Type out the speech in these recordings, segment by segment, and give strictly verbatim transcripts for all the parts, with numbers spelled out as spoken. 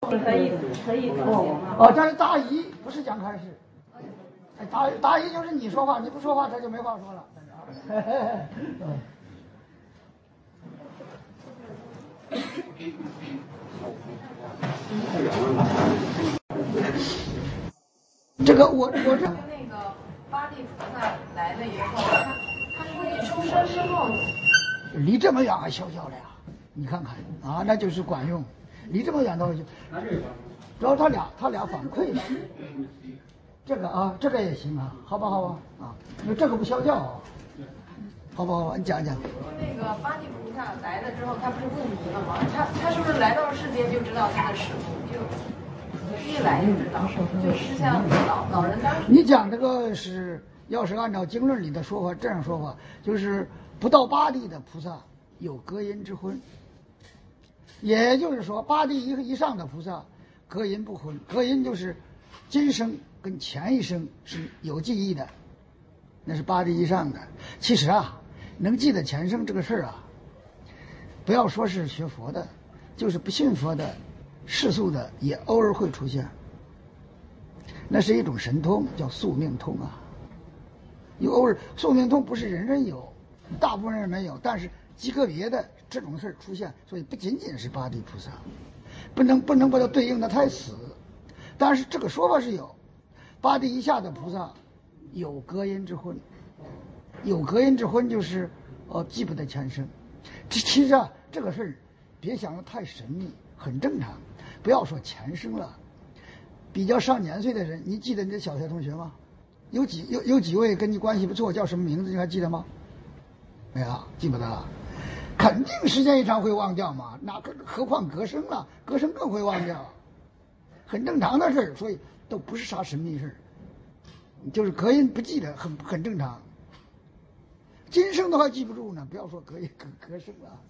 可以可以可行了。哦，这是答疑，不是讲开示。哎，答答疑就是你说话，你不说话他就没话说了。嗯。这个我我这那个八地菩萨来了以后，他他出去出生之后， 离这么远还消消了呀？你看看啊，那就是管用。离这么远都，主要他俩他俩反馈了。这个啊，这个也行啊，好不好啊？啊，因为这个不消教啊，好不好？你讲讲。 那个八地菩萨来了之后，他不是不迷了吗？他他是不是来到世间就知道他的使命，就一来就知道，就是像老老人当时。 你讲这个是，要是按照经论里的说法，这样说法就是不到八地的菩萨有隔阴之婚，也就是说八地以以上的菩萨隔阴不婚，隔阴就是今生跟前一生是有记忆的，那是八地以上的。其实啊，能记得前生这个事儿啊，不要说是学佛的，就是不信佛的世俗的也偶尔会出现。那是一种神通，叫宿命通啊。有偶尔宿命通不是人人有，大部分人没有，但是极个别的这种事儿出现，所以不仅仅是八地菩萨，不能不能把它对应的太死。但是这个说法是有，八地以下的菩萨有隔阴之婚，有隔阴之婚就是哦记不得前生。这其实啊这个事儿别想得太神秘，很正常。不要说前生了，比较上年岁的人，你记得你的小学同学吗？有几有有几位跟你关系不错，叫什么名字你还记得吗？没有，记不得了。肯定时间一长会忘掉嘛，那何况隔生了，隔生更会忘掉，很正常的事儿，所以都不是啥神秘事儿，就是隔音不记得，很很正常。今生都还记不住呢，不要说隔音隔隔生了。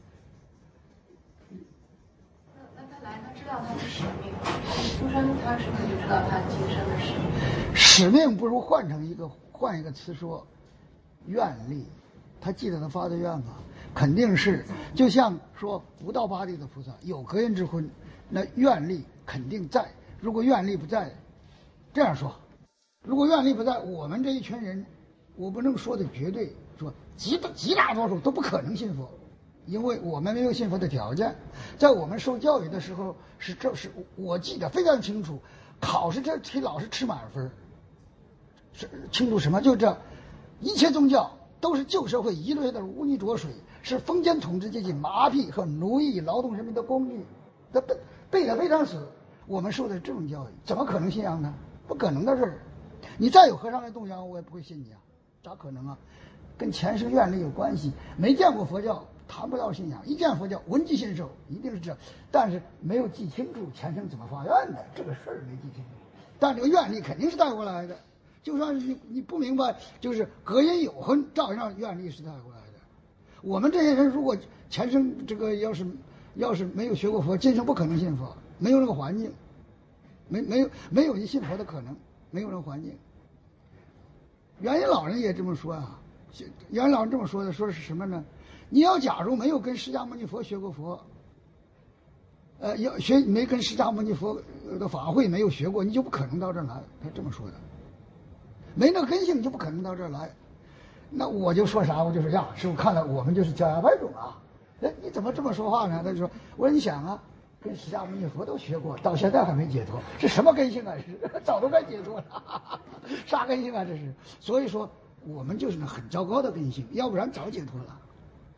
那他来，他知道他的使命，出生他是不是就知道他今生的使命？ 使命不如换成一个换一个词说，愿力。他记得他发的愿吗？肯定是，就像说不到八地的菩萨有隔阴之婚，那愿力肯定在。如果愿力不在，这样说，如果愿力不在，我们这一群人，我不能说的绝对，说极极大多数都不可能信佛，因为我们没有信佛的条件。在我们受教育的时候，是这是我记得非常清楚，考试这题老是吃满分，是清楚什么？就这，一切宗教都是旧社会遗留下的污泥浊水，是封建统治阶级麻痹和奴役劳动人民的工具，他背背得非常死。我们受的这种教育，怎么可能信仰呢？不可能的事儿。你再有和尚来动摇，我也不会信你啊，咋可能啊？跟前世愿力有关系。没见过佛教，谈不到信仰；一见佛教，闻即心受，一定是这。但是没有记清楚前生怎么发愿的，这个事儿没记清楚。但这个愿力肯定是带过来的。就算是你你不明白，就是隔阴有婚，照样愿力是带过来的。我们这些人如果前生这个要是要是没有学过佛，今生不可能信佛，没有那个环境，没没有没有你信佛的可能，没有那个环境。元音老人也这么说啊，元音老人这么说的，说的是什么呢？你要假如没有跟释迦牟尼佛学过佛，呃，要学没跟释迦牟尼佛的法会没有学过，你就不可能到这儿来。他这么说的。没那个根性就不可能到这儿来，那我就说啥？我就说呀，师傅看了我们就是教下派种啊。哎，你怎么这么说话呢？他就说，我说你想啊，跟释迦牟尼佛都学过，到现在还没解脱，这什么根性啊？是早都该解脱了，啥根性啊？这是。所以说我们就是那很糟糕的根性，要不然早解脱了。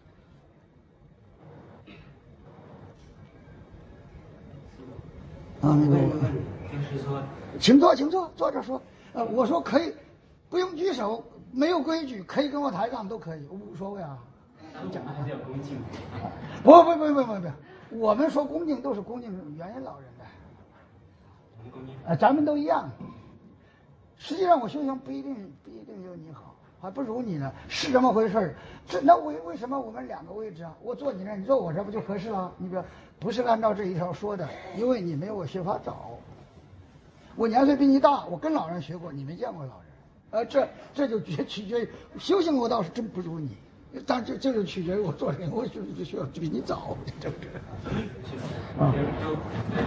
啊，那个， 就是说， 请坐，请坐，坐着说。呃，我说可以，不用举手，没有规矩，可以跟我抬杠都可以，无所谓啊。 你讲的还比较恭敬。 不不不不不不，我们说恭敬都是恭敬元音老人的。呃，咱们都一样。实际上我修行不一定不一定有你好，还不如你呢，是这么回事儿。这那为为什么我们两个位置啊？我坐你那，你坐我这不就合适了？你比如不是按照这一条说的，因为你没有我学法早。我年岁比你大，我跟老人学过，你没见过老人，呃，这这就取取决于修行，我倒是真不如你，但这这就取决于我做人，我就就需要比你早，对不对？ 啊。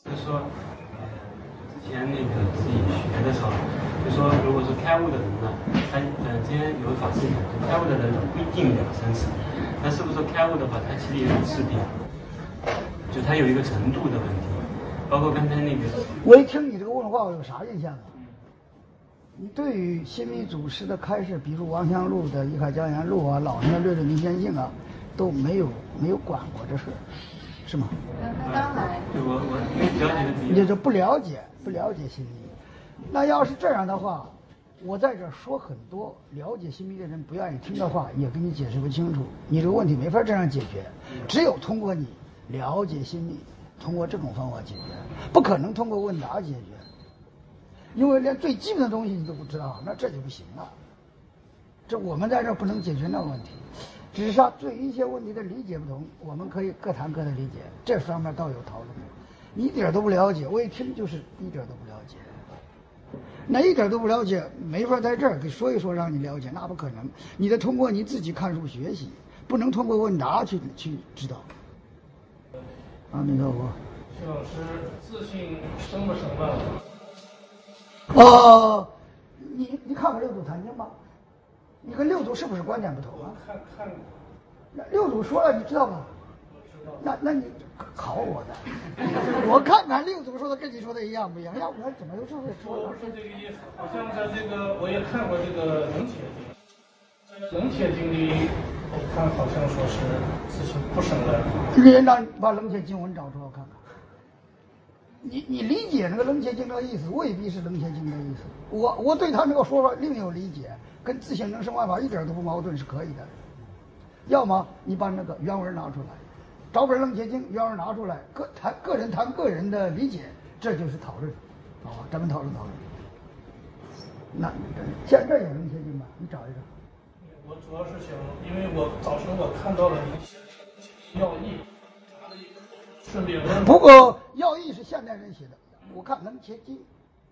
就是说，呃，之前那个自己学的时候，就说如果是开悟的人呢，他呃之前有个法师讲，就开悟的人不一定了生死，那是不是说开悟的话，他其实也有次第，就他有一个程度的问题，包括刚才那个。 我一听你这个问话，我有啥印象啊？你对于新密祖师的开示，比如王香录的《一海江言录》啊，老人的《略略明仙境》啊，都没有没有管过这事，是吗？ 他刚来， 对我我没了解的比较。 你就是不了解，不了解心密。那要是这样的话，我在这说很多了解心密的人不愿意听的话，也跟你解释不清楚。你这个问题没法这样解决，只有通过你了解心密，通过这种方法解决，不可能通过问答解决。因为连最基本的东西你都不知道，那这就不行了。这我们在这不能解决那个问题，只是说对一些问题的理解不同，我们可以各谈各的理解，这方面倒有讨论。你一点都不了解，我一听就是一点都不了解。那一点都不了解，没法在这儿给说一说让你了解，那不可能。你得通过你自己看书学习，不能通过问答去去知道。阿弥陀佛。 徐老师，自信生不生乱？ 哦，你你看过六祖坛经吗？你跟六祖是不是观点不同啊？ 看看过。 那六祖说了，你知道吗？那那你考我的，我看看六祖说的跟你说的一样不一样？要不然怎么又这么说呢？ 我不是这个意思，好像在这个我也看过这个冷铁经，冷铁经里我看好像说是自信不生乱。 这个人让把冷铁经文找出来我看看。你你理解那个冷铁经的意思，未必是冷铁经的意思。我我对他那个说法另有理解，跟自性能生万法一点都不矛盾，是可以的。要么你把那个原文拿出来，找本冷铁经原文拿出来，个谈个人谈个人的理解，这就是讨论，好吧？咱们讨论讨论。那现在有冷铁经吗？你找一找。 我主要是想，因为我早晨我看到了您写的要义，他的一个顺便问。 不过要义是现代人写的，我看冷铁经，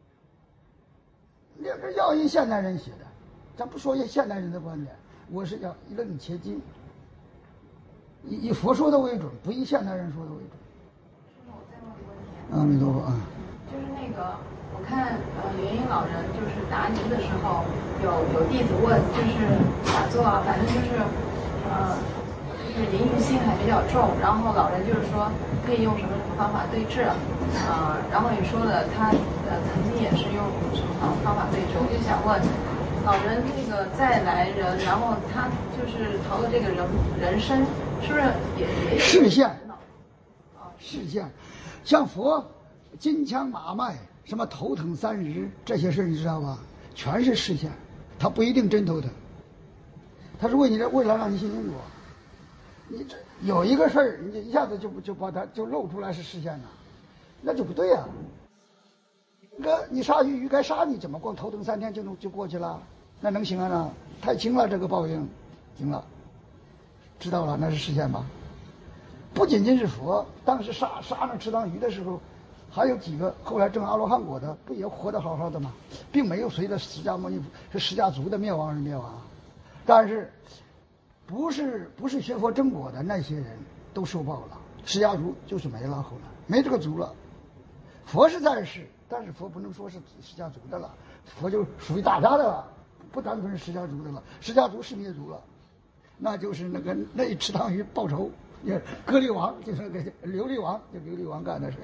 那个要义现代人写的，咱不说现代人的观点，我是要冷铁经。以以佛说的为准，不以现代人说的为准。 师傅，我再问个问题。 阿弥陀佛啊。 就是那个，我看呃元婴老人就是答疑的时候，有有弟子问，就是打坐啊，反正就是呃，就是淫欲心还比较重，然后老人就是说可以用什么什么方法对治，呃，然后你说了他呃曾经也是用什么方法对治，我就想问。老人那个再来人，然后他就是逃了这个人人身，是不是也也有视线？ 啊， 视线，像佛金枪马脉，什么头疼三日这些事你知道吧？全是视线，他不一定真头疼，他是为你为了让你信因果。你这有一个事儿，你一下子就就把它就露出来是视线了，那就不对啊。哥，你杀鱼，鱼该杀你，怎么光头疼三天就能就过去了？那能行啊？那太轻了，这个报应，行了，知道了，那是视线吧？不仅仅是佛，当时杀杀那池塘鱼的时候，还有几个后来证阿罗汉果的，不也活得好好的吗？并没有随着释迦牟尼是释迦族的灭亡而灭亡，但是不是不是学佛正果的那些人都受报了，释迦族就是没了，后来没这个族了。佛是在世。但是佛不能说是释迦族的了，佛就属于大家的了，不单纯是释迦族的了。释迦族是灭族了，那就是那个那池塘鱼报仇，也割力王就是那个琉璃王，就琉璃王干的事。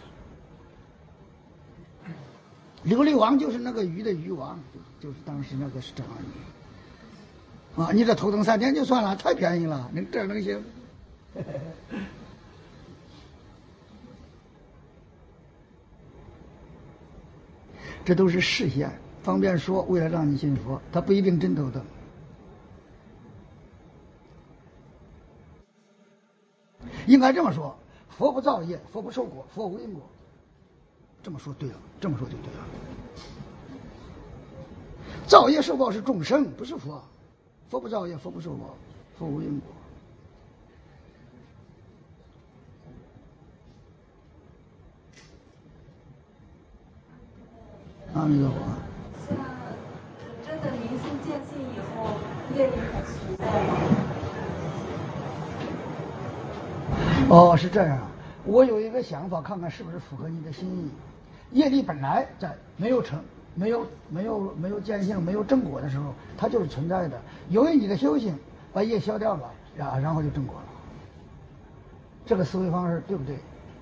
琉璃王就是那个鱼的鱼王，就就是当时那个是这玩意啊！你这头疼三天就算了，太便宜了，能这能行？这都是视线，方便说，为了让你信佛，他不一定真头疼。应该这么说：佛不造业，佛不受果，佛无因果。这么说对了，这么说就对了。造业受报是众生，不是佛。佛不造业，佛不受报，佛无因果。阿弥陀佛。 像真的明心见性以后，业力很实在吗？ 哦，是这样。 我有一个想法，看看是不是符合你的心意。业力本来在没有成、没有、没有、没有见性、没有正果的时候，它就是存在的。由于你的修行把业消掉了，然然后就正果了。这个思维方式对不对？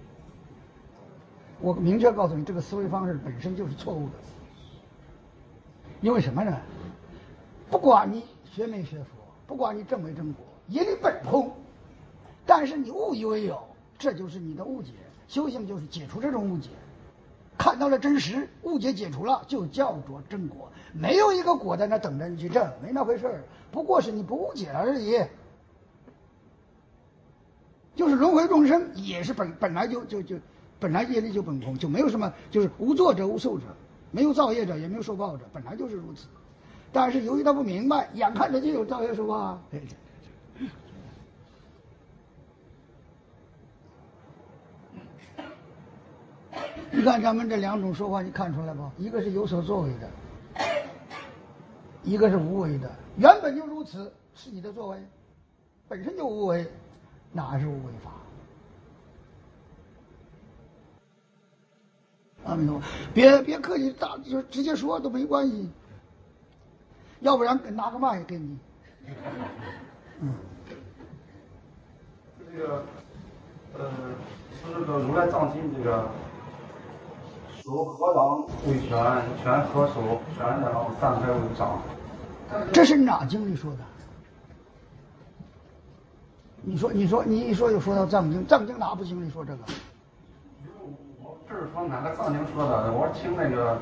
我明确告诉你，这个思维方式本身就是错误的。因为什么呢？不管你学没学佛，不管你正没正果，业力本空，但是你误以为有，这就是你的误解。修行就是解除这种误解，看到了真实，误解解除了，就叫做正果。没有一个果在那等着你去证，没那回事儿，不过是你不误解而已。就是轮回众生也是本本来就就就本来业力就本空，就没有什么，就是无作者无受者，没有造业者也没有受报者，本来就是如此。但是由于他不明白，眼看着就有造业受报啊。你看咱们这两种说法，你看出来不？一个是有所作为的，一个是无为的。原本就如此，是你的作为，本身就无为，哪是无为法？阿弥陀佛，别别客气，大就直接说都没关系，要不然拿个麦给你。嗯， 这个呃，是这个如来藏经这个。手合掌为拳，拳合手，拳然后散开为掌。 这是哪经里说的？你说，你说，你一说就说到藏经，藏经哪部经里说这个？ 我这是说哪个藏经说的？我听那个。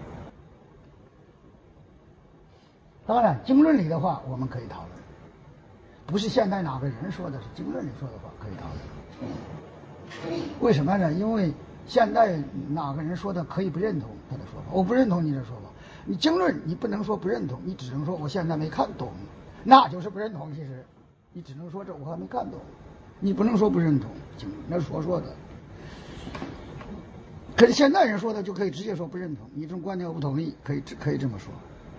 当然，经论里的话我们可以讨论，不是现在哪个人说的，是经论里说的话可以讨论。为什么呢？因为现在哪个人说的可以不认同他的说法？我不认同你的说法。你经论你不能说不认同，你只能说我现在没看懂，那就是不认同。其实你只能说这我还没看懂，你不能说不认同经论，那是所说的。可是现代人说的就可以直接说不认同，你这种观点我不同意，可以可以这么说。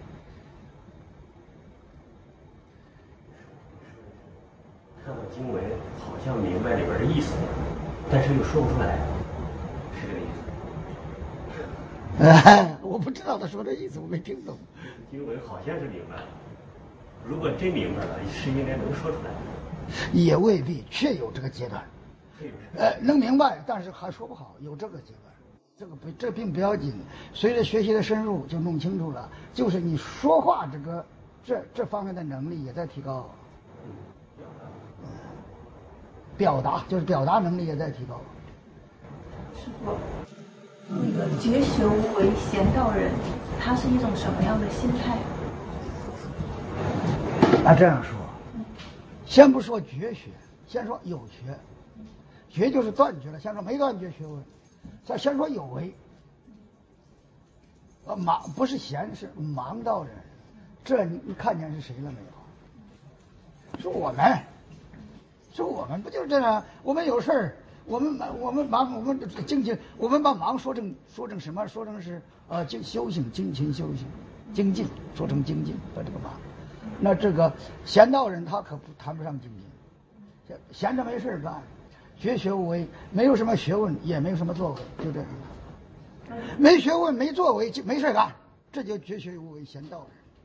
看到经文好像明白里边的意思，但是又说不出来。是这个意思。 哎，我不知道他说的意思，我没听懂。 经文好像是明白了，如果真明白了，是应该能说出来。 也未必，确有这个阶段。呃，能明白，但是还说不好，有这个阶段。这个不，这并不要紧。随着学习的深入，就弄清楚了，就是你说话这个这这方面的能力也在提高。表达就是表达能力也在提高。 师父，那个觉学无为贤道人，他是一种什么样的心态？ 那这样说，先不说绝学，先说有学。学就是断绝了，先说没断绝学问，再先说有为。呃，盲不是贤，是盲道人。这你你看见是谁了没有？是我们。说我们不就是这样？我们有事儿，我们我们忙，我们精勤，我们把忙说成说成什么？说成是呃精修行、精勤修行、精进，说成精进，把这个忙。那这个闲道人他可不谈不上精进，闲着没事干，绝学无为，没有什么学问，也没有什么作为，就这样。没学问、没作为，就没事干，这就绝学无为，闲道人。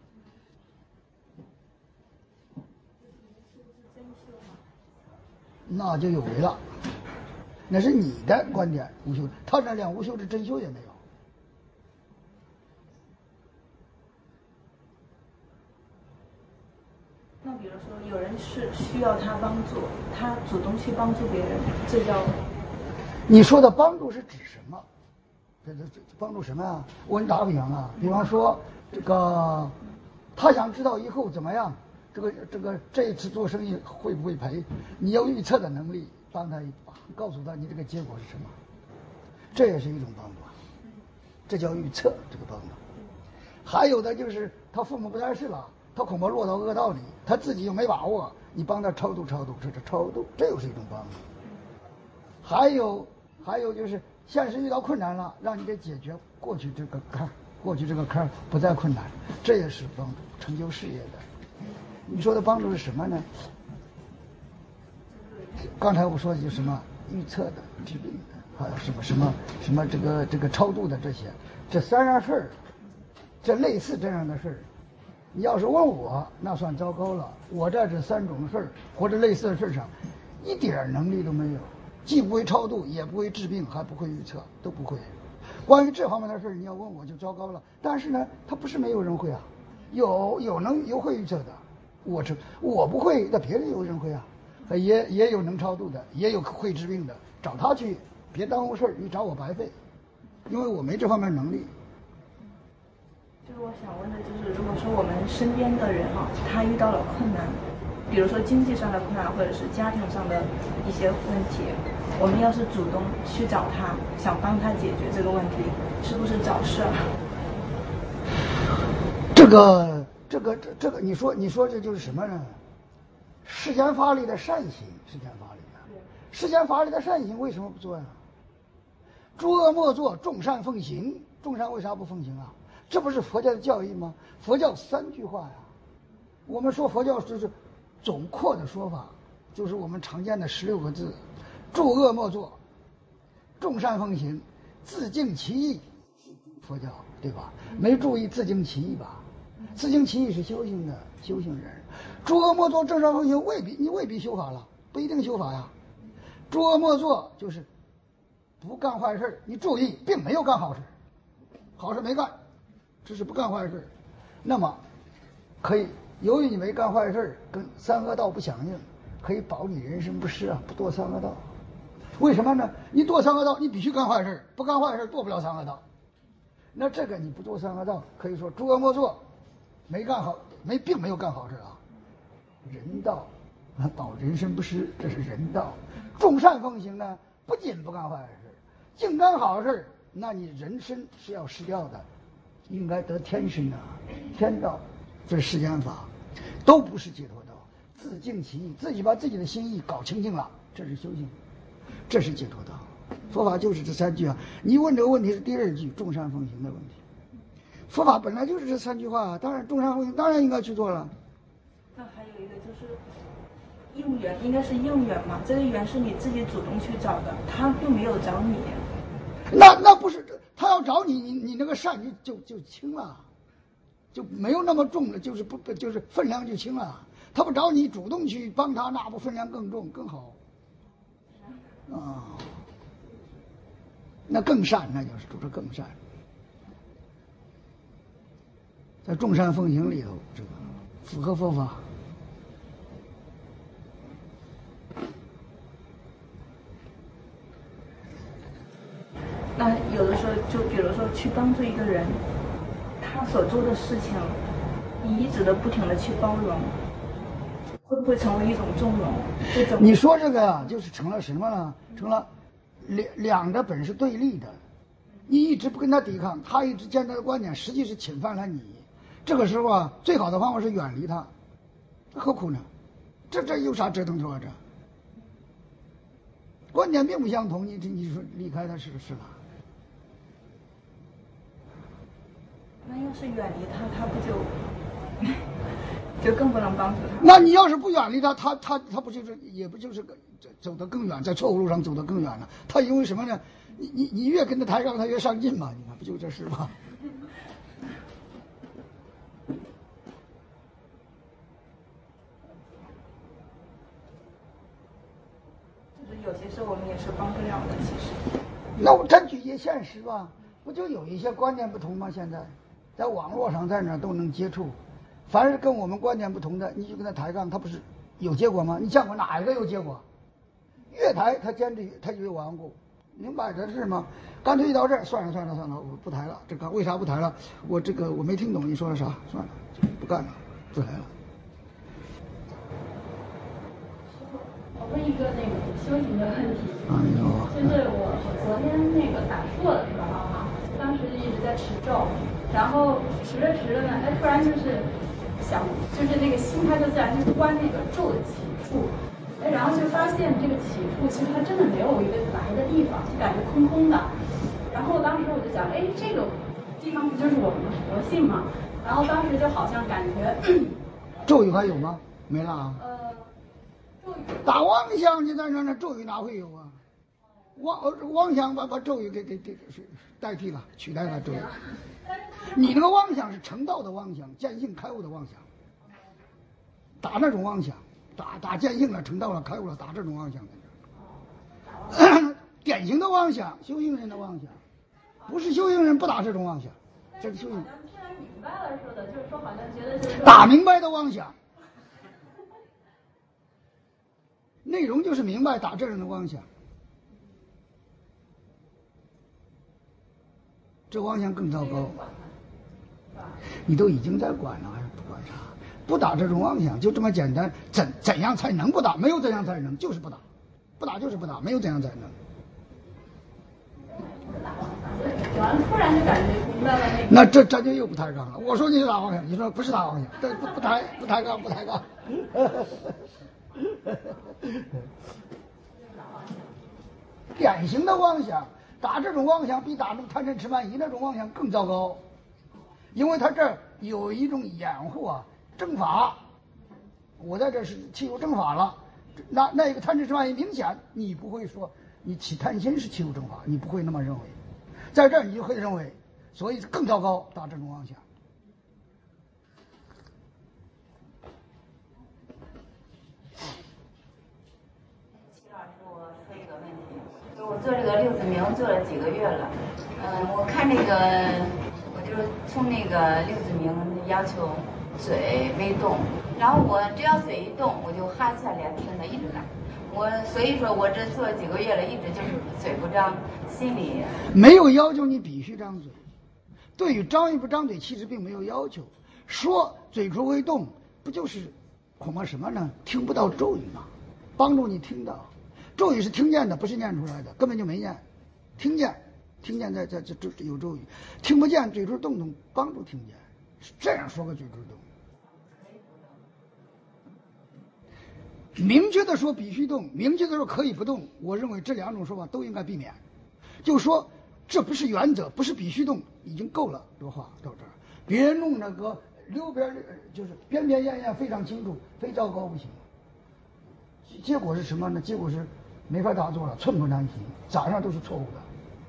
那就有为了，那是你的观点，无修，他那连无修之真修也没有。 那比如说，有人是需要他帮助，他主动去帮助别人，这叫…… 你说的帮助是指什么？这这这帮助什么呀？我给你打个比方啊，比方说这个，他想知道以后怎么样。这个这个这一次做生意会不会赔？你有预测的能力，帮他一把，告诉他你这个结果是什么，这也是一种帮助，这叫预测这个帮助。还有的就是他父母不在世了，他恐怕落到恶道里，他自己又没把握，你帮他超度超度，这这超度，这又是一种帮助。还有还有就是现实遇到困难了，让你给解决过去这个坎，过去这个坎不再困难，这也是帮助成就事业的。你说的帮助是什么呢？刚才我说的就是什么？ 预测的、治病的，还有什么什么什么这个这个超度的这些，这三样事儿，这类似这样的事儿，你要是问我，那算糟糕了。我在这三种事儿或者类似的事上，一点能力都没有，既不会超度，也不会治病，还不会预测，都不会。关于这方面的事儿，你要问我就糟糕了。但是呢，他不是没有人会啊，有有能有会预测的，我这我不会，那别人有人会啊，也也有能超度的，也有会治病的，找他去，别耽误事儿，你找我白费，因为我没这方面能力。 就是我想问的就是，如果说我们身边的人啊，他遇到了困难，比如说经济上的困难，或者是家庭上的一些问题，我们要是主动去找他，想帮他解决这个问题，是不是找事儿？ 这个这个这这个，你说你说这就是什么呢？世间法里的善行，世间法里的，世间法里的善行为什么不做呀？诸恶莫作，众善奉行。众善为啥不奉行啊？这不是佛教的教义吗？佛教三句话呀。我们说佛教就是总括的说法，就是我们常见的十六个字：诸恶莫作，众善奉行，自净其意。佛教对吧？没注意自净其意吧？自净其意是修行的修行人。诸恶莫作，众善奉行，未必你未必修法了，不一定修法呀。诸恶莫作就是不干坏事，你注意并没有干好事，好事没干，只是不干坏事，那么可以由于你没干坏事，跟三恶道不响应，可以保你人身不失啊，不堕三恶道。为什么呢？你堕三恶道，你必须干坏事，不干坏事堕不了三恶道。那这个你不堕三恶道，可以说诸恶莫作，没干好，没并没有干好事啊。人道啊，保人身不失，这是人道。众善奉行呢，不仅不干坏事，净干好事，那你人身是要失掉的，应该得天身啊，天道，这是世间法，都不是解脱道。自净其意，自己把自己的心意搞清净了，这是修行，这是解脱道。佛法就是这三句啊。你问这个问题是第二句众善奉行的问题。佛法本来就是这三句话，当然众善奉行，当然应该去做了。 那还有一个就是应缘，应该是应缘嘛？这个缘是你自己主动去找的，他并没有找你。 那那不是他要找你，你你那个善就就就轻了，就没有那么重了，就是不就是分量就轻了。他不找你主动去帮他，那不分量更重更好啊？那更善，那就是主张更善。在众善奉行里头，这个符合佛法。 那有的时候，就比如说去帮助一个人，他所做的事情，你一直的不停的去包容，会不会成为一种纵容？ 你说这个呀，就是成了什么呢？成了两两个本是对立的，你一直不跟他抵抗，他一直坚持的观点，实际是侵犯了你。这个时候啊，最好的方法是远离他，何苦呢？这这有啥折腾头啊？这观点并不相同，你你说离开他是是了。 那要是远离他，他不就就更不能帮助他？ 那你要是不远离他，他他他不就是也不就是走得更远，在错误路上走得更远了？他因为什么呢？你你你越跟他抬杠，他越上进嘛？你看不就这事吗？ 就是有些时候我们也是帮不了的，其实。 那我咱举些现实吧，不就有一些观念不同吗？现在在网络上在哪都能接触，凡是跟我们观点不同的，你就跟他抬杠，他不是有结果吗？你见过哪一个有结果？越抬他坚持他越顽固，明白这是吗？干脆一到这儿，算了算了算了，我不抬了。这个为啥不抬了？我这个我没听懂你说的啥，算了，不干了，不抬了。 我问一个那个修行的问题， 啊，你说， 就是我我昨天那个打坐的时候啊，当时一直在持咒，然后持着持着呢，哎，突然就是想，就是那个心它就自然就观那个咒的起处，哎，然后就发现这个起处其实它真的没有一个来的地方，就感觉空空的。然后当时我就想，哎，这个地方不就是我们的佛性吗？然后当时就好像感觉咒语还有吗？没了啊。 呃。 打妄想，你在那那咒语哪会有啊？ 妄妄想把把咒语给给给代替了，取代了咒语。你那个妄想是成道的妄想，见性开悟的妄想，打那种妄想，打打见性了、成道了、开悟了，打这种妄想的。典型的妄想，修行人的妄想，不是修行人不打这种妄想，这是修行。 明白了说的，就是说好像觉得就是打明白的妄想，内容就是明白打这样的妄想，这妄想更糟糕。你都已经在管了，还是不管啥？不打这种妄想，就这么简单。怎怎样才能不打？没有怎样才能，就是不打，不打就是不打，没有怎样才能。 完了，突然就感觉明白了那个。 那这这就又不抬杠了。我说你是打妄想，你说不是打妄想，这不不抬不抬杠不抬杠。典型的妄想，打这种妄想比打那种贪嗔痴慢疑那种妄想更糟糕，因为他这儿有一种掩护啊，正法。我在这是起入正法了，那那一个贪嗔痴慢疑明显你不会说你起贪心是起入正法，你不会那么认为。在这儿你就会认为，所以更糟糕，打这种妄想。 齐老师，我说一个问题，就我做这个六字明做了几个月了，嗯，我看这个，我就从那个六字明要求嘴微动，然后我只要嘴一动，我就含下两天的一直来。我所以说，我这做几个月了，一直就是嘴不张，心里没有要求你必须张嘴。对于张与不张嘴，其实并没有要求。说嘴唇微动，不就是恐怕什么呢？听不到咒语吗？帮助你听到，咒语是听见的，不是念出来的，根本就没念。听见，听见在在这这有咒语，听不见，嘴唇动动，帮助听见，是这样说个嘴唇动。明确的说必须动，明确的说可以不动，我认为这两种说法都应该避免。就说这不是原则，不是必须动，已经够了。这话到这儿，别弄那个溜边，就是边边沿沿非常清楚，非糟糕不行。结果是什么呢？结果是没法打坐了，寸步难行，咋样都是错误的。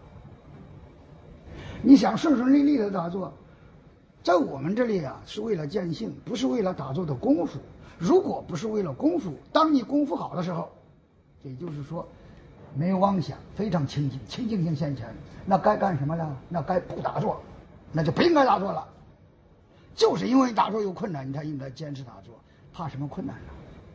你想顺顺利利的打坐，在我们这里啊，是为了见性，不是为了打坐的功夫。如果不是为了功夫，当你功夫好的时候，也就是说没有妄想，非常清净，清净性现前，那该干什么呢？那该不打坐，那就不应该打坐了。就是因为打坐有困难，你才应该坚持打坐。怕什么困难呢？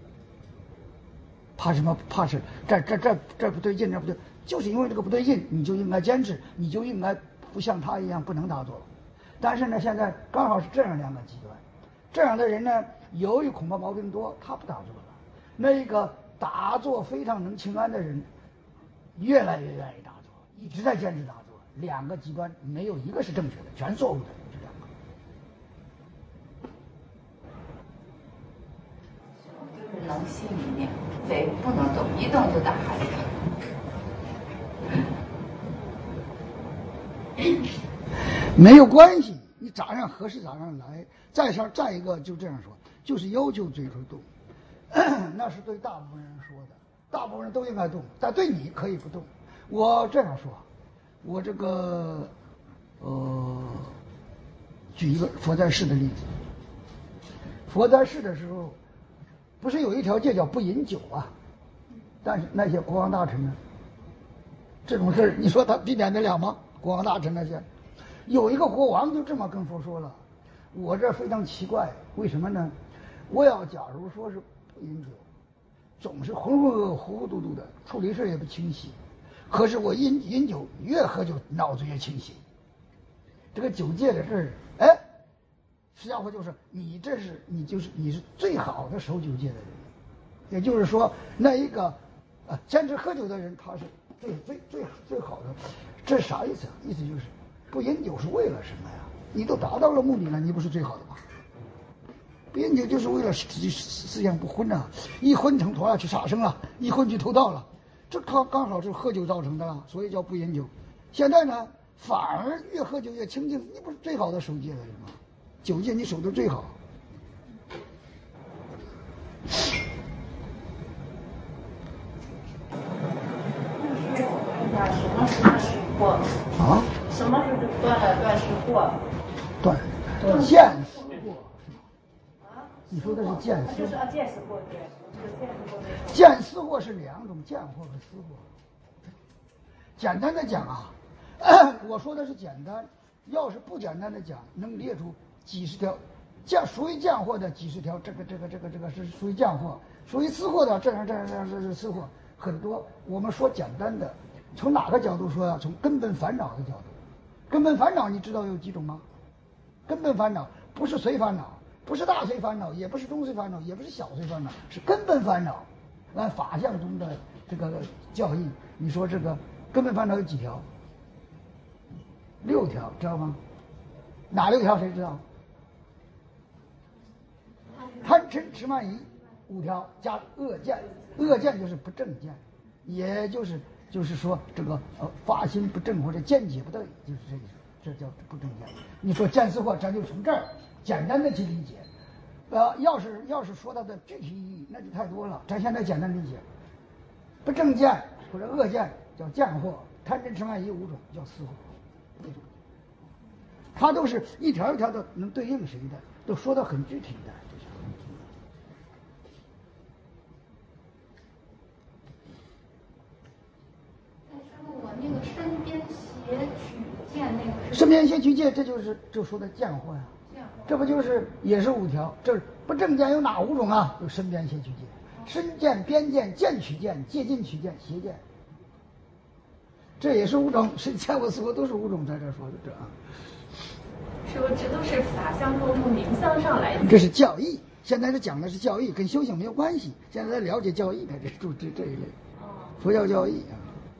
怕什么？怕是这这这这不对劲，这不对，就是因为这个不对劲，你就应该坚持，你就应该不像他一样不能打坐。但是呢，现在刚好是这样两个极端，这样的人呢，由于恐怕毛病多，他不打坐了。那个打坐非常能清安的人，越来越愿意打坐，一直在坚持打坐。两个极端没有一个是正确的，全错误的，这两个。 就是能心里念，嘴不能动，一动就打哈欠。 没有关系，你咋样合适咋样来。再上再一个就这样说，就是要求嘴唇动，那是对大部分人说的，大部分人都应该动，但对你可以不动。我这样说，我这个呃，举一个佛在世的例子。佛在世的时候，不是有一条戒叫不饮酒啊？但是那些国王大臣呢，这种事你说他避免得了吗？国王大臣那些，有一个国王就这么跟佛说了。我这非常奇怪，为什么呢？我要假如说是不饮酒，总是浑浑噩噩、糊糊涂涂的，处理事也不清晰。可是我饮饮酒，越喝酒脑子越清晰。这个酒戒的事儿，哎，实际上就是你这是你就是你是最好的守酒戒的人，也就是说那一个啊坚持喝酒的人，他是最最最最好的。这是啥意思啊？意思就是不饮酒是为了什么呀？你都达到了目的了，你不是最好的吗？不饮酒就是为了思思想不昏啊，一昏成拖下去杀生了，一昏去偷盗了，这刚刚好是喝酒造成的了，所以叫不饮酒。现在呢，反而越喝酒越清净，你不是最好的守戒的人吗？酒戒你守得最好。 么是断是惑？ 啊？ 什么是断了断是惑？ 断，见思惑。你说的是见思， 就是啊，见思惑对，就是见思惑。 见思惑是两种，见惑和思惑。简单的讲啊，我说的是简单，要是不简单的讲，能列出几十条，见属于见惑的几十条，这个这个这个这个是属于见惑，属于思惑的这样这样这样这是思惑，很多。我们说简单的，从哪个角度说呀、啊？从根本烦恼的角度。根本烦恼你知道有几种吗？根本烦恼不是随烦恼，不是大随烦恼，也不是中随烦恼，也不是小随烦恼，是根本烦恼。按法相中的这个教义，你说这个根本烦恼有几条？六条，知道吗？哪六条谁知道？贪嗔痴慢疑五条加恶见，恶见就是不正见，也就是就是说这个呃发心不正或者见解不对，就是这个，这叫不正见。你说见思惑，咱就从这儿简单的去理解。呃，要是要是说它的具体意义，那就太多了。咱现在简单理解，不正见或者恶见叫见惑，贪嗔痴慢疑五种叫思惑，这种，它都是一条一条的能对应谁的，都说的很具体的。 我那个身边邪取见那个身边邪取见，这就是就说的见惑呀。这不就是也是五条？这不正见有哪五种啊？有身边邪取见、身见、边见、见取见、借近取见、邪见，这也是五种。是见惑思惑都是五种，在这说的这啊。 是不是这都是法相中从名相上来的？ 这是教义，现在是讲的是教义，跟修行没有关系。现在在了解教义的这这这这一类，佛教教义啊。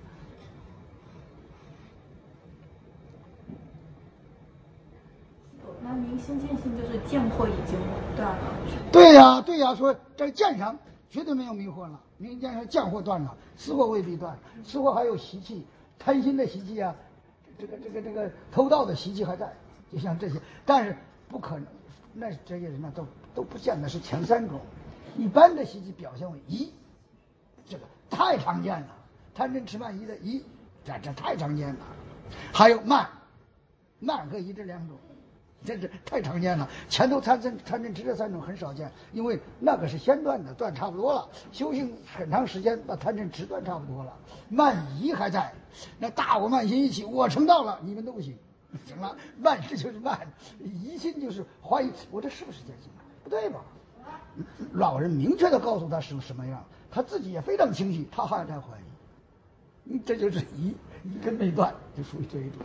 那您心见性就是见惑已经断了？ 对呀、啊，对呀、啊，说在见上绝对没有迷惑了，明见上见惑断了，思惑未必断，思惑还有习气，贪心的习气啊，这个这个这个偷盗的习气还在，就像这些，但是不可能，那这些人呢都都不见得是前三种，一般的习气表现为疑，这个太常见了，贪嗔痴慢疑的疑，这这太常见了，还有慢，慢和疑这两种。这是太常见了，前头贪嗔贪嗔痴这三种很少见，因为那个是先断的，断差不多了，修行很长时间把贪嗔痴断差不多了，慢疑还在，那大我慢心一起，我成道了，你们都不行，行了，慢是就是慢，疑心就是怀疑，我这是不是见性啊？不对吧？老人明确的告诉他是什么样，他自己也非常清晰，他还在怀疑，这就是疑，疑根没断，就属于这一种。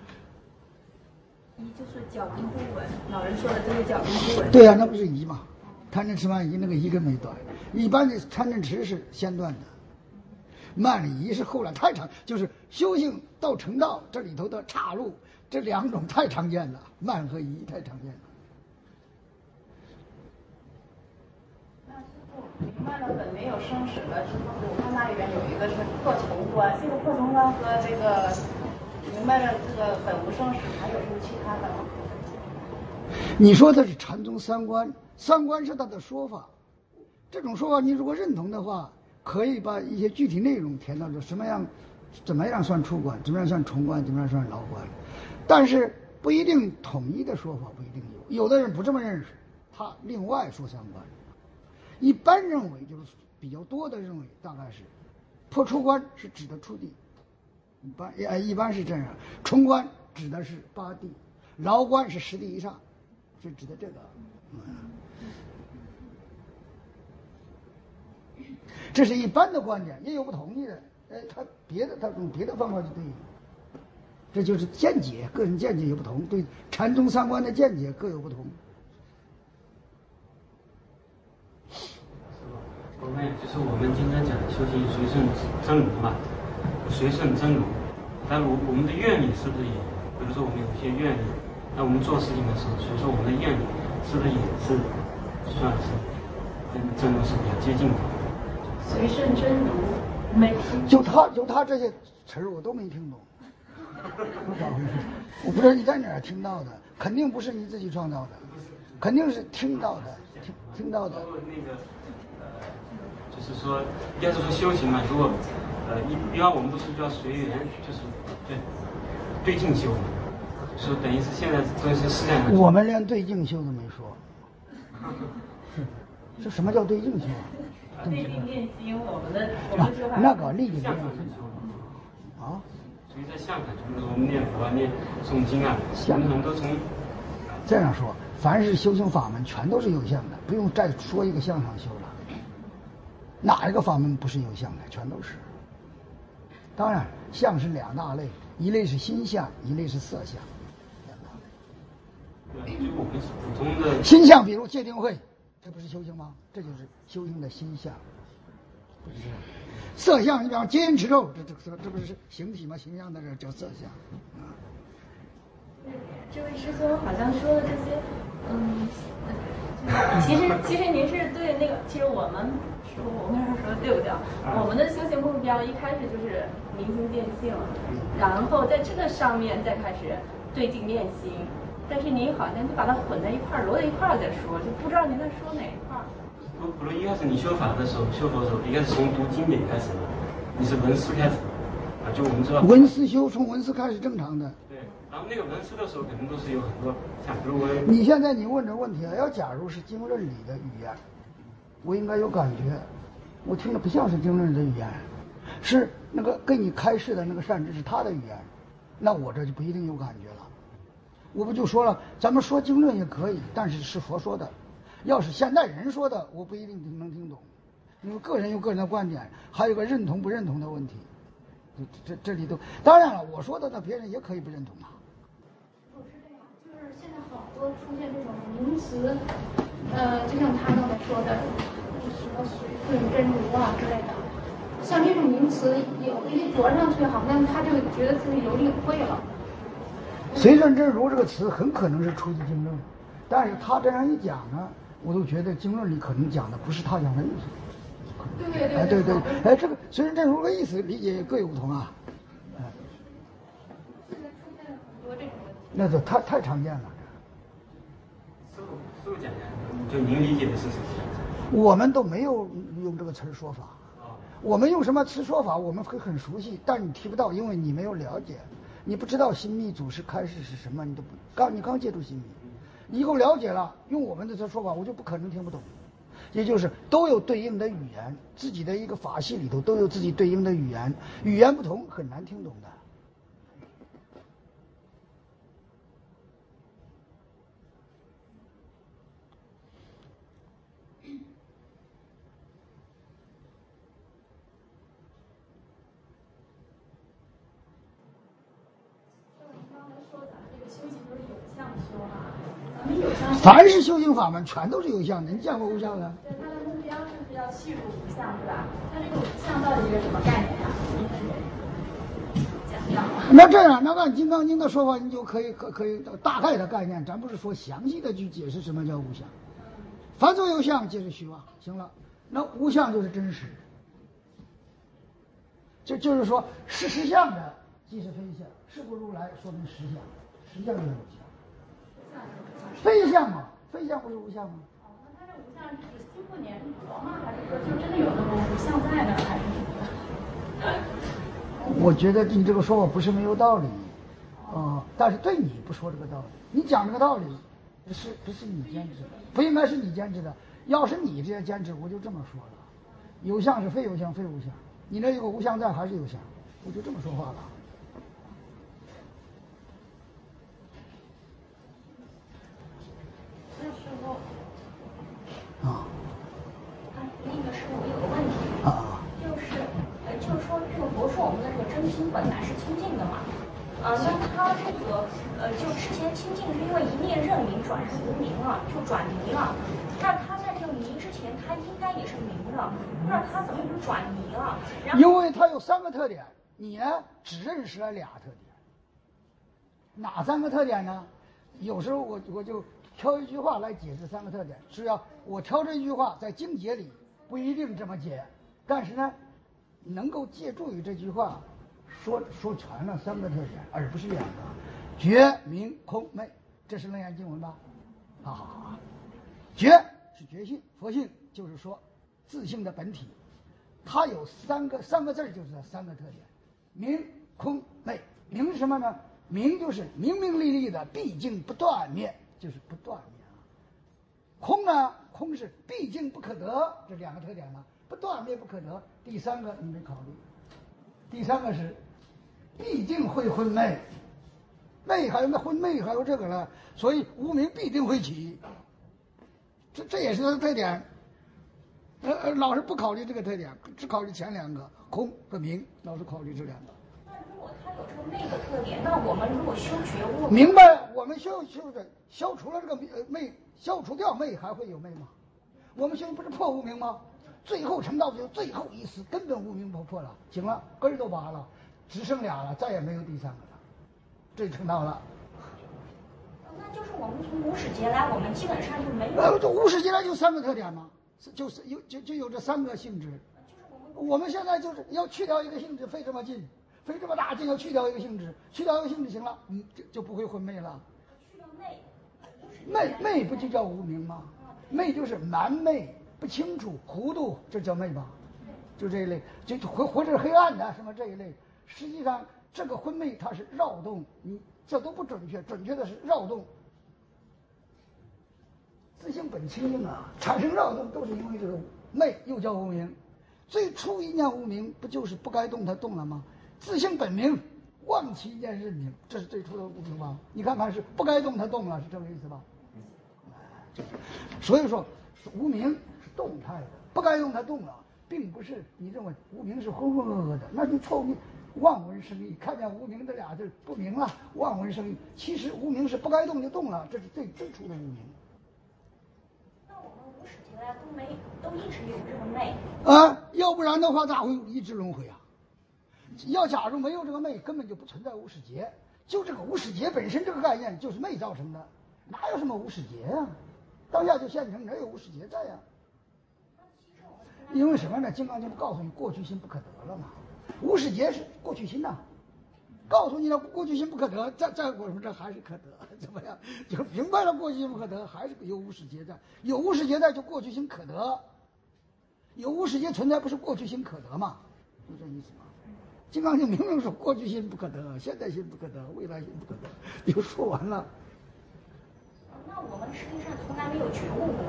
疑就是脚跟不稳，老人说的这个脚跟不稳。 对呀、啊，那不是疑嘛？贪嗔痴慢疑那个疑根没断，一般的贪嗔痴是先断的，慢疑是后来太常，就是修行到成道这里头的岔路，这两种太常见了，慢和疑太常见了。 那师父明白了本没有生死了之后，我看那里边有一个是破重观，这个破重观和这个。明白了，这个本无生死，还有什么其他的吗？ 你说的是禅宗三观，三观是他的说法。这种说法，你如果认同的话，可以把一些具体内容填到这，什么样，怎么样算出观，怎么样算重观，怎么样算牢观。但是不一定统一的说法不一定有，有的人不这么认识，他另外说三观。一般认为就是比较多的认为，大概是破出观是指的出地。一般呃一般是这样，重观指的是八地，牢观是十地以上，是指的这个。嗯，这是一般的观点，也有不同意的。哎，他别的他用别的方法去对应，这就是见解，个人见解有不同，对禅宗三观的见解各有不同。 我们就是我们经常讲的修行随顺真如嘛。随顺真如，但我我们的愿力是不是也，比如说我们有一些愿力，那我们做事情的时候，所以说我们的愿力是不是也是算是跟真如是比较接近的？ 随顺真如，没就他就他这些词儿我都没听懂，不知道回事，我不知道你在哪儿听到的，肯定不是你自己创造的，肯定是听到的，听听到的。 那个呃，就是说，要是说修行嘛，如果呃，一一般我们不是叫随缘，就是对对境修嘛，说等于是现在这些思想。 我们连对境修都没说。这什么叫对境修？ 对境念心，我们的我们的说法。 那个立即这样啊。 所以在相感，就是我们念佛啊、念诵经啊，我们很多从这样说，凡是修行法门全都是有相的，不用再说一个相上修了。哪一个法门不是有相的？全都是。当然，相是两大类，一类是心相，一类是色相。 对，就我们普通的心相，比如戒定慧，这不是修行吗？这就是修行的心相，不是这样。色相，你比方戒烟持咒，这这这这不是形体吗？形象的这叫色相。啊。 这位师兄好像说的这些，嗯，其实其实您是对那个，其实我们说我们说的对不对啊？我们的修行目标一开始就是明心见性，然后在这个上面再开始对境念心。但是您好像就把它混在一块儿，揉在一块儿再说，就不知道您在说哪一块儿。 不，不论一开始你修法的时候，修佛的时候，应该是从读经典开始的，你是文思开始的，啊，就我们知道。 文思修从文思开始正常的。 对，然后那个文思的时候，肯定都是有很多像比如我。 你现在你问这问题啊，要假如是经论里的语言，我应该有感觉，我听着不像是经论的语言，是那个给你开示的那个善知识他的语言，那我这就不一定有感觉了。我不就说了，咱们说经论也可以，但是是佛说的。要是现代人说的，我不一定能听懂，因为个人有个人的观点，还有个认同不认同的问题。这这这里头，当然了，我说的呢，别人也可以不认同啊。 不是这样，就是现在好多出现这种名词，呃，就像他刚才说的，什么随顺真如啊之类的，像这种名词，有的一着上去，好像他就觉得自己有领会了。 随顺真如这个词很可能是出自经论，但是他这样一讲呢，我都觉得经论里可能讲的不是他讲的意思。 对对对。 哎，对对，哎，这个随顺真如的意思理解各有不同啊。哎。 现在出现了很多这种问题。 那就太太常见了。 师傅，师傅讲讲，就您理解的是什么？ 我们都没有用这个词儿说法。我们用什么词说法，我们会很熟悉，但你提不到，因为你没有了解。你不知道新密祖师开示是什么，你都不刚你刚接触新密，你以后了解了，用我们的这说法，我就不可能听不懂。也就是都有对应的语言，自己的一个法系里头都有自己对应的语言，语言不同很难听懂的。凡是修行法门，全都是有相的。你见过无相的？ 对，它的目标就是要契入无相，是吧？它这个无相到底是个什么概念呀？讲讲吧。 那这样，那按《金刚经》的说法，你就可以可可以大概的概念，咱不是说详细的去解释什么叫无相。凡所有相，皆是虚妄。行了，那无相就是真实。这就是说，是实相的即是非相，是不如来说明实相，实相就是无相。非相嘛，非相不是无相吗？ 哦，那它这无相是指心不粘着吗？还是说就真的有那么无相在呢？还是什么？ 我觉得你这个说法不是没有道理，啊、呃，但是对你不说这个道理，你讲这个道理，不是不是你坚持的，不应该是你坚持的。要是你这样坚持，我就这么说了，有相是非有相，非无相，你那有个无相在还是有相，我就这么说话了。 那师傅， 啊， 啊，那个师傅，我有个问题啊， 就是呃，就是说这个佛说我们的这个真心本来是清净的嘛，啊，那他这个呃，就之前清净是因为一念认明转是无明了，就转迷了。那他在这个迷之前，他应该也是明的，那他怎么就转迷了？然后因为它有三个特点，你呢只认识了俩特点。哪三个特点呢？有时候我我就挑一句话来解释三个特点，只要我挑这一句话在经解里不一定这么解，但是呢，能够借助于这句话说说全了三个特点，而不是两个。觉明空昧，这是楞严经文吧？好好好，觉是觉性，佛性就是说自性的本体， 它有三个三个字儿，就是三个特点：明、空、昧。明是什么呢？明就是明明丽丽的，毕竟不断灭，就是不断灭啊。空呢？空是毕竟不可得，这两个特点呢，不断灭不可得。第三个你没考虑，第三个是必定会昏昧，昧还有那昏昧还有这个了，所以无明必定会起，这这也是它的特点。呃呃，老师不考虑这个特点，只考虑前两个空和明，老师考虑这两个。 那如果它有这个昧的特点，那我们如果修觉悟， 明白？我们修修的消除了这个呃昧，消除掉昧还会有昧吗？我们修不是破无明吗？最后成道就最后一丝，根本无明不破了，行了，根儿都拔了，只剩俩了，再也没有第三个了，这成道了。 那就是我们从无始劫来，我们基本上就没有。 呃，这无始劫来就三个特点嘛，就是有就就有这三个性质。我们现在就是要去掉一个性质，费这么劲，费这么大劲要去掉一个性质，去掉一个性质行了，嗯，就就不会昏昧了。 去掉昧， 昧昧不就叫无明吗？昧就是蛮昧。不清楚、糊涂，这叫昧吧？就这一类，就活活着黑暗的什么这一类。实际上，这个昏昧它是扰动，你这都不准确，准确的是扰动。自性本清净啊，产生扰动都是因为这个昧，又叫无明。最初一念无明，不就是不该动它动了吗？自性本明，忘其一念认明，这是最初的无明吧？你看看是不该动它动了，是这个意思吧？所以说，无明。动态的，不该动它动了，并不是你认为无明是浑浑噩噩的，那就错误。望文生义，看见无明这俩字不明了，望文生义。其实无明是不该动就动了，这是最最初的无明。 那我们无始劫来都没都一直有这个昧啊，要不然的话咋会一直轮回啊？要假如没有这个昧，根本就不存在无始劫。就这个无始劫本身这个概念就是昧造成的，哪有什么无始劫呀、啊？当下就现成，哪有无始劫在呀、啊？因为什么呢？金刚经告诉你，过去心不可得了嘛。无始劫是过去心呐、啊，告诉你了，过去心不可得，在在我们这还是可得，怎么样？就明白了，过去心不可得，还是有无始劫在，有无始劫在就过去心可得，有无始劫存在不是过去心可得吗？就这意思吗？金刚经明明说过去心不可得，现在心不可得，未来心不可得，就说完了。 那我们实际上从来没有觉悟过。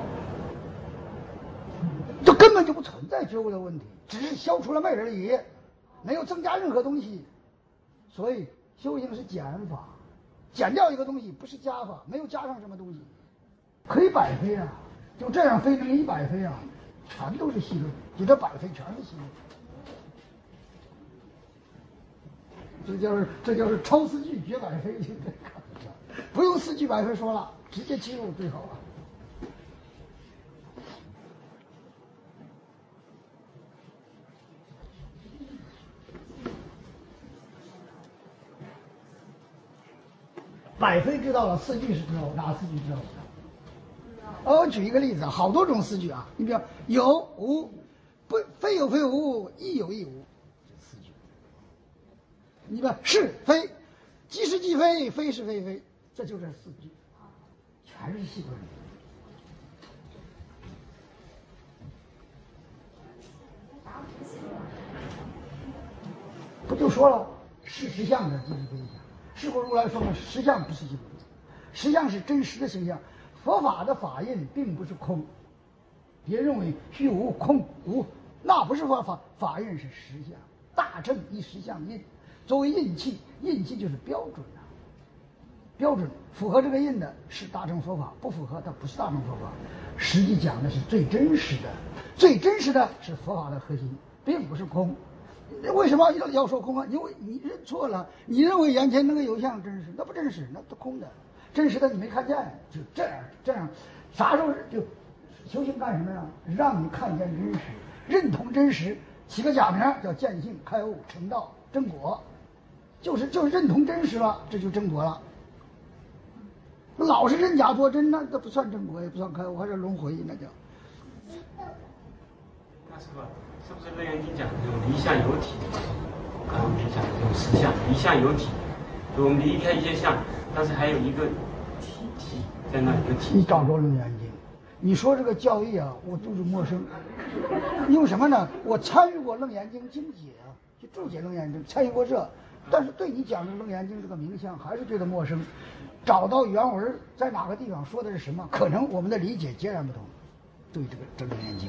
这根本就不存在觉悟的问题，只是消除了昧而已，没有增加任何东西。所以修行是减法，减掉一个东西不是加法，没有加上什么东西，可以百飞啊，就这样飞能一百飞啊，全都是细论，你这百飞全是细论。这就是这就是超四句绝百飞，不用四句百飞说了，直接切入最好啊。百非知道了，四句是知道，哪四句知道的？哦，我举一个例子，好多种四句啊。你比如有无，不非有非无，亦有亦无，这四句。你比如是非，即是即非，非是非非，这就这四句，全是细论。不就说了，是实相的，即是非相。是不如来说呢？实相不是即是非，实相是真实的形象。佛法的法印并不是空，别认为虚无空无，那不是佛法，法印是实相。大乘一实相印，作为印器，印器就是标准啊，标准符合这个印的是大乘佛法，不符合它不是大乘佛法。实际讲的是最真实的，最真实的是佛法的核心，并不是空。为什么要要说空啊？因为你认错了，你认为眼前那个有相真实，那不真实，那都空的。真实的你没看见，就这样这样，啥时候就修行干什么呀？让你看见真实，认同真实，起个假名叫见性、开悟、成道、正果，就是就是认同真实了，这就正果了。老是认假作真，那那不算正果，也不算开悟，还是轮回，那叫。 那是吧？是不是《楞严经》讲的这种离相有体？刚刚我们讲的这种实相，离相有体，就我们离开一些相，但是还有一个体体在那里，有体。 你找着《楞严经》， 你说这个教义啊，我都是陌生。因为什么呢？我参与过《楞严经》经解啊，去注解《楞严经》，参与过这，但是对你讲的《楞严经》这个名相还是觉得陌生。找到原文在哪个地方说的是什么，可能我们的理解截然不同。对这个这个《楞严经》。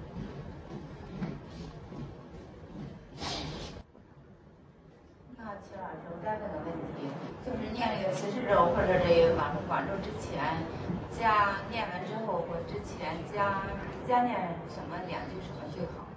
那齐老师，我再问个问题，就是念这个慈氏咒或者这个往生广咒之前，加念完之后或之前加加念什么两句什么句好？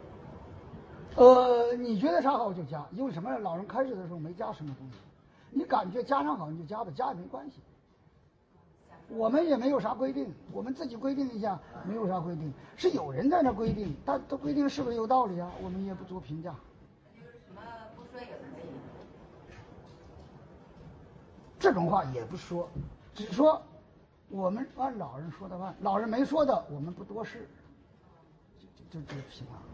呃，你觉得啥好就加，因为什么？老人开始的时候没加什么东西，你感觉加上好你就加吧，加也没关系。我们也没有啥规定，我们自己规定一下，没有啥规定，是有人在那规定，但他规定是不是有道理啊？我们也不做评价。 就是什么不说也可以。 这种话也不说，只说我们按老人说的办，老人没说的我们不多事，就就就行了。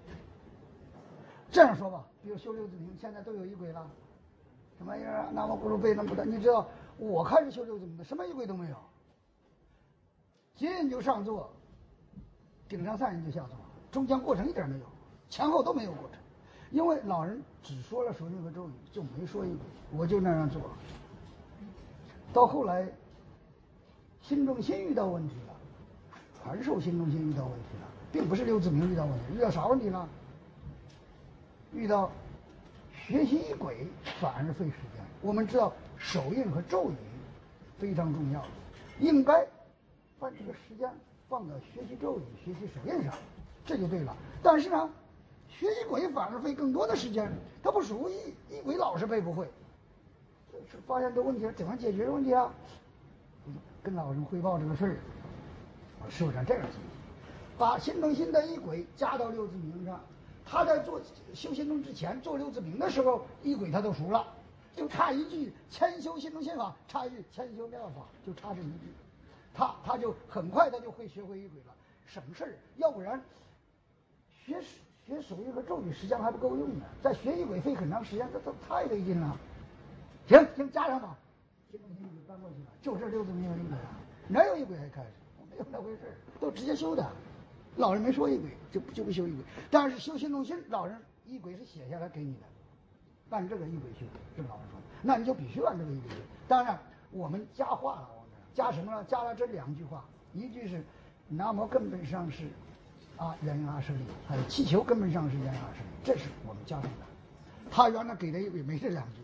这样说吧，比如修六字明，现在都有仪轨了，什么玩意儿啊？南无咕噜贝那不得，你知道我开始修六字明的，什么仪轨都没有，接引就上座，顶上三人就下座，中间过程一点没有，前后都没有过程，因为老人只说了手印和咒语，就没说仪轨，我就那样做。到后来，心中心遇到问题了，传授心中心遇到问题了，并不是六字明遇到问题，遇到啥问题了？遇到学习仪轨反而费时间。我们知道手印和咒语非常重要，应该把这个时间放到学习咒语、学习手印上，这就对了。但是呢，学仪轨反而费更多的时间，它不属于仪轨老是背不会。发现这问题怎么解决这问题啊？跟老人汇报这个事儿，我师傅长这样解决，把心中心的仪轨加到六字明上。他在做修心中之前做六字明的时候，仪轨他都熟了，就差一句千修心中心法，差一句千修妙法，就差这一句，他他就很快他就会学会仪轨了，省事儿。要不然学学手印和咒语时间还不够用呢，再学仪轨费很长时间，这都太费劲了。行行，加上吧，心中心就搬过去了，就这六字明有仪轨了，哪有仪轨还开始？没有那回事，都直接修的。老人没说仪轨，就就不修仪轨。但是修心中心，老人仪轨是写下来给你的，按这个仪轨修，这个老人说，那你就必须按这个仪轨修。当然，我们加话了，我们加什么呢？加了这两句话，一句是南无根本上是啊圆圆阿舍利，还有祈求根本上是圆圆阿舍利，这是我们加上的。他原来给的仪轨没这两句。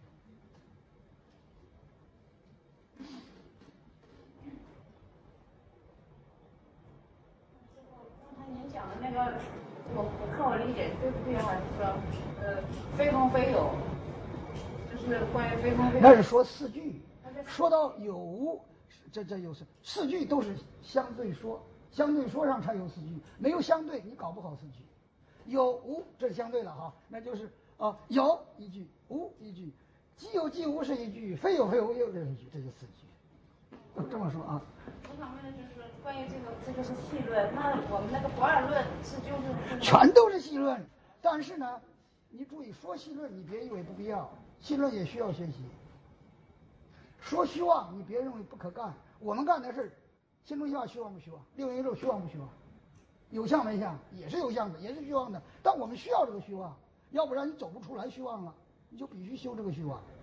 您讲的那个，我我看我理解对不对啊？这个呃，非空非有，就是关于非空非有。 那是说四句，说到有无，这这有四四句都是相对说，相对说上才有四句，没有相对你搞不好四句。有无这是相对了哈，那就是啊有一句，无一句，既有既无是一句，非有非无又是一句，这就四句。这么说啊。 我想问的就是关于这个，这个是细论，那我们那个不二论是就是全都是细论，但是呢，你注意说细论，你别以为不必要，细论也需要学习。说虚妄，你别认为不可干，我们干的事，心中希望虚妄不虚妄，六阴咒虚妄不虚妄，有相没相也是有相的，也是虚妄的，但我们需要这个虚妄，要不然你走不出来虚妄了，你就必须修这个虚妄。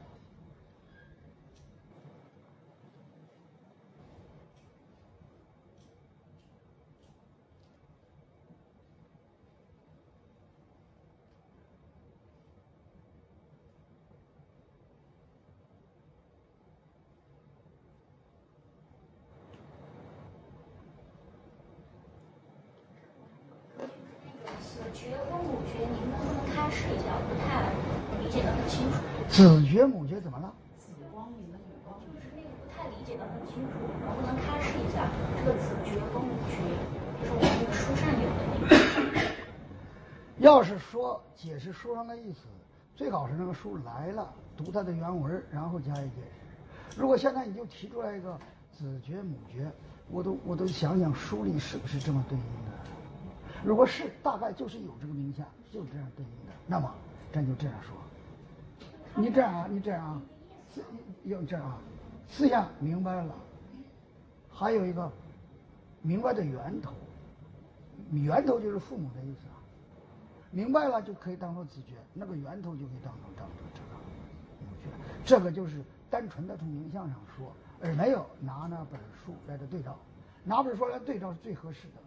子觉跟母觉，您能不能开示一下？我不太理解的很清楚。 子觉母觉怎么了？ 子光明的母光，就是那个不太理解的很清楚，能不能开示一下这个子觉跟母觉？就是我们那个书上有的那个。 要是说解释书上的意思，最好是那个书来了，读它的原文，然后加以解释。如果现在你就提出来一个子觉母觉，我都我都想想书里是不是这么对应的。如果是，大概就是有这个名相，就这样对应的。那么，咱就这样说。你这样啊，你这样啊，有这样啊，思想明白了。还有一个， 明白的源头，源头就是父母的意思啊。明白了就可以当做自觉，那个源头就可以当做当做这个母觉，这个就是单纯的从名相上说，而没有拿那本书来的对照，拿本书来对照是最合适的。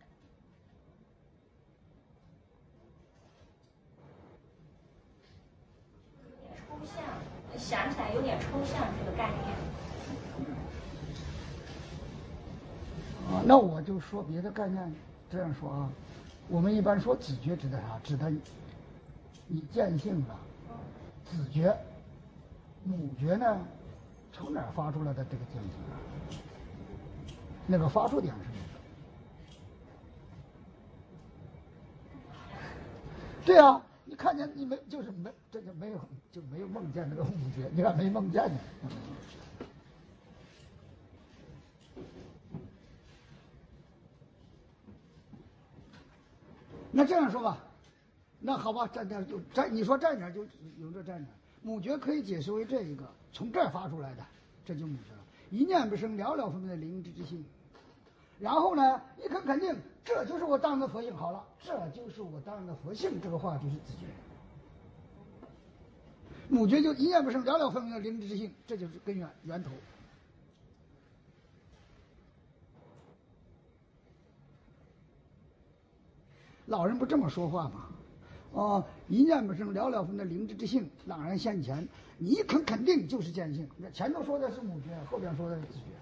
有点抽象，想起来有点抽象这个概念。 啊，那我就说别的概念，这样说啊。我们一般说子觉指的啥？指的你见性了，子觉，母觉呢，从哪儿发出来的这个见性啊？那个发出点是什么？对啊，你看见你没就是没这就没有就没有梦见那个母觉，你看没梦见呢。那这样说吧，那好吧，站点就站，你说站点就有这站点，母觉可以解释为这一个从这儿发出来的，这就母觉了。一念不生，了了分明的灵知之性。然后呢，一看肯定，这就是我当的佛性。好了，这就是我当的佛性，这个话就是自觉。母觉就一念不生，了了分明的灵知之性，这就是根源源头。老人不这么说话吗？哦，一念不生，了了分的灵知之性朗然现前，你一肯肯定就是见性。前头说的是母觉，后边说的是自觉。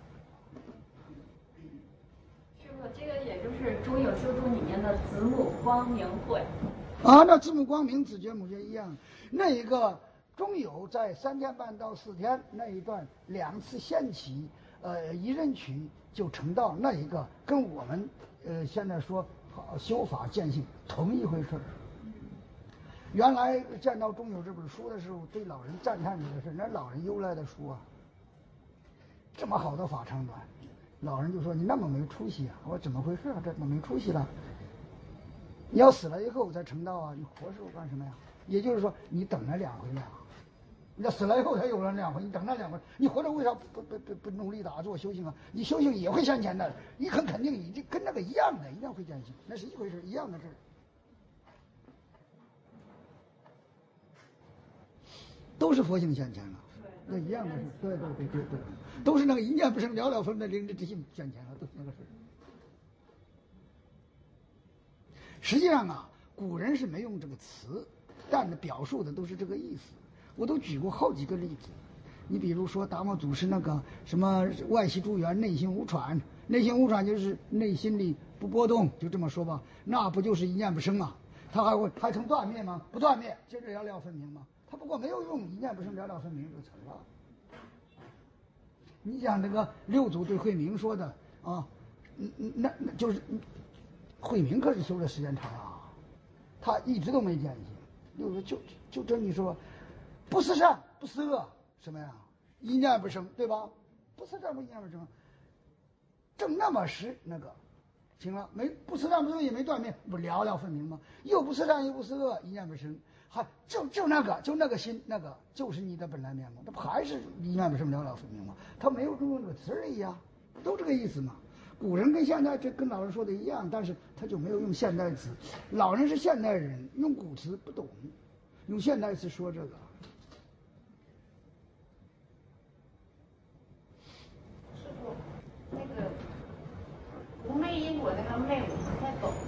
师傅，这个也就是中有修中里面的子母光明会啊，那子母光明、子觉、母觉一样。那一个中有在三天半到四天那一段两次现起，呃，一人取就成道，那一个跟我们呃现在说。修法见性同一回事儿。原来见到中有这本书的时候，对老人赞叹这个事，那老人邮来的书啊，这么好的法长短，老人就说你那么没出息啊！我说怎么回事啊？这怎么没出息了？你要死了以后才成道啊！你活时候干什么呀？也就是说，你等了两回了。那死了以后才有了两回，你等了两回，你活着为啥不不不不努力打坐修行啊？你修行也会现前的，你很肯定，你就跟那个一样的，一样会见性，那是一回事，一样的事儿。都是佛性现前了，那一样的事，对对对对对，都是那个一念不生，了了分的灵知之性现前了，都是那个事。实际上啊，古人是没用这个词，但表述的都是这个意思。我都举过好几个例子，你比如说达摩祖师那个什么外息诸缘，内心无喘，内心无喘就是内心里不波动，就这么说吧，那不就是一念不生吗？他还会还成断灭吗？不断灭，接着了了分明吗？他不过没有用一念不生了了分明这个词儿啊。你讲这个六祖对慧明说的啊，那那就是慧明可是修的时间长啊，他一直都没见性。六祖就就这你说。不思善，不思恶，什么呀？一念不生，对吧？不思善，不一念不生，正那么实那个，行了，没不思善不思恶也没断灭，不了了分明吗？又不思善又不思恶，一念不生，还就就那个就那个心，那个就是你的本来面目，这不还是一念不生了了分明吗？他没有用这个词而已啊，都这个意思嘛。古人跟现代这跟老人说的一样，但是他就没有用现代词。老人是现代人，用古词不懂，用现代词说这个。 那个不昧因果那个昧我不太懂。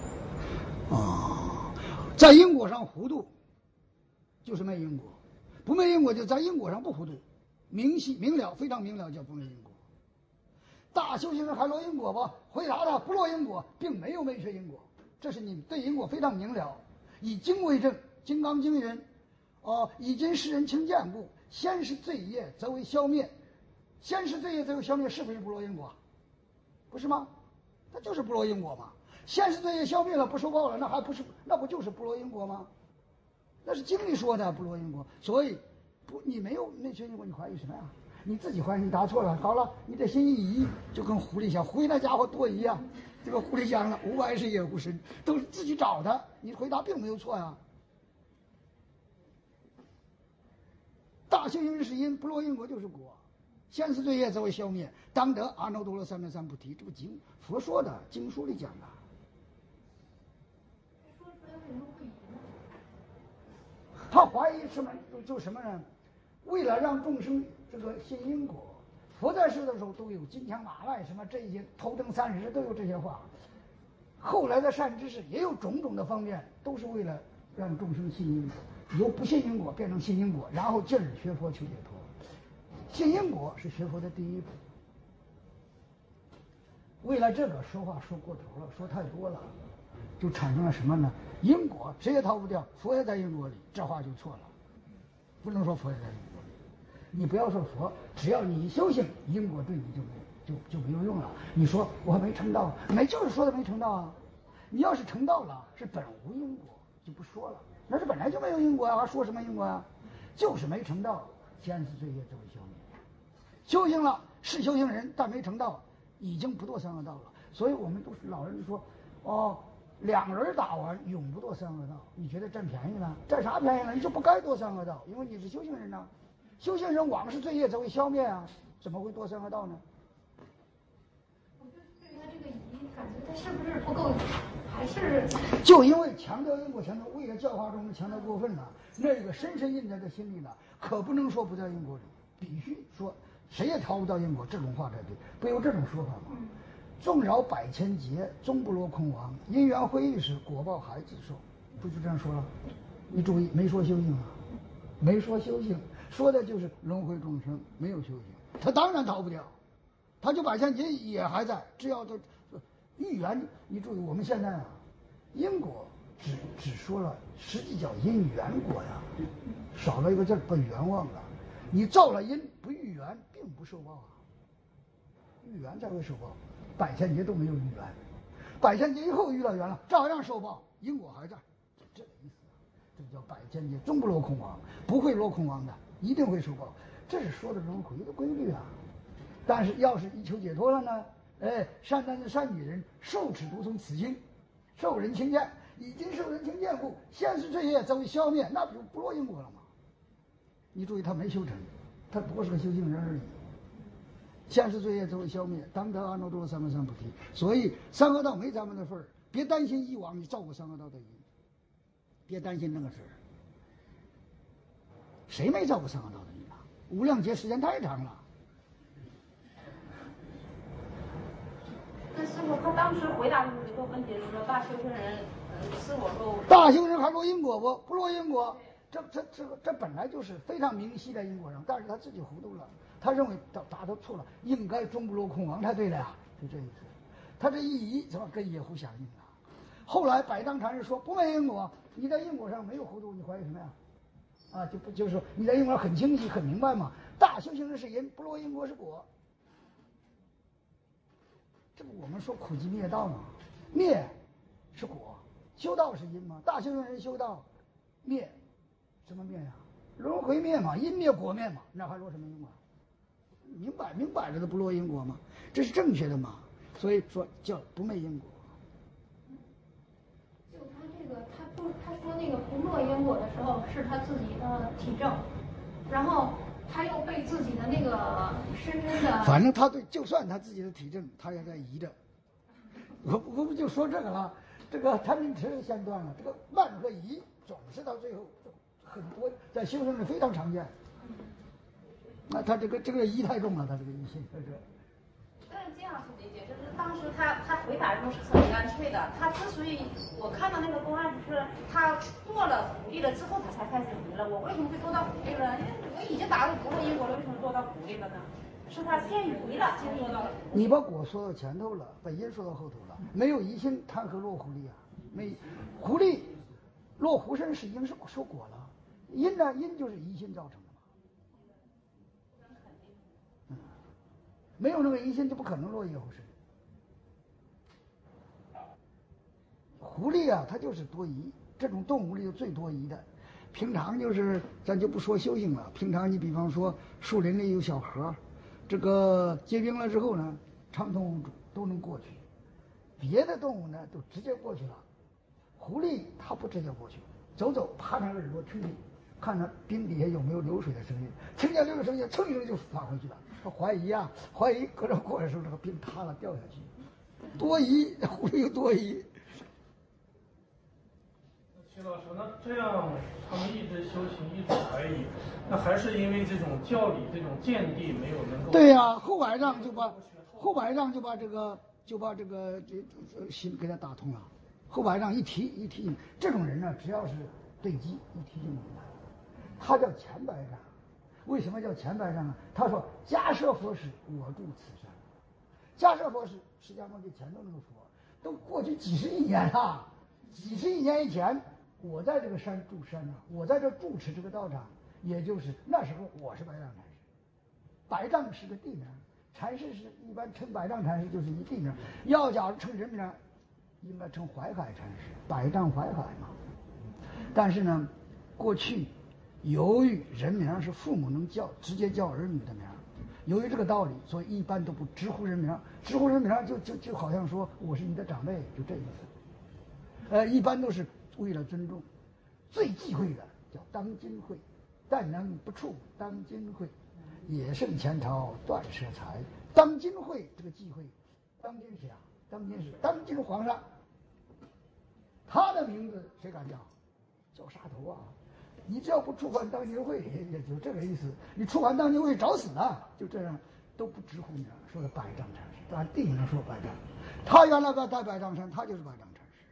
啊，在因果上糊涂，就是昧因果；不昧因果就在因果上不糊涂，明晰明了，非常明了叫不昧因果。大修行人还落因果不？回答他不落因果，并没有昧学因果，这是你对因果非常明了。以经为证，《金刚经》云：哦，以今世人轻见故，先是罪业，则为消灭。先是罪业，则为消灭，是不是不落因果？不是吗？那就是不落因果嘛。先是罪业消灭了，不受报了，那还不是那不就是不落因果吗？那是经里说的不落因果，所以不你没有内学因果，你怀疑什么呀？你自己怀疑，你答错了，好了，你这心一疑，就跟狐狸想，狐狸那家伙多疑啊，这个狐狸想了，无外是也无深，都是自己找的，你回答并没有错呀。大修行是因，不落因果就是果。 先是罪业则为消灭，当得阿耨多罗三藐三菩提。这个经佛说的，经书里讲的。 说出来为什么不疑呢？ 他怀疑什么？就什么呢？为了让众生这个信因果，佛在世的时候都有金枪马外什么这些头等三十都有这些话。后来的善知识也有种种的方面，都是为了让众生信因果，由不信因果变成信因果，然后进而学佛求解脱。信因果是学佛的第一步。为了这个说话说过头了，说太多了，就产生了什么呢？因果谁也逃不掉，佛也在因果里，这话就错了。不能说佛也在因果里，你不要说佛，只要你修行，因果对你就没就就没有用了。你说我还没成道，没就是说的没成道啊。你要是成道了，是本无因果，就不说了，那是本来就没有因果啊，还说什么因果啊？就是没成道，先是罪业就会消灭。修行了是修行人，但没成道，已经不堕三恶道了。所以我们都是老人说，哦，两轮打完永不堕三恶道，你觉得占便宜了？占啥便宜了？你就不该堕三恶道，因为你是修行人呐、啊。修行人往事罪业则会消灭啊，怎么会堕三恶道呢？ 我就对他这个疑，感觉他是不是不够，还是就因为强调因果强调，为了教化众生强调过分了，那个深深印在这心里了，可不能说不在因果里，必须说。谁也逃不到因果，这种话才对，不有这种说法吗？纵扰百千劫，终不落空亡，因缘会遇时，果报还自受，不就这样说了？你注意，没说修行啊，没说修行，说的就是轮回众生，没有修行，他当然逃不掉，他就百千劫也还在，只要他遇缘，你注意，我们现在啊，因果只只说了，实际叫因缘果呀，少了一个字，把缘忘了。你造了因不遇缘，并不受报啊。遇缘才会受报，百千劫都没有遇缘，百千劫以后遇到缘了，照样受报，因果还在，这个意思。这叫百千劫终不落空亡，不会落空亡的，一定会受报。这是说的轮回的规律啊。但是要是一求解脱了呢？哎，善男子善女人受持读诵此经，受人轻贱，已经受人轻贱故，先是罪业则为消灭，那不就不落因果了吗？你注意，他没修成，他不过是个修行人而已。先是罪业则为消灭，当得阿耨多罗三藐三菩提。所以三恶道没咱们的份儿，别担心以往你造过三恶道的因，别担心那个事儿。谁没造过三恶道的因啊？无量劫时间太长了。 那师傅他当时回答这个问题的时候，大修行人呃是否够？ 大修行人还落因果不？不落因果。这这这个这本来就是非常明晰的因果上，但是他自己糊涂了，他认为答答的错了，应该终不落空亡才对的呀，就这意思。他这一疑，怎么跟野狐响应了？后来百当禅师说不昧因果，你在因果上没有糊涂，你怀疑什么呀？啊，就不就是说你在因果上很清晰很明白嘛？大修行人是因，不落因果是果。这不我们说苦集灭道嘛，灭是果，修道是因嘛，大修行人修道灭。什么灭呀？轮回灭嘛，因灭果灭嘛，那还落什么因果？明摆明摆着的不落因果嘛，这是正确的嘛。所以说叫不昧因果。 就他这个，他不，他说那个不落因果的时候是他自己的体证，然后他又被自己的那个深深的， 反正他对，就算他自己的体证，他也在疑着。我我不就说这个了？这个贪嗔痴先断了，这个慢和疑总是到最后。很多在修行里非常常见，那他这个这个疑太重了，他这个疑心在这。 但是这样是理解，就是当时他他回答中是很干脆的。他之所以我看到那个公案是他做了苦力了之后，他才开始疑了。我为什么会做到苦力了？因为我已经达到不落因果了，为什么做到苦力了呢？是他先疑了，先做到了。 你把果说到前头了，把因说到后头了，没有疑心，谈何落狐狸啊？没狐狸落狐身是已经是说果了。因呢？因就是疑心造成的嘛。嗯，没有那个疑心，就不可能落业狐身。狐狸啊，它就是多疑，这种动物里有最多疑的。平常就是咱就不说修行了，平常你比方说树林里有小河，这个结冰了之后呢，畅通无阻都能过去。别的动物呢，都直接过去了，狐狸它不直接过去，走走趴上耳朵听听。看着冰底下有没有流水的声音，听见流水声音，噌一声就返回去了。 怀疑啊，怀疑搁这过的时候，这个冰塌了掉下去，多疑，狐狸有多疑。 徐老师，那这样他们一直修行，一直怀疑，那还是因为这种教理、这种见地没有能够。 对呀、啊，后百丈就把后百丈就把这个就把这个这这心给他打通了。后百丈一提一提，这种人呢，只要是对机一提就明白。他叫前百丈，为什么叫前百丈呢？他说：“迦舍佛时，我住此山。”迦舍佛时，释迦牟尼前头那个佛，都过去几十亿年了，几十亿年以前。我在这个山住山上，我在这住持这个道场，也就是那时候我是百丈禅师，百丈是个地名，禅师是一般称百丈禅师就是一地名，要假如称人名，应该称淮海禅师，百丈淮海嘛。但是呢，过去由于人名是父母能叫直接叫儿女的名，由于这个道理，所以一般都不直呼人名，直呼人名就就就好像说我是你的长辈，就这意思。呃，一般都是。为了尊重，最忌讳的叫当今会，但能不触当今会，也胜前朝断舍财。当今会这个忌讳，当今谁啊？当今是当今皇上，他的名字谁敢叫？叫杀头啊！你只要不触犯当今会，也就这个意思。你触犯当今会找死啊！就这样都不直呼名，说的百丈禅师，按地名说百丈。他原来个带百丈山，他就是百丈。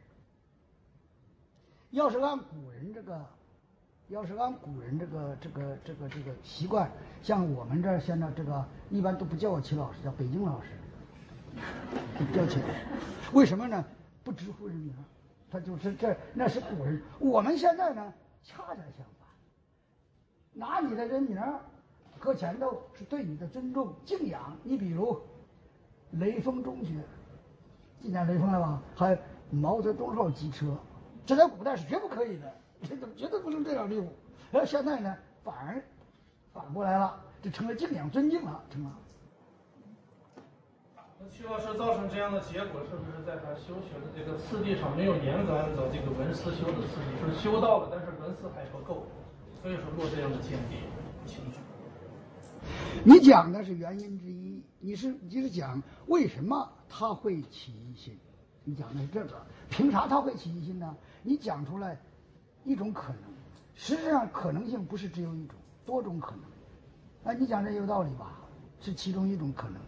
要是按古人这个，要是按古人这个这个这个这个习惯，像我们这儿现在这个一般都不叫我齐老师，叫北京老师，不叫齐老师。为什么呢？不直呼人名，他就是这那是古人。我们现在呢，恰恰相反，拿你的人名搁前头是对你的尊重敬仰。你比如雷锋中学，今年雷锋了吧？还毛泽东号机车。这在古代是绝不可以的，这怎么绝对不能这样利用？然后现在呢，反而反过来了，这成了敬仰、尊敬了，成了。 那徐老师造成这样的结果，是不是在他修学的这个次第上没有严格按照这个文思修的次第，就是修到了，但是文思还不够，所以说落这样的见地不清楚。 你讲的是原因之一，你是你是讲为什么他会起疑心？你讲的是这个，凭啥他会起疑心呢？你讲出来一种可能，实际上可能性不是只有一种，多种可能。哎，你讲这有道理吧？是其中一种可能。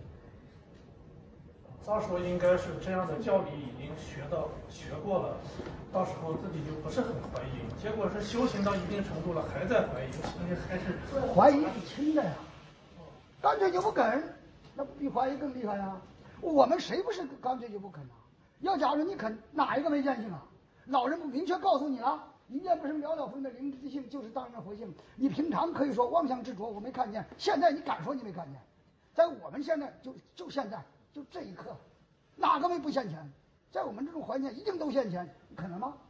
到时候应该是这样的教理已经学到学过了，到时候自己就不是很怀疑，结果是修行到一定程度了还在怀疑，所以还是怀疑是轻的呀，干脆就不肯，那比怀疑更厉害啊！我们谁不是干脆就不肯啊？要假如你肯，哪一个没见性啊？老人不明确告诉你了，一念不生了了分的灵知性就是当然佛性。你平常可以说妄想执着我没看见，现在你敢说你没看见？在我们现在就就现在就这一刻，哪个没不现前？在我们这种环境一定都现前，可能吗？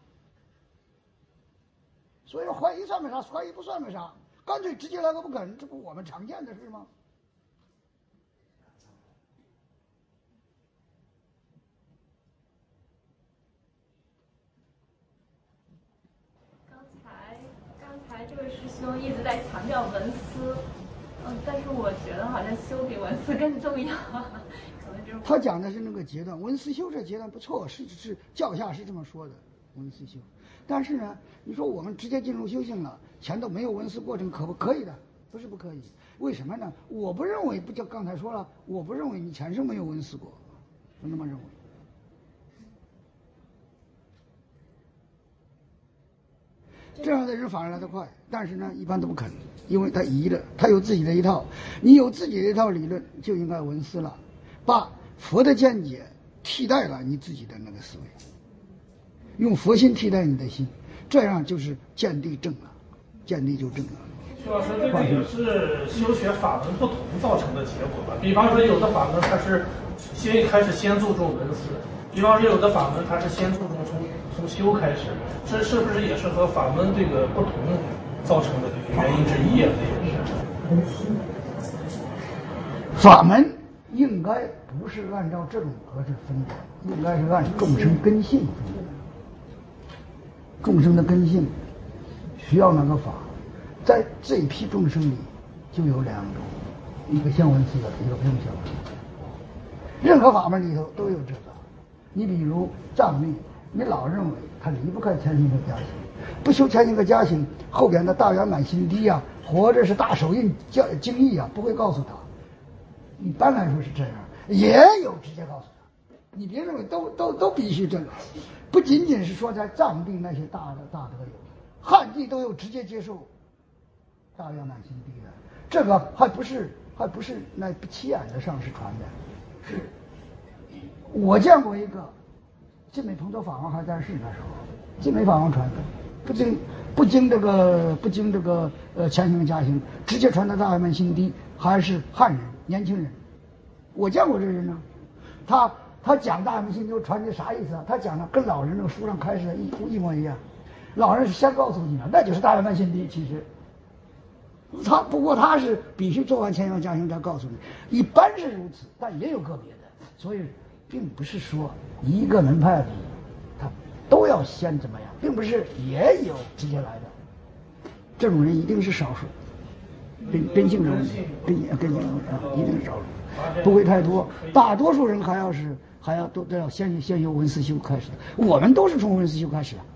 所以说怀疑算个啥？怀疑不算个啥，干脆直接来个不肯，这不我们常见的事吗？ 这位师兄一直在强调文思，嗯，但是我觉得好像修比文思更重要，可能就是他讲的是那个阶段，文思修这阶段不错，是是教下是这么说的，文思修。但是呢，你说我们直接进入修行了，前头没有文思过程，可不可以的？不是不可以，为什么呢？我不认为，不就刚才说了，我不认为你前生没有文思过，不那么认为。这样的人反而来得快，但是呢，一般都不肯，因为他疑了，他有自己的一套。你有自己的一套理论，就应该文思了，把佛的见解替代了你自己的那个思维，用佛心替代你的心，这样就是见地正了，见地就正了。 徐老师，这个也是修学法门不同造成的结果吧？比方说，有的法门它是先一开始先注重文思，比方说有的法门它是先注重从从修开始，这是不是也是和法门这个不同造成的这个原因之一啊？这也是。 法门应该不是按照这种格式分的，应该是按众生根性分的。众生的根性需要哪个法，在这一批众生里就有两种， 一个相闻思的，一个不用相闻。任何法门里头都有这个。你比如藏密，你老认为他离不开前行和加行，不修前行和加行，后边的大圆满心地啊，或者是大手印教经义啊，不会告诉他。一般来说是这样，也有直接告诉他。你别认为都都都必须这个，不仅仅是说在藏地那些大的大德有，汉地都有直接接受大圆满心地的，这个还不是还不是那不起眼的上师传的，是。我见过一个晋美彭州法王还在世那时候，晋美法王传的，不经不经这个不经这个呃前行加行，直接传的大圆满心地，还是汉人年轻人。我见过这人呢，他他讲大圆满心地传的啥意思啊？他讲的跟老人那个书上开始的一一模一样，老人是先告诉你了，那就是大圆满心地。其实他不过他是必须做完前行加行再告诉你，一般是如此，但也有个别的，所以。并不是说一个门派里他都要先怎么样，并不是也有直接来的，这种人一定是少数，根根性中根根性中啊，一定是少数，不会太多。大多数人还要是还要都都要先先由文思修开始的，我们都是从文思修开始的。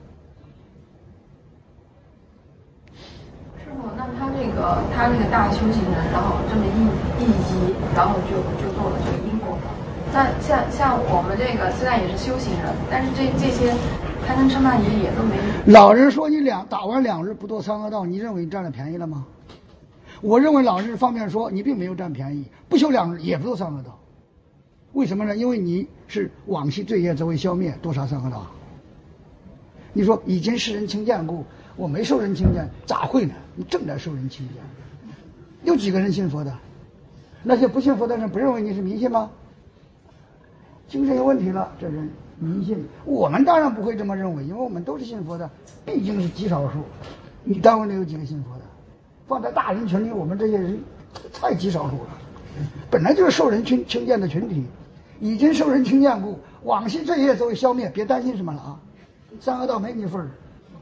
师傅，那他这个他这个大修行人，然后这么一一集，然后就就做了这个因果法。那像像我们这个虽然也是修行人，但是这这些贪嗔痴慢疑也都没。 老人说你两打完两日不堕三恶道，你认为你占了便宜了吗？我认为老人方面说你并没有占便宜，不修两日也不堕三恶道。为什么呢？因为你是往昔罪业则为消灭，堕啥三恶道？你说以前世人轻贱故，我没受人轻贱，咋会呢？你正在受人轻贱。有几个人信佛的？那些不信佛的人不认为你是迷信吗？精神有问题了，这人迷信。我们当然不会这么认为，因为我们都是信佛的，毕竟是极少数。你单位里有几个信佛的？放在大人群里，我们这些人太极少数了。本来就是受人轻轻贱的群体，已经受人轻贱故，往昔罪业作为消灭，别担心什么了啊！三恶道没你份儿。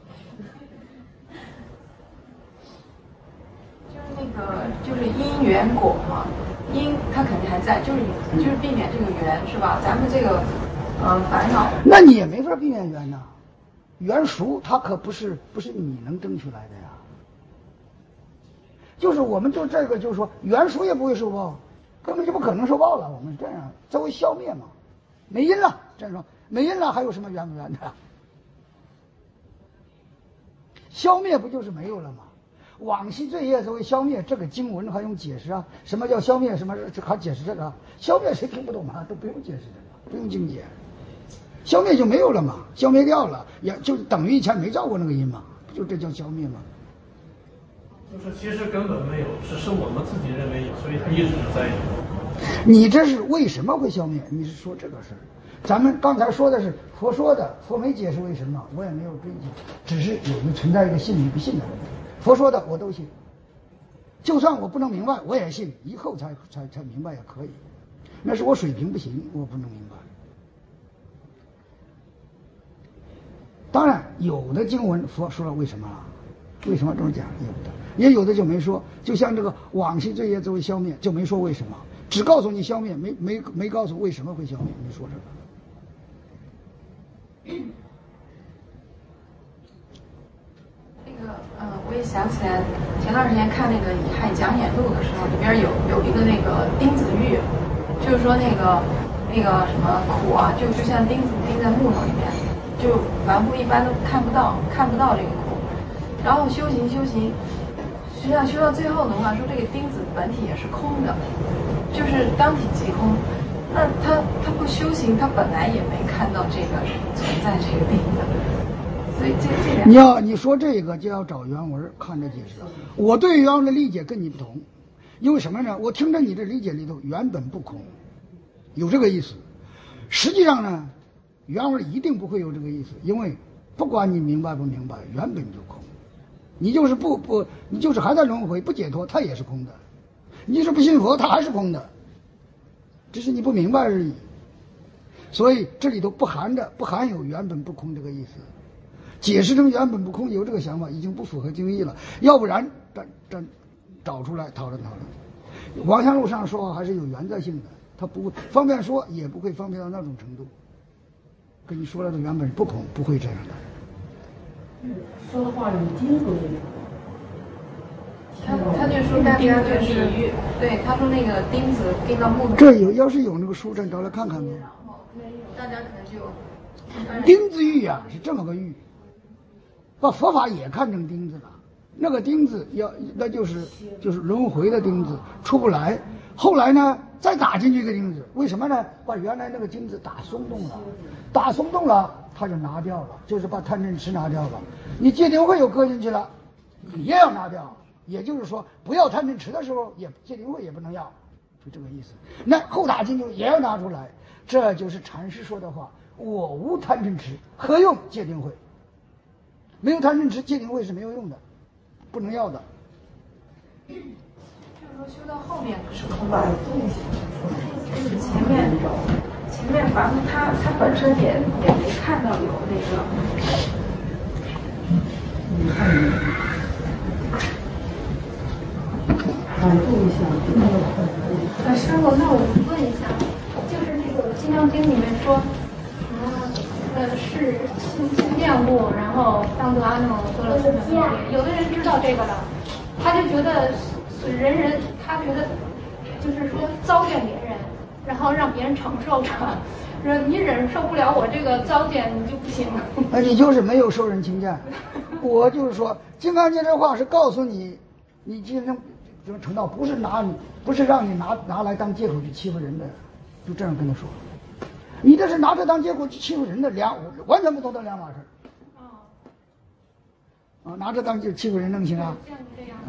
就是那个，就是因缘果嘛。因它肯定还在，就是就是避免这个缘是吧？咱们这个呃烦恼， 那你也没法避免缘呐。缘熟它可不是不是你能争取来的呀。就是我们就这个就是说缘熟也不会受报，根本就不可能受报了。我们这样作为消灭嘛，没因了，这样说没因了还有什么缘不缘的？消灭不就是没有了吗？往昔罪业作为消灭，这个经文还用解释啊？什么叫消灭？什么还解释这个？消灭谁听不懂啊？都不用解释这个，不用精解。消灭就没有了嘛，消灭掉了，也就等于以前没造过那个因嘛，不就这叫消灭吗？ 就是其实根本没有，只是我们自己认为有，所以它一直在有。 你这是为什么会消灭？你是说这个事儿？咱们刚才说的是佛说的，佛没解释为什么，我也没有追究，只是有一个存在一个信与不信的问题。佛说的我都信，就算我不能明白我也信，以后才才才明白也可以，那是我水平不行，我不能明白。当然有的经文佛说了为什么，为什么这么讲，有的也有的就没说，就像这个往昔罪业作为消灭，就没说为什么，只告诉你消灭，没没没告诉为什么会消灭，没说这个。 那个呃，我也想起来，前段时间看那个《乙亥讲演录》的时候，里边有有一个那个钉子玉，就是说那个那个什么苦啊，就就像钉子钉在木头里面，就凡夫一般都看不到看不到这个苦，然后修行修行，实际上修到最后的话，说这个钉子本体也是空的，就是当体即空。那他他不修行，他本来也没看到这个存在这个钉子。所以这这两， 你要你说这个就要找原文看着解释了。我对原文的理解跟你不同，因为什么呢？我听着你的理解里头原本不空，有这个意思。实际上呢，原文一定不会有这个意思，因为不管你明白不明白，原本就空。你就是不不，你就是还在轮回不解脱，它也是空的。你是不信佛，它还是空的，只是你不明白而已。所以这里头不含着不含有原本不空这个意思。解释成原本不空，有这个想法已经不符合经义了，要不然咱咱找出来讨论讨论。 王香路上说话还是有原则性的，他不会方便说，也不会方便到那种程度。跟你说了的原本不同，不会这样的。 说的话你盯住那个。 他他就说大家就是，对，他说那个钉子钉到木头。 这有要是有那个书，咱找来看看吗？ 大家可能就。 钉子玉呀、啊，是这么个玉，把佛法也看成钉子了。那个钉子要那就是就是轮回的钉子，出不来。后来呢，再打进去一个钉子，为什么呢？把原来那个钉子打松动了，打松动了，他就拿掉了，就是把贪嗔痴拿掉了。你戒定慧又搁进去了，你也要拿掉。也就是说，不要贪嗔痴的时候，也戒定慧也不能要，就这个意思。那后打进去也要拿出来，这就是禅师说的话。我无贪嗔痴，何用戒定慧？没有贪嗔痴，戒定慧是没有用的，不能要的。 就是说修到后面是空白，就是前面前面反正他他本身也也没看到有那个。 你看你，反复一下， 呃，师傅，那我问一下，就是那个《金刚经》里面说。呃，是心心见物，然后当得阿耨多罗三藐三菩提。有的人知道这个了，他就觉得人人，他觉得就是说糟践别人，然后让别人承受着，你忍受不了我这个糟践，你就不行了。 那你就是没有受人轻贱。我就是说，《金刚经》这话是告诉你，你今天这种成道不是拿你，不是让你拿拿来当借口去欺负人的，就这样跟他说。你这是拿着当借口去欺负人的两完全不同的两码事。哦。啊，拿着当就欺负人能行啊？ 这样这样。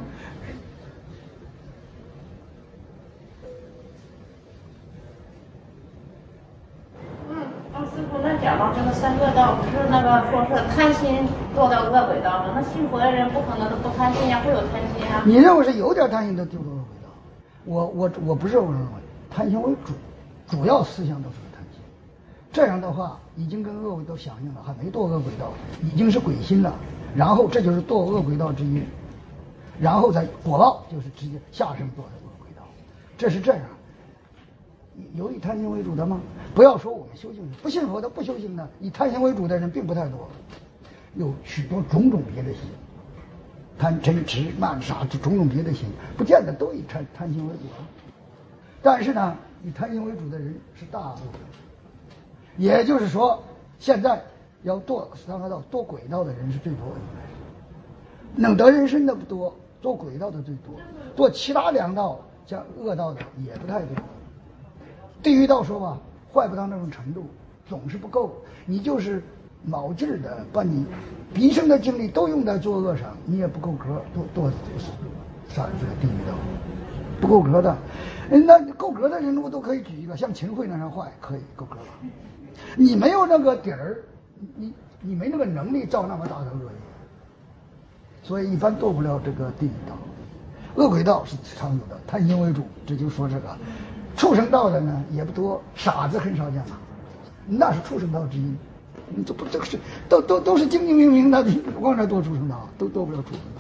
嗯，啊，师傅，那讲到这个三恶道，不是那个说是贪心堕到恶轨道了？那信佛的人不可能都不贪心呀，会有贪心啊。 你认为是有点贪心的堕到恶轨道？我我我不是我认为贪心为主，主要思想都是。这样的话，已经跟恶轨道响应了，还没堕恶轨道，已经是鬼心了。然后这就是堕恶轨道之因，然后再果报就是直接下生堕的恶轨道，这是这样。有以贪心为主的吗？不要说我们修行人，不信佛的、不修行的，以贪心为主的人并不太多，有许多种种别的心，贪嗔痴慢杀这种种别的心，不见得都以贪贪心为主。但是呢，以贪心为主的人是大部分。也就是说，现在要堕三恶道、堕轨道的人是最多的，能得人身的不多，堕轨道的最多，堕其他两道像恶道的也不太多。地狱道说吧，坏不到那种程度，总是不够。你就是卯劲儿的把你毕生的精力都用在作恶上，你也不够格堕堕上这个地狱道，不够格的。那够格的人物都可以举一个，像秦桧那样坏，可以够格了。你没有那个底儿，你你没那个能力造那么大的恶业，所以一般堕不了这个地狱道。恶鬼道是常有的，贪心为主，这就说这个。畜生道的呢也不多，傻子很少见了，那是畜生道之一。你这不这个是都都都是精精明明的，你往那堕畜生道，都堕不了畜生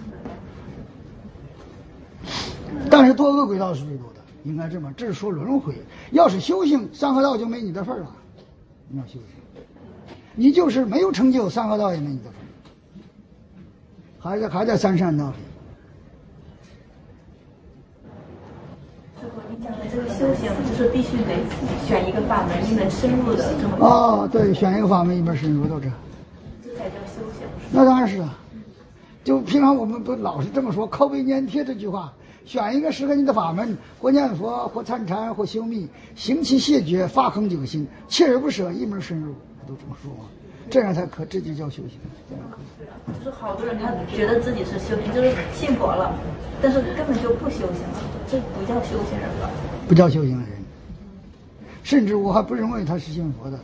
道。但是堕恶鬼道是最多的，应该这么，这是说轮回。要是修行三恶道就没你的份了。你要修行，你就是没有成就，三恶道也没你的份，还在还在三善道里。 师傅，你讲的这个修行，就是必须得选一个法门，一门深入的这么。 哦，对，选一个法门，一门深入，都这。 这才叫修行。 那当然是啊，就平常我们不老是这么说，靠背粘贴这句话。选一个适合你的法门，或念佛，或参禅，或修密，行其谢绝，发恒久心，锲而不舍，一门深入，都这么说嘛。这样才可，这就叫修行，这样可以。 就是好多人他觉得自己是修行，就是信佛了，但是根本就不修行了，这不叫修行人了。 不叫修行人，甚至我还不认为他是信佛的。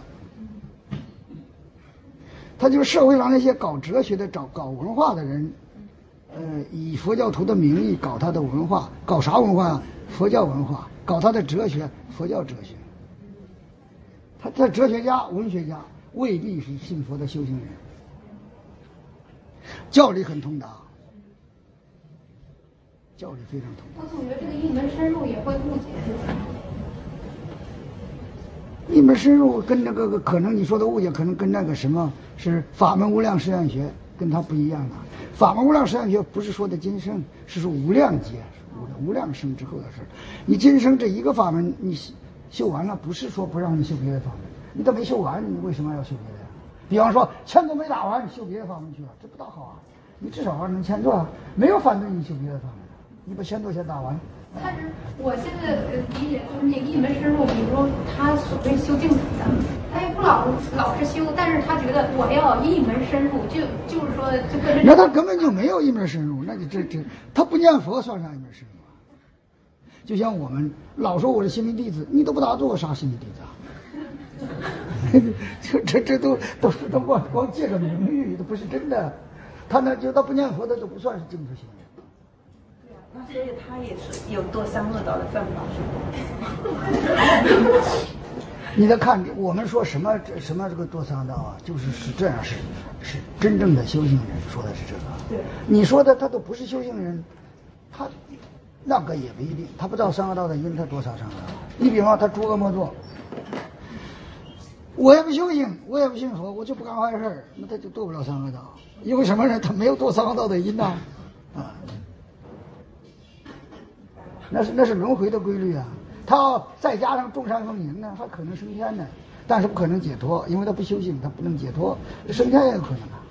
他就是社会上那些搞哲学的、找搞文化的人。呃，以佛教徒的名义搞他的文化，搞啥文化啊？佛教文化，搞他的哲学，佛教哲学。他这哲学家、文学家未必是信佛的修行人，教理很通达， 教理非常通达。 我总觉得这个一门深入也会误解自己。 一门深入跟那个可能你说的误解，可能跟那个什么是法门无量实验学，跟它不一样的。法门无量实验学不是说的今生，是说无量劫、无无量生之后的事。你今生这一个法门你修完了，不是说不让你修别的法门，你都没修完，你为什么要修别的呀？比方说签都没打完，你修别的法门去了，这不大好啊！你至少要能签做，没有反对你修别的法门，你把签做先打完。 但是我现在理解就是那个一门深入，比如说他所谓修净土的，他又不老老是修，但是他觉得我要一门深入，就就是说就跟那他根本就没有一门深入，那你这这他不念佛算啥一门深入啊？就像我们老说我是新密弟子，你都不打坐啥新密弟子啊？这这这都都是都光光借个名誉，都不是真的。他那就他不念佛的都不算是净土心。 那所以他也是有堕三恶道的份吧？ 你再看我们说什么什么这个堕三恶道啊，就是是这样，是是真正的修行人说的是这个。 对， 你说的他都不是修行人，他那个也不一定，他不知道三恶道的因，他堕啥三恶道？你比方他诸恶莫作，我也不修行，我也不信佛，我就不干坏事，那他就堕不了三恶道。因为什么呢？他没有堕三恶道的因呐，啊。那是那是轮回的规律啊，他再加上众善奉行呢，他可能升天呢，但是不可能解脱，因为他不修行，他不能解脱，升天也有可能啊。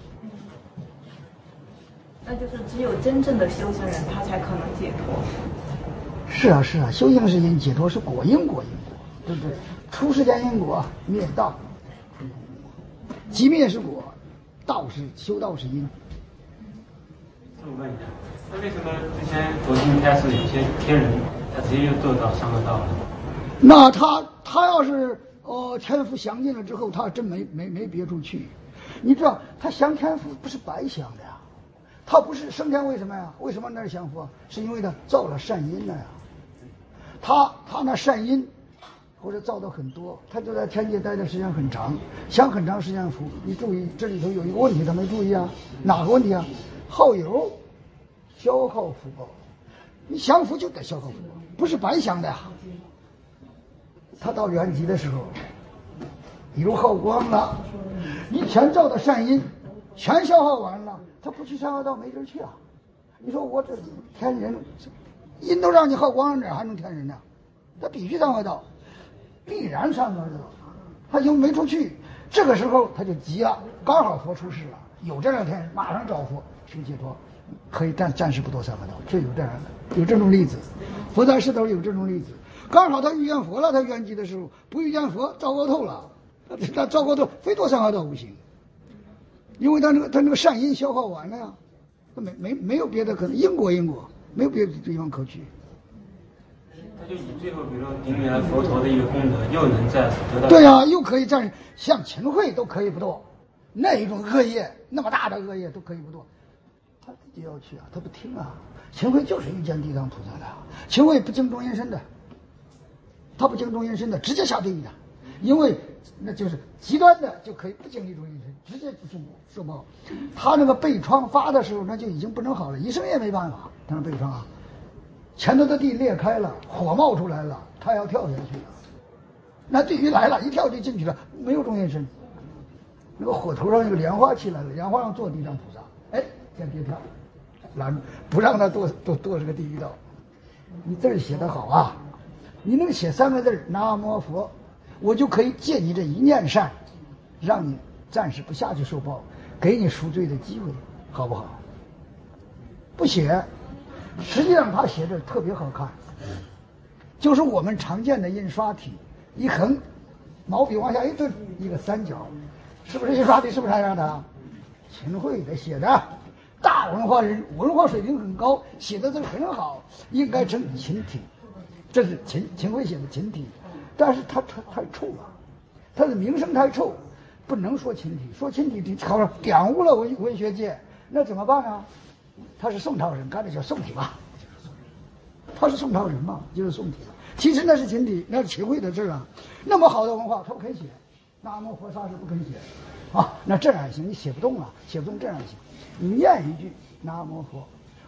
那就是只有真正的修行人，他才可能解脱。 是啊是啊，修行是因，解脱是果，因果因果，对不对？出世间因果，灭道，即灭是果，道是修道是因。 我问一下，那为什么之前昨天开始有些天人他直接就堕到三恶道了？ 那他他要是呃天福详尽了之后，他真没没没别处去。你知道他降天福不是白降的呀，他不是升天为什么呀？为什么那是降福？是因为他造了善因了呀。他他那善因或者造的很多，他就在天界待的时间很长，享很长时间福。你注意这里头有一个问题，他没注意啊，哪个问题啊？耗油消耗福报，你享福就得消耗福报，不是白享的呀。他到圆寂的时候，比如耗光了，你全造的善因全消耗完了，他不去三恶道没地儿去啊。你说我这天人因都让你耗光了，哪还能天人呢？他必须三恶道，必然三恶道，他就没出去。这个时候他就急了，刚好佛出世了，有这样的天人马上找佛求解脱，可以暂暂时不堕三恶道，这有这样的，有这种例子。佛在世头有这种例子，刚好他遇见佛了，他圆寂的时候不遇见佛，糟糕透了，他糟糕透，非堕三恶道不行，因为他那个他那个善因消耗完了呀，他没没没有别的可能，因果因果，没有别的地方可去。 他就以最后，比如说顶礼了佛陀的一个功德，又能再得到。 对呀、啊，又可以暂时像秦桧都可以不堕，那一种恶业，那么大的恶业都可以不堕，他自己要去啊，他不听啊。秦桧就是遇见地藏菩萨的，秦桧不敬重因身的，他不敬重因身的，直接下地狱的，因为那就是极端的就可以不经历重因身，直接就受报。他那个背疮发的时候，那就已经不能好了，医生也没办法，他那背疮啊。前头的地裂开了，火冒出来了，他要跳下去了，那地狱来了，一跳就进去了，没有中阴身。那个火头上有个莲花起来了，莲花上坐地藏菩萨，哎，先别跳，拦住，不让他堕堕堕这个地狱道。你字写得好啊，你能写三个字南无佛，我就可以借你这一念善，让你暂时不下去受报，给你赎罪的机会，好不好？不写。实际上他写的特别好看，就是我们常见的印刷体，一横，毛笔往下一顿，一个三角，是不是印刷体？是不是这样的？秦桧的写的，大文化人，文化水平很高，写的字很好，应该称秦体，这是秦秦桧写的秦体，但是他太太臭了，他的名声太臭，不能说秦体，说秦体好像玷污了文文学界，那怎么办呢？他是宋朝人，干脆叫宋体吧。他是宋朝人嘛，就是宋体。其实那是秦体，那是秦桧的字啊。那么好的文化，他不肯写，南无佛刹是不肯写啊。那这样行，你写不动啊，写不动这样行。你念一句南无佛，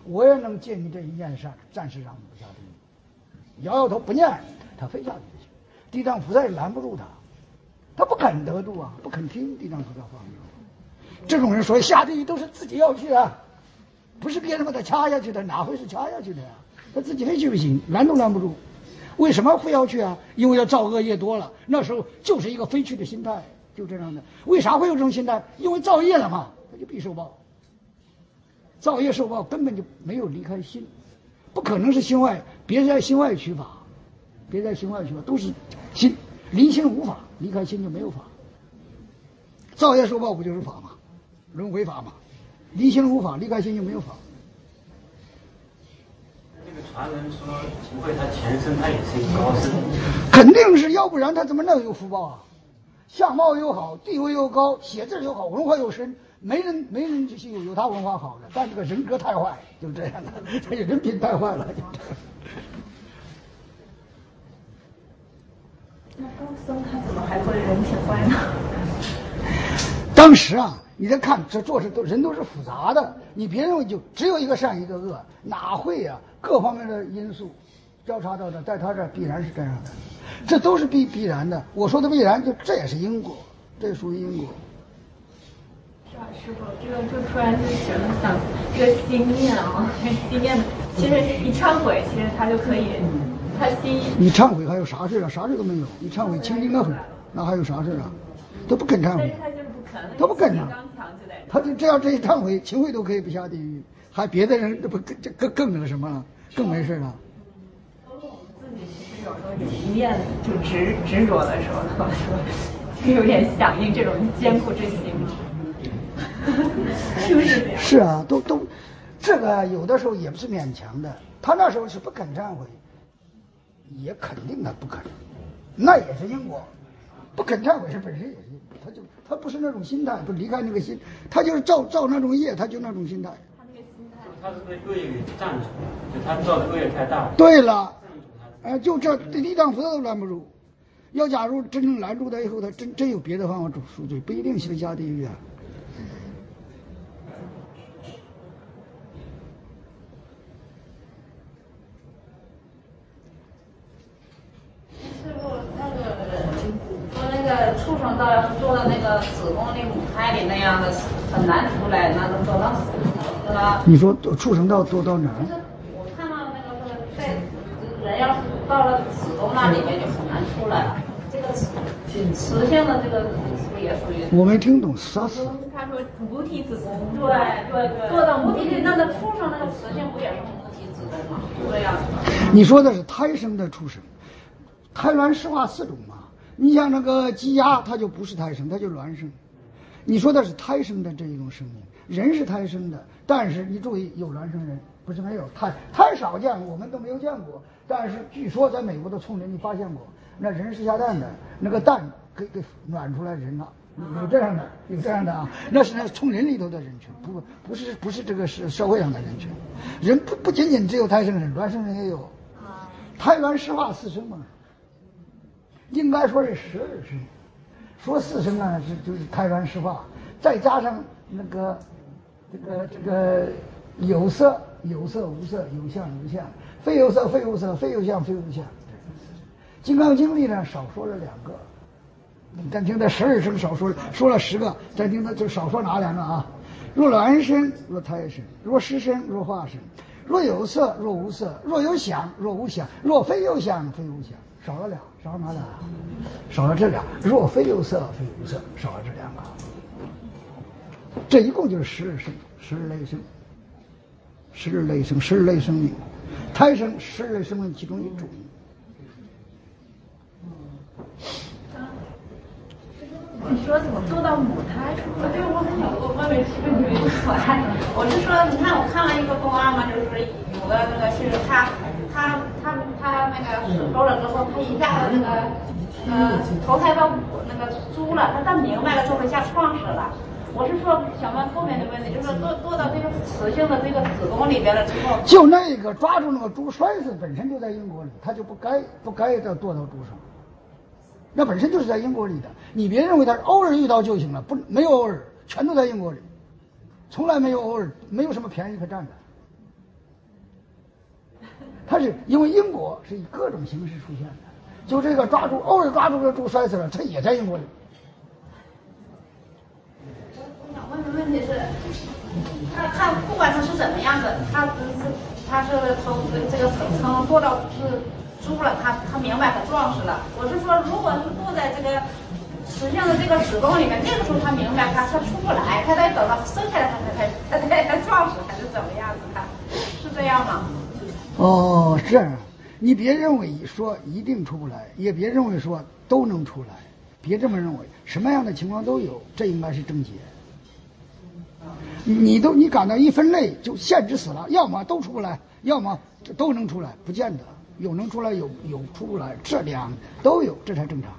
我也能借你这一念善，暂时让你不下地狱。摇摇头不念，他非下地狱去。地藏菩萨也拦不住他，他不肯得度啊，不肯听地藏菩萨话语。这种人说下地狱都是自己要去啊，不是别人把他掐下去的，哪会是掐下去的呀？他自己非去不行，拦都拦不住。为什么非要去啊？因为要造恶业多了，那时候就是一个非去的心态，就这样的。为啥会有这种心态？因为造业了嘛，他就必受报。造业受报根本就没有离开心，不可能是心外，别在心外取法，别在心外取法，都是心，离心无法，离开心就没有法。造业受报不就是法吗？轮回法嘛，离心无法，离开心就没有法。 这个传人说秦桧他前身他也是一个高僧， 肯定是，要不然他怎么能有福报啊？相貌又好，地位又高，写字又好，文化又深。没人没人就是有有他文化好的，但这个人格太坏，就这样的，他人品太坏了，就这样。 那高僧他怎么还会人品坏呢？ 当时啊，你再看这做事都人都是复杂的，你别认为就只有一个善一个恶，哪会啊？各方面的因素交叉到这，在他这必然是这样的，这都是必必然的。我说的必然，就这也是因果，这属于因果。 是吧，师傅，这个就突然就觉得想，这个心念啊，心念，其实一忏悔，其实他就可以，他心。 你忏悔还有啥事啊？啥事都没有。你忏悔清净的很，那还有啥事啊？他不肯忏悔。 他就是不肯。 他不肯啊。他就这样这一忏悔，秦桧都可以不下地狱，还别的人这不这更更那个什么了，更没事了。 包括我们自己，其实有时候一念就执执着的时候，说就有点响应这种艰苦之心。是不是这样？ 是啊，都都，这个有的时候也不是勉强的。他那时候是不肯忏悔，也肯定他不肯，那也是因果。不肯忏悔是本身也是因果，他就他不是那种心态，不离开那个心，他就是造造那种业，他就那种心态。 他那个心态，他是被恶业给占住，就他造的恶业太大了。 对了，哎，就这地藏菩萨都拦不住。要假如真正拦住他以后，他真真有别的方法赎罪，不一定是下地狱啊。 师傅，那个说那个畜生道要是做到那个子宫里母胎里那样的，很难出来，那能做到死，是吧？ 你说畜生道做到哪儿？ 就是我看到那个在人要是到了子宫那里面就很难出来了。这个雌雌性的这个是不是也属于？ 我没听懂啥词。 他说母体子宫。 对对对，做到母体，那个畜生那个雌性不也是母体子宫吗？这样子。 你说的是胎生的畜生。胎卵湿化四种嘛，你像那个鸡鸭，它就不是胎生，它就卵生。你说的是胎生的这一种生命，人是胎生的，但是你注意有卵生人，不是没有，太太少见，我们都没有见过。但是据说在美国的丛林里发现过，那人是下蛋的，那个蛋给给卵出来人了，有这样的，有这样的啊，那是那丛林里头的人群，不不是不是这个是社会上的人群，人不不仅仅只有胎生人，卵生人也有，胎卵湿化四生嘛。应该说是十二生，说四生呢是就是胎卵湿化，再加上那个这个这个有色有色无色，有相无相，非有色非无色，非有相非无相。金刚经里呢少说了两个，咱听的十二生少说说了十个，咱听的就少说哪两个啊？若卵生，若胎生；若湿生，若化生；若有色，若无色；若有想，若无想；若非有想，非无想。少了俩，少了哪俩？少了这俩。若非有色，非无色，少了这两个。这一共就是十二生，十二类生，十二类生，十二类生命，胎生十二类生命其中一种。 你说怎么做到母胎出来？ 对，我很有个问题没出来。我是说，你看我看了一个公案嘛，就是有的那个是他他他他那个死够了之后，他一下子那个呃投胎到那个猪了，他但明白了之后一下创始了。我是说想问后面的问题，就是做做到这个雌性的这个子宫里边了之后， 就那个抓住那个猪摔死，本身就在因果里，他就不该不该再堕到猪上。那本身就是在因果里的，你别认为他是偶尔遇到就行了，不没有偶尔，全都在因果里，从来没有偶尔，没有什么便宜可占的。 它是因为因果是以各种形式出现的，就这个抓住偶尔抓住个猪摔死了，它也在因果里。 我想问的问题是，他他不管他是怎么样的，他是他是从这个从从剁到是猪了，他他明白他壮实了。我是说，如果是剁在这个实际上的这个子宫里面，那个时候他明白他他出不来，他得等到生下来他才才他才壮实还是怎么样子？他是这样吗？ 哦，是这样。你别认为说一定出不来，也别认为说都能出来，别这么认为，什么样的情况都有，这应该是症结。你都你感到一分类就限制死了，要么都出不来，要么都能出来，不见得有能出来有有出不来，这两都有，这才正常。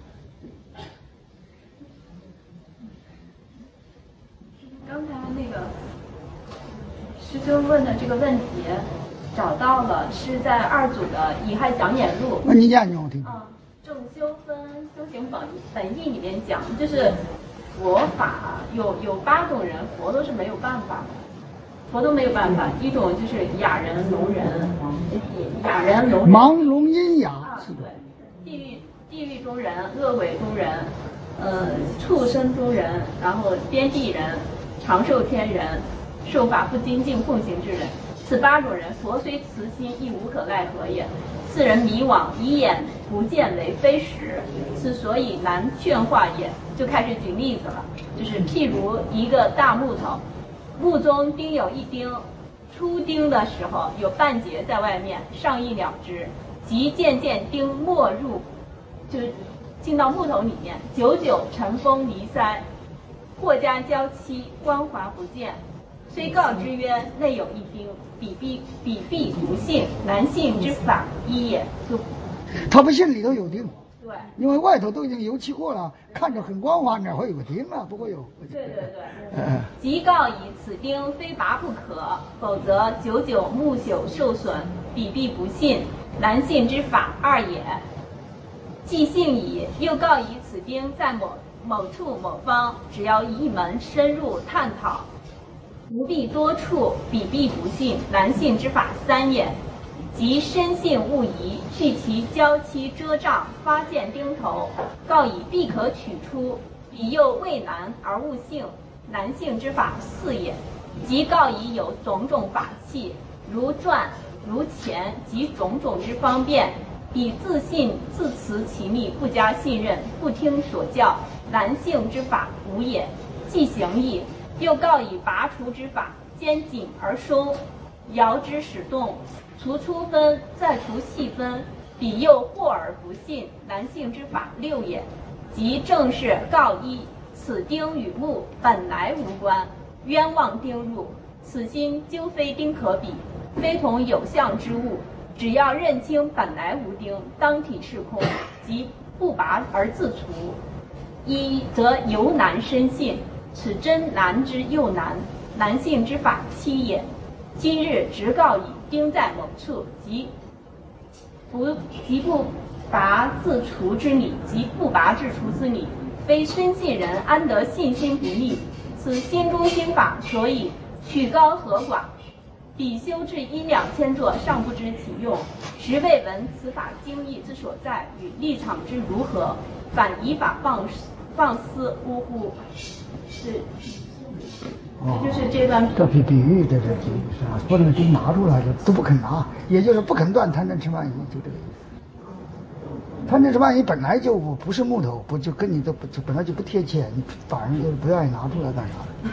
刚才那个师兄问的这个问题，找到了，是在二组的《遗害讲演录》。 那你念念我听听。 啊，正修分修行本本义里面讲，就是佛法有有八种人，佛都是没有办法的，佛都没有办法。一种就是哑人、聋人，哑人、聋人， 盲聋阴哑。 啊，对，地狱地狱中人、恶鬼中人，呃，畜生中人，然后边地人、长寿天人、受法不精进奉行之人。此八种人，佛虽慈心，亦无可奈何也。四人迷惘，以眼不见为非实，此所以难劝化也。就开始举例子了，就是譬如一个大木头，木中钉有一钉，出钉的时候有半截在外面，上一两只，即渐渐钉没入，就进到木头里面，久久尘封离塞，或加胶漆，光滑不见。虽告之曰：内有一钉，彼必彼必不信，难信之法一也。就他不信里头有钉， 对， 因为外头都已经油漆过了，看着很光滑，哪会有个钉啊？不会有。 对对对。嗯。即告以此钉非拔不可，否则久久木朽受损，彼必不信，难信之法二也。既信矣，又告以此钉在某某处某方，只要一门深入探讨，不必多处，彼必不信，难信之法三也。即深信勿疑，去其胶漆遮障，发现钉头，告以必可取出，彼又未难而勿信，难信之法四也。即告以有种种法器，如转如钳及种种之方便，彼自信自持其力，不加信任，不听所教，难信之法无也。既行矣，又告以拔除之法，兼紧而松，摇之使动，除粗分，再除细分，彼又惑而不信，难信之法六也。即正是告一，此钉与木本来无关，冤枉钉入，此心究非钉可比，非同有相之物。只要认清本来无钉，当体是空，即不拔而自除，一则犹难深信，此真难之又难，难信之法七也。今日直告以钉在某处，即不即不拔自除之理，即不拔自除之理，非深信人安得信心不立？此心中心法，所以取高和寡。彼修至一两千座，尚不知其用，实未闻此法精义之所在与立场之如何，反以法放放肆呜呼。是， 哦、 这就是这段。 这比比喻的这比喻是吧？不能钉拿出来就都不肯拿，也就是不肯断贪嗔痴慢疑，就这个意思。贪嗔痴慢疑本来就不是木头，不就跟你都不就本来就不贴切，你反正就是不愿意拿出来干啥的。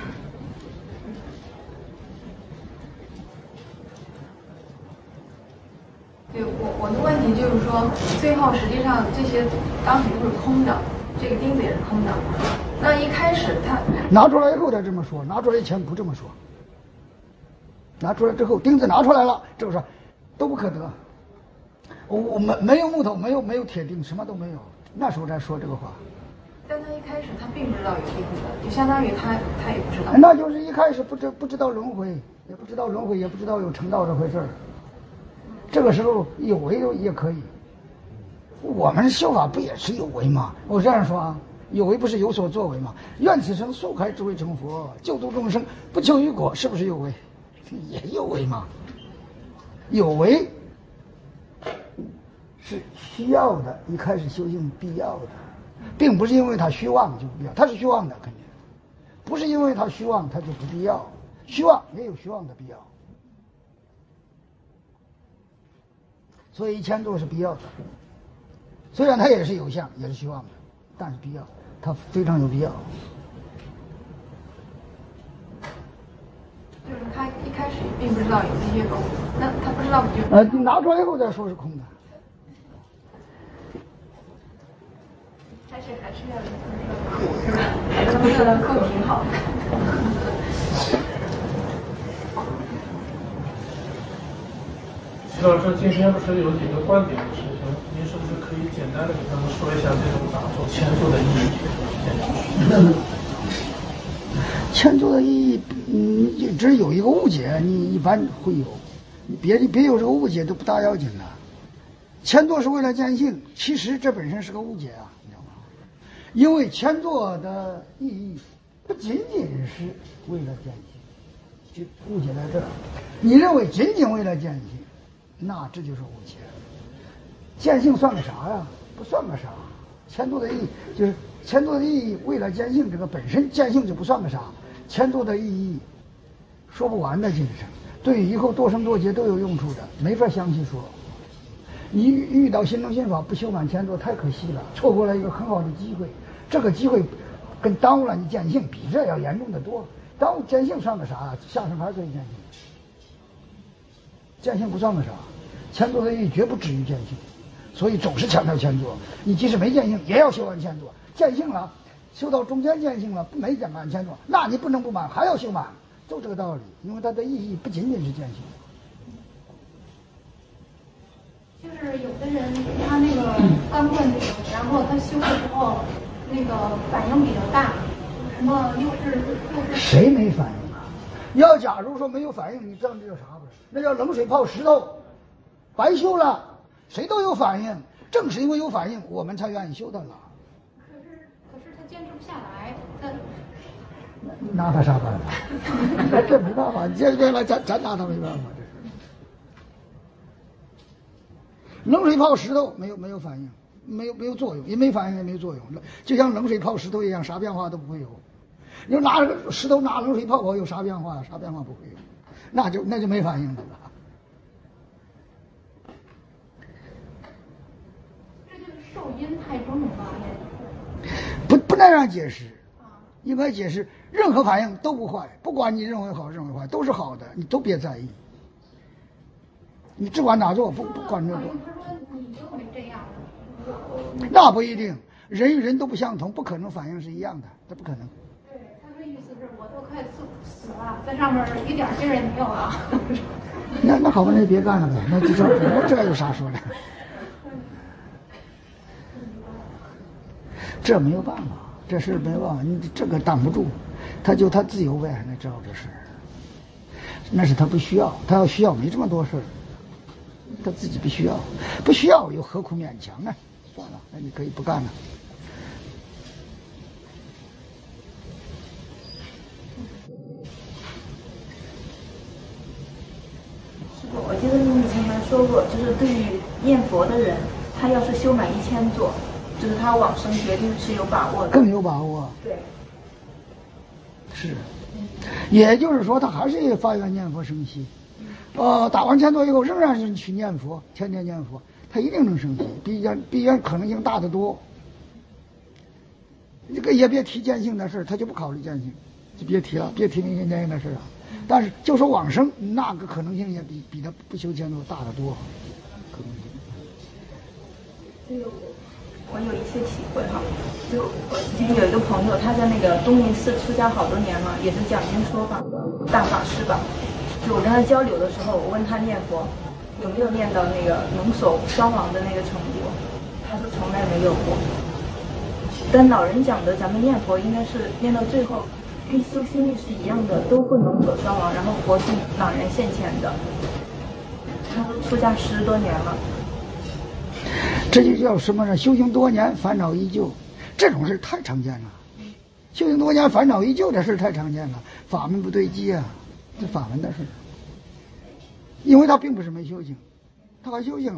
对，我我的问题就是说，最后实际上这些当时都是空的，这个钉子也是空的。那一开始他拿出来以后他这么说，拿出来以前不这么说。拿出来之后，钉子拿出来了，这个说都不可得。我我们没有木头，没有没有铁钉，什么都没有。那时候才说这个话。 但他一开始他并不知道有钉子，就相当于他他也不知道。 那就是一开始不知不知道轮回，也不知道轮回，也不知道有成道这回事儿。这个时候有为也可以，我们修法不也是有为吗？我这样说啊，有为不是有所作为吗？愿此生速开智慧成佛，救度众生，不求于果，是不是有为？也有为吗？有为是需要的，一开始修行必要的，并不是因为他虚妄就不必要，他是虚妄的肯定，不是因为他虚妄他就不必要，虚妄也有虚妄的必要，所以一千度是必要的，虽然它也是有相，也是虚妄的，但是必要，它非常有必要。 就是他一开始并不知道有这些东西，那他不知道不就呃，你拿出来以后再说是空的。 还是还是要有苦是吧？还是不知道苦挺好的。 徐老师今天不是有几个观点的事情，您是不是可以简单的给他们说一下这种打坐签注的意义？ 签注的意义，嗯，只有一个误解，你一般会有，你别别有这个误解都不大要紧的。签注是为了见性，其实这本身是个误解啊，你知道吗？因为签注的意义不仅仅是为了见性，就误解在这儿。你认为仅仅为了见性，那这就是误解。见性算个啥呀？不算个啥。签注的意义就是签注的意义，为了见性，这个本身见性就不算个啥。签注的意义说不完的精神，对以后多生多劫都有用处的，没法详细说。你遇到心中心法不修满签注太可惜了，错过了一个很好的机会。这个机会跟耽误了你见性比这要严重的多。耽误见性算个啥啊？下生还可以见性，见性不算个啥。签注的意义绝不止于见性，所以总是强调签注。你即使没见性，也要修完签注。见性了，修到中间见性了，没讲满签注，那你不能不满，还要修满，就这个道理。因为它的意义不仅仅是见性。 就是有的人他那个刚问这个，然后他修了之后，那个反应比较大，什么又是又是谁没反应啊？要假如说没有反应，你知道这叫啥不是？那叫冷水泡石头，白修了。谁都有反应，正是因为有反应，我们才愿意修它了。 可是可是他坚持不下来，他拿他啥办法？这没办法，你这这来咱咱拿他没办法，这是。冷水泡石头没有没有反应，没有没有作用，也没反应也没作用，就像冷水泡石头一样，啥变化都不会有。你说拿个石头拿冷水泡泡有啥变化？啥变化不会有，那就那就没反应了。 这就是受因太重了。 不不能让解释，应该解释任何反应都不坏，不管你认为好认为坏，都是好的，你都别在意。你只管打坐，不不管这个。那不一定，人与人都不相同，不可能反应是一样的，这不可能。 对，他的意思是我都快死死了，在上面一点劲儿也没有了。 那那好吧，那就别干了呗，那就这这有啥说的？这没有办法，这事没办法，你这个挡不住，他就他自由呗，那知道这事，那是他不需要，他要需要没这么多事儿。他自己不需要，不需要又何苦勉强呢？算了，那你可以不干了。 师父，我记得你以前还说过，就是对于念佛的人，他要是修满一千座，就是他往生决定是有把握的。 更有把握。 对。 是，也就是说，他还是发愿念佛生息。呃，打完千座以后，仍然是去念佛，天天念佛，他一定能升级，比原比原可能性大得多。这个也别提见性的事，他就不考虑见性，就别提了，别提那些见性的事啊。但是就说往生，那个可能性也比比他不修千座大得多，可能性。 这个我有一些体会哈，就我之前有一个朋友，他在那个东林寺出家好多年了，也是讲经说法的大法师吧。就我跟他交流的时候，我问他念佛有没有念到那个能守双亡的那个程度，他说从来没有过。但老人讲的，咱们念佛应该是念到最后，跟修心力是一样的，都不能守双亡，然后佛性朗然现前的。他说出家十多年了。 这就叫什么呢？修行多年，烦恼依旧，这种事太常见了。修行多年，烦恼依旧这事太常见了，法门不对机啊。这法门的事，因为他并不是没修行，他还修行了，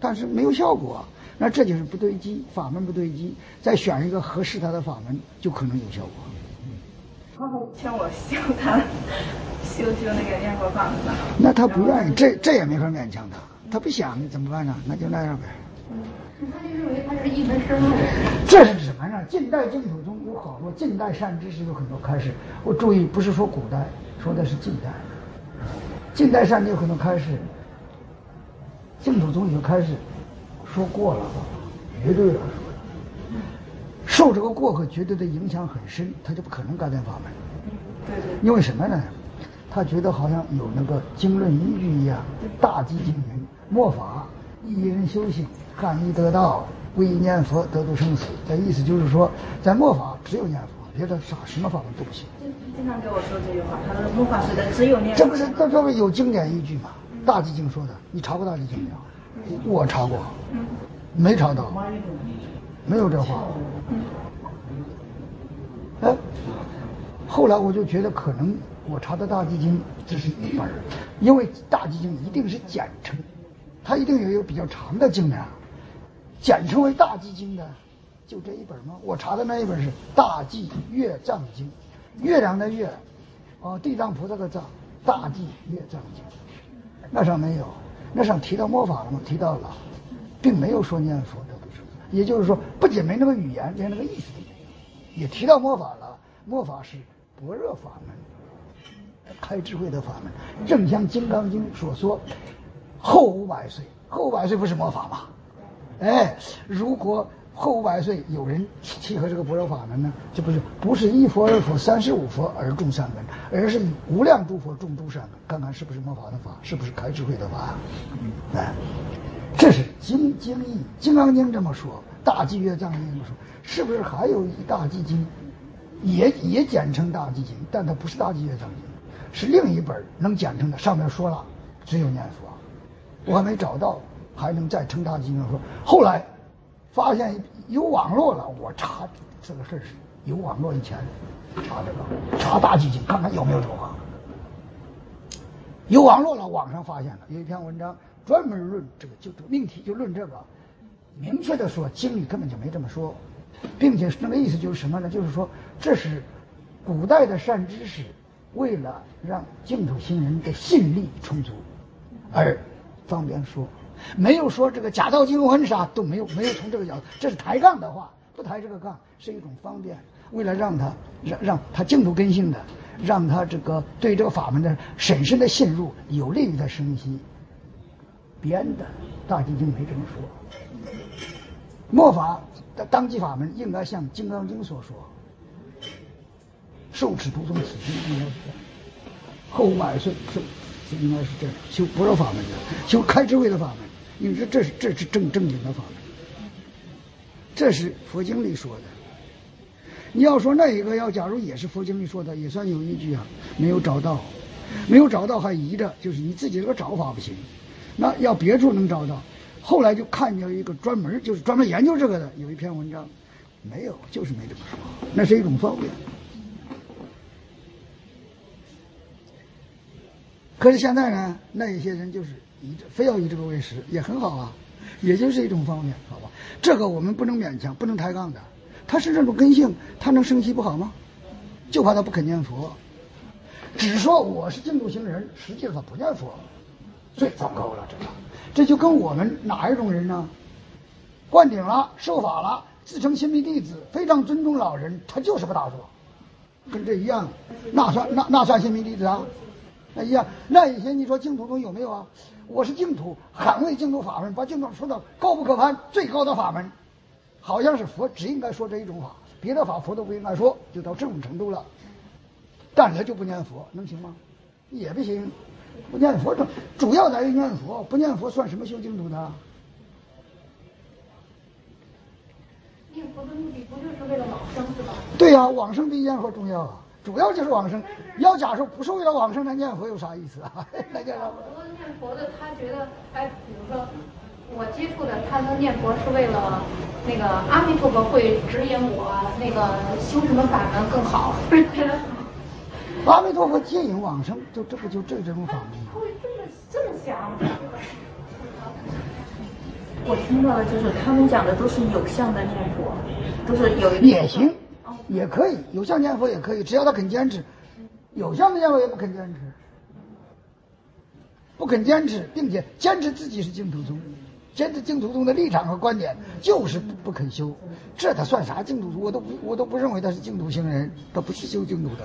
但是没有效果，那这就是不对机，法门不对机，再选一个合适他的法门，就可能有效果。 他还劝我修他修修那个念佛法门呢。 那他不愿意，这这也没法勉强他，他不想怎么办呢？那就那样呗。 他就认为他是一门深入。 这是什么呢？近代净土中有好多近代善知识有很多开示，我注意不是说古代，说的是近代。近代善知识有很多开示，净土中有开示说过了，绝对了说的，受这个过客绝对的影响很深，他就不可能改变法门。 对对。 因为什么呢？他觉得好像有那个经论依据一样，大寂经云：末法一人修行，汉一得道，唯一念佛得度生死。这意思就是说，在末法只有念佛，别的啥什么法门都不行。 经常给我说这句话，他说末法时代只有念佛。 这不是这这不是有经典依据吗？大寂经说的，你查过大寂经没有？我查过，没查到，没有这话。哎，后来我就觉得可能我查的大寂经这是一本，因为大寂经一定是简称，它一定有一个比较长的经量，简称为大寂经的就这一本吗？我查的那一本是大寂月藏经，月亮的月，哦，地藏菩萨的藏，大寂月藏经，那上没有，那上提到末法了吗？提到了，并没有说念佛得度生死，也就是说，不仅没那个语言，连那个意思都没有，也提到末法了。末法是般若法门，开智慧的法门，正像《金刚经》所说，后五百岁，后五百岁不是末法吗？哎，如果后五百岁有人契合这个般若法门呢，这不是不是一佛二佛三十五佛而种善根，而是以无量诸佛种诸善根，看看是不是末法的法，是不是开智慧的法呀？哎，这是经经义，《金刚经》这么说，大寂月藏经这么说，是不是还有一大寂经？也也简称大寂经，但它不是大寂月藏经，是另一本能简称的。上面说了，只有念佛，我还没找到，还能再称大寂经说。后来发现有网络了，我查这个事是有网络以前查这个查大寂经，看看有没有这个话。有网络了，网上发现了有一篇文章专门论这个，就这个命题就论这个，明确的说经里根本就没这么说。并且那个意思就是什么呢？就是说，这是古代的善知识为了让净土行人的信力充足而方便说，没有说这个假道经文啥都没有，没有从这个角度，这是抬杠的话，不抬这个杠是一种方便，为了让他让让他净土根性的，让他这个对这个法门的审慎的信入，有利于他生息。编的大寂经没这么说，末法的当机法门应该像《金刚经》所说，受持徒众此经应该是这样，后五百岁受，应该是这样修般若法门的，修开智慧的法门，因为这这是这是正正经的法门，这是佛经里说的。你要说那一个要假如也是佛经里说的，也算有依据啊，没有找到，没有找到还疑着，就是你自己这个找法不行，那要别处能找到。后来就看见一个专门就是专门研究这个的，有一篇文章，没有，就是没这么说，那是一种方便。可是现在呢，那一些人就是以非要以这个为实，也很好啊，也就是一种方便，好吧？这个我们不能勉强，不能抬杠的。他是这种根性，他能生息不好吗？就怕他不肯念佛，只说我是净土行人，实际上他不念佛，最糟糕了，这个。这就跟我们哪一种人呢？灌顶了，受法了，自称新密弟子，非常尊重老人，他就是不打坐，跟这一样，那算那那算新密弟子啊？那一样。那以前你说净土中有没有啊？我是净土，捍卫净土法门，把净土说到高不可攀，最高的法门，好像是佛只应该说这一种法，别的法佛都不应该说，就到这种程度了。但他就不念佛，能行吗？也不行。不念佛，主要在于念佛，不念佛算什么修净土的？ 念佛的目的不就是为了往生是吧？ 对呀、啊，往生比念佛重要啊，主要就是往生。要假说不是为了往生，那念佛有啥意思啊？那叫啥？ 好多念佛的，他觉得，哎，比如说我接触的，他说念佛是为了那个阿弥陀佛会指引我那个修什么法门更好。 阿弥陀佛接引往生，就这不就这这种法门吗？ 会这么这么想？ 我听到的就是他们讲的都是有相的念佛，都是有一个也行，也可以有相念佛也可以，只要他肯坚持。有相的念佛也不肯坚持，不肯坚持，并且坚持自己是净土宗，坚持净土宗的立场和观点，就是不不肯修，这他算啥净土宗？我都不我都不认为他是净土行人，他不是修净土的。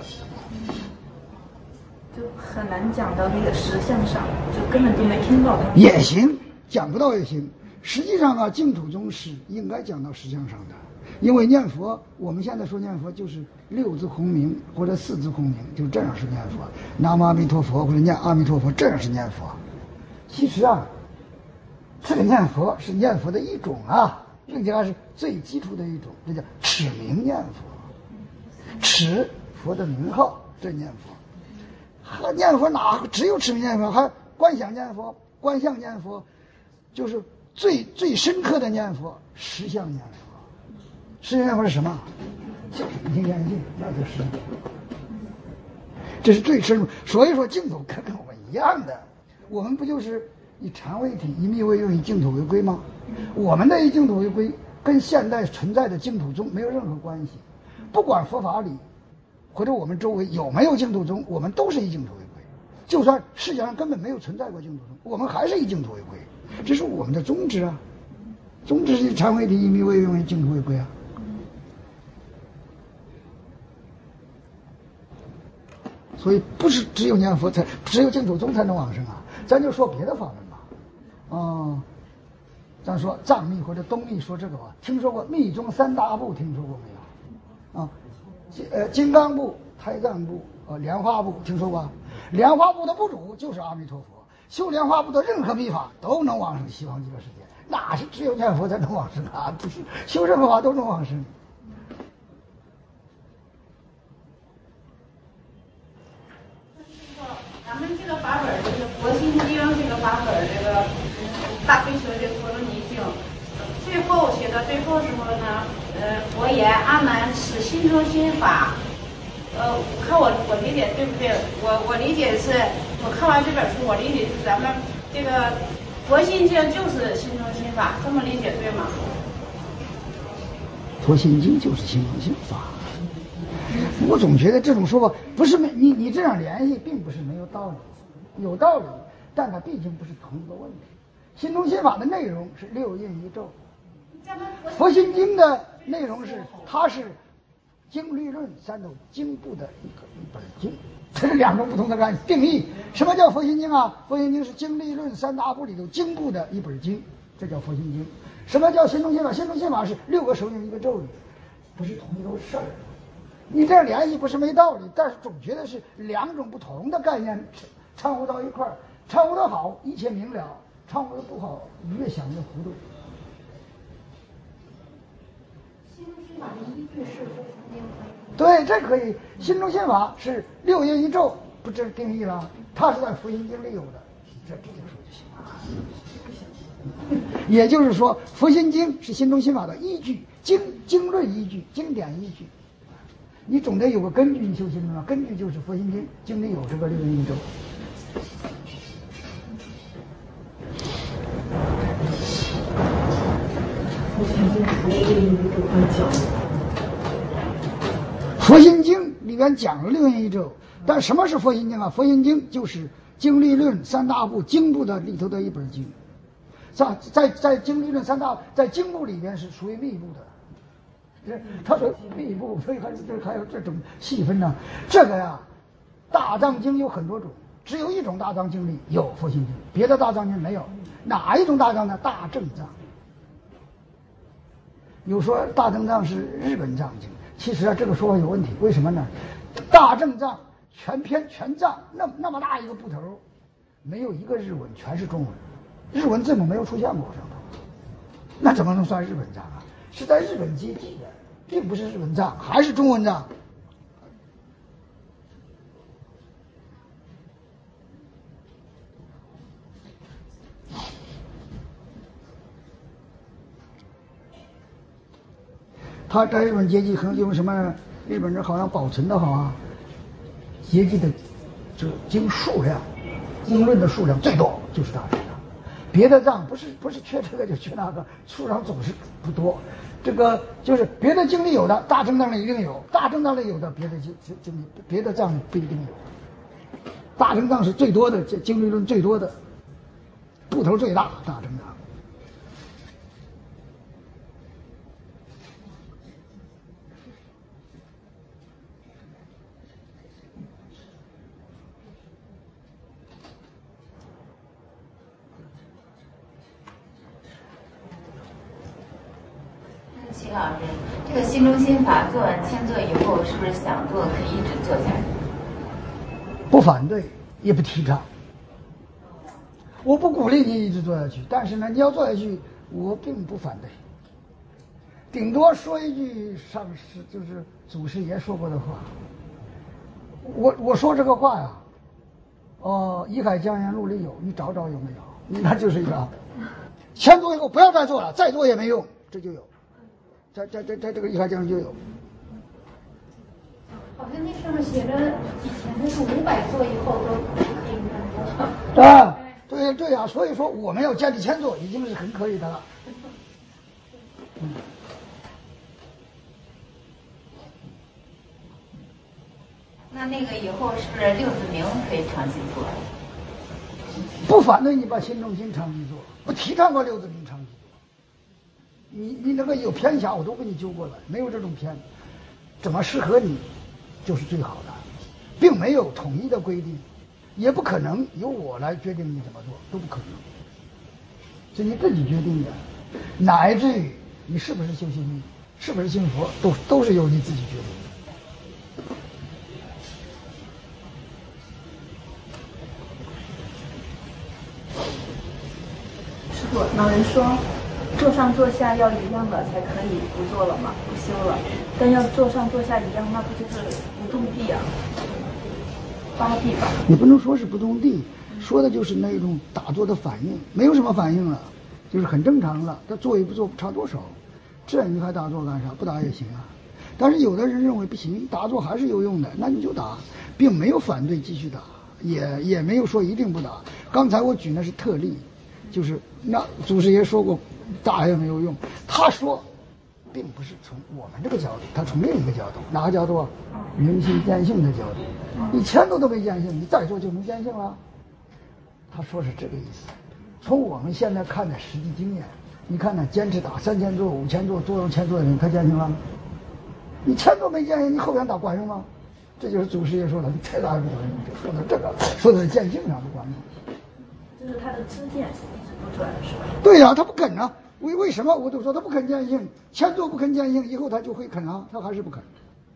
就很难讲到那个实相上，就根本就没听到。 也行，讲不到也行。实际上啊，净土宗是应该讲到实相上的，因为念佛，我们现在说念佛就是六字洪名或者四字洪名，就这样是念佛。南无阿弥陀佛或者念阿弥陀佛，这样是念佛。其实啊，这个念佛是念佛的一种啊，并且还是最基础的一种，这叫持名念佛，持佛的名号，这念佛。还念佛哪只有持名念佛，还观想念佛、观相念佛，就是最最深刻的念佛，实相念佛。实相念佛是什么？就是不听眼镜，那就是。这是最深入。所以说净土可跟我们一样的，我们不就是以禅为体，以密为用，以净土为归吗？我们的以净土为归，跟现代存在的净土宗没有任何关系。不管佛法里或者我们周围有没有净土宗，我们都是以净土为归。就算世界上根本没有存在过净土宗，我们还是以净土为归，这是我们的宗旨啊。宗旨是以禅为体，以密为用，以净土为归啊。所以不是只有念佛才，只有净土宗才能往生啊。咱就说别的法门吧，嗯，咱说藏密或者东密说这个吧，听说过密宗三大部，听说过没有？啊，呃，金刚部、胎藏部、呃，莲花部，听说过？莲花部的部主就是阿弥陀佛，修莲花部的任何密法都能往生西方极乐世界，哪是只有念佛才能往生啊？不是，修任何法都能往生。 咱们这个法本，这个佛心经这个法本，这个大悲求这陀罗尼经，最后写到最后时候呢，呃，佛言阿难，此心中心法。呃，看我我理解对不对？我我理解是，我看完这本书，我理解是咱们这个佛心经就是心中心法，这么理解对吗？ 佛心经就是心中心法。我总觉得这种说法不是没你你这样联系，并不是没有道理，有道理，但它毕竟不是同一个问题。心中心法的内容是六印一咒，佛心经的内容是它是经律论三斗经部的一个一本经，这是两种不同的概念定义。什么叫佛心经啊？佛心经是经律论三大部里头经部的一本经，这叫佛心经。什么叫心中心法？心中心法是六个手印一个咒语，不是同一个事儿。你这样联系不是没道理，但是总觉得是两种不同的概念掺和到一块儿，掺和的好一切明了，掺和的不好越想越糊涂。 心中心法的依据是佛心经。 对，这可以。心中心法是六印一咒，不这定义了，它是在佛心经里有的，这这就说就行了。也就是说，佛心经是心中心法的依据，经经论依据，经典依据。你总得有个根据，你修心中啊，根据就是佛心经，经里有这个六印一咒。佛心经里边讲了六印一咒，但什么是佛心经啊？佛心经就是经律论三大部经部的里头的一本经，在在在经律论三大在经部里边是属于密部的。他说密部，所以还是这还有这种细分呢。这个呀，大藏经有很多种，只有一种大藏经里有佛心经，别的大藏经没有。哪一种大藏呢？大正藏。有说大正藏是日本藏经，其实啊这个说法有问题。为什么呢？大正藏全篇全藏那那么大一个部头，没有一个日文，全是中文，日文字母没有出现过上头，那怎么能算日本藏啊？是在日本接替的，并不是日文藏，还是中文藏。他在日本接济很因为什么呢？日本人好像保存的好啊，接济的这经数量、经论的数量最多就是大正藏。 别的脏不是不是缺这个就缺那个，书上总是不多。这个就是别的经历有的，大正脏里一定有；大正脏里有的，别的经经历别的脏里不一定有。大正脏是最多的，这经历论最多的，部头最大，大正脏。 齐老师，这个心中心法做完千做以后，是不是想做可以一直做下去？ 不反对，也不提倡。我不鼓励你一直做下去，但是呢，你要做下去，我并不反对。顶多说一句上师就是祖师爷说过的话。我我说这个话呀，哦、呃，《怡海江源录》里有，你找找有没有？那就是一个，先做以后不要再做了，再做也没用，这就有。在在在在这个《怡海江源》就有。 好像那上面写着，以前那是五百做以后都可以干。 啊，对对呀、啊，所以说我们要坚持千做已经是很可以的了。嗯。 那那个以后是不是六字明可以长期做？ 不反对你把心中心长期做，我提倡过六字明长期做。你你那个有偏狭，我都给你揪过来，没有这种偏，怎么适合你，就是最好的，并没有统一的规定，也不可能由我来决定你怎么做，都不可能，是你自己决定的，乃至于你是不是修心力，是不是信佛，都都是由你自己决定的。 师傅，老人说，坐上坐下要一样的才可以不做了嘛，不修了。但要坐上坐下一样，那不就是不动地啊？八地吧？ 你不能说是不动地，说的就是那种打坐的反应，没有什么反应了，就是很正常了。他做与不做差多少？这你还打坐干啥？不打也行啊。但是有的人认为不行，打坐还是有用的，那你就打，并没有反对继续打，也也没有说一定不打。刚才我举那是特例。就是那祖师爷说过，打也没有用。他说，并不是从我们这个角度，他从另一个角度，哪个角度啊？明心见性的角度。你千多都没见性，你再做就能见性了。他说是这个意思。从我们现在看的实际经验，你看那坚持打三千做、五千做、做到千做的人，他见性了？你千多没见性，你后边打管用吗？这就是祖师爷说的，你再打也不管用。说的这个，说的见性上不管用。 就是他的知见不转是吧？ 对呀、啊，他不肯啊。为为什么？我都说他不肯见性，千做不肯见性，以后他就会肯啊，他还是不肯。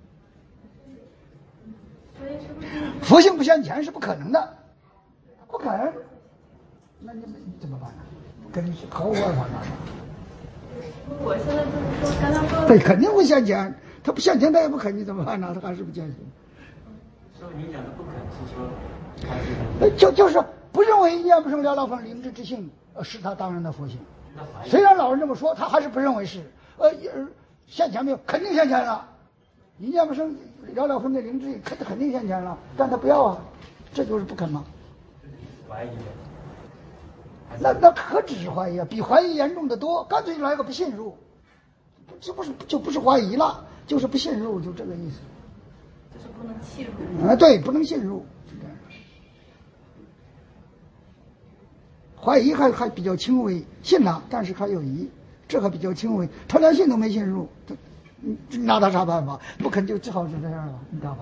佛性不现前是不可能的，不肯，那你你怎么办呢？跟你毫无办法拿上。 我现在就是说，刚刚说对，肯定会现前，他不现前他也不肯，你怎么办呢？他还是不见性。 所以你讲的不肯是说还是？ 呃，就就是。不认为一念不生了了分灵智之性，呃，是他当然的佛性。虽然老人这么说，他还是不认为是。呃，现前没有，肯定现前了。一念不生了了分的灵智，肯肯定现前了，但他不要啊，这就是不肯吗？ 怀疑。 那那何止是怀疑啊？比怀疑严重的多，干脆来个不信入，这不是就不是怀疑了，就是不信入，就这个意思。 就是不能信入。 啊，对，不能信入。怀疑还还比较轻微，信了，但是还有疑，这还比较轻微。他连信都没信入，他你拿他啥办法？不肯就只好是这样了，你咋办？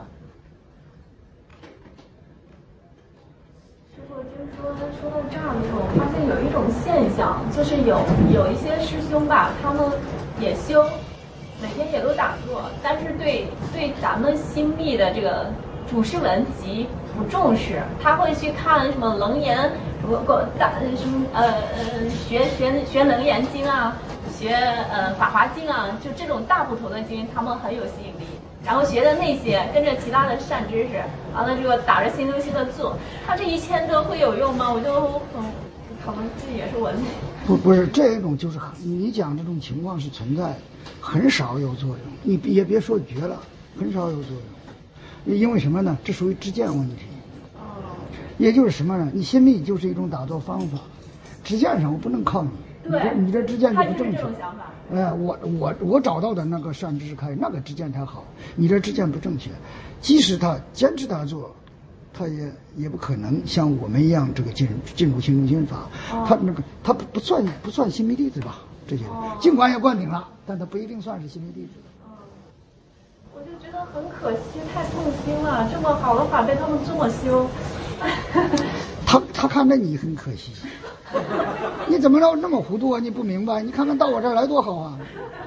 师傅就是说，说到这儿的时候，我发现有一种现象，就是有有一些师兄吧，他们也修，每天也都打坐，但是对对咱们心密的这个主释文极不重视，他会去看什么楞严。我我大什么呃呃学学学楞严经啊，学呃法华经啊，就这种大部头的经，他们很有吸引力。然后学的那些，跟着其他的善知识，完了这个打着心中心的做，他这一千多会有用吗？我就嗯，可能这也是我。 不不是这一种，就是你讲这种情况是存在，很少有作用。你也别说绝了，很少有作用。因为什么呢？这属于知见问题。也就是什么呢？你心密就是一种打坐方法， 知见上我不能靠你，你这你这知见就不正确。哎，我我我找到的那个善知开，那个知见才好，你这知见不正确。即使他坚持打坐，他也也不可能像我们一样这个进进入心中心法。哦、他那个他不不算不算心密弟子吧？这些人、哦、尽管也灌顶了，但他不一定算是心密弟子。 我就觉得很可惜，太痛心了。这么好的法被他们这么修。 他他看着你很可惜，你怎么能那么糊涂啊？你不明白？你看看到我这儿来多好啊！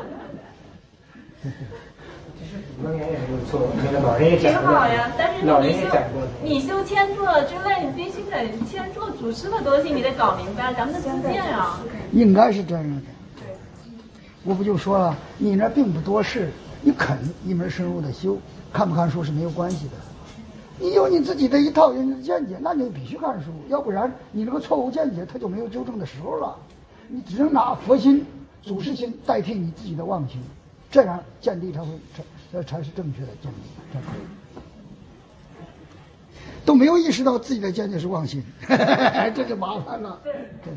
主持人也有错，那个老人也挺好呀，但是你修你修千座之类，你必须得千座祖师的东西，你得搞明白咱们的知见啊。 应该是这样的。对，我不就说了，你那并不多事。你肯一门深入的修，看不看书是没有关系的。你有你自己的一套人的见解，那你必须看书，要不然你这个错误见解它就没有纠正的时候了。你只能拿佛心、祖师心代替你自己的妄心，这样见地才会才才是正确的见地。都没有意识到自己的见解是妄心，这就麻烦了。对。对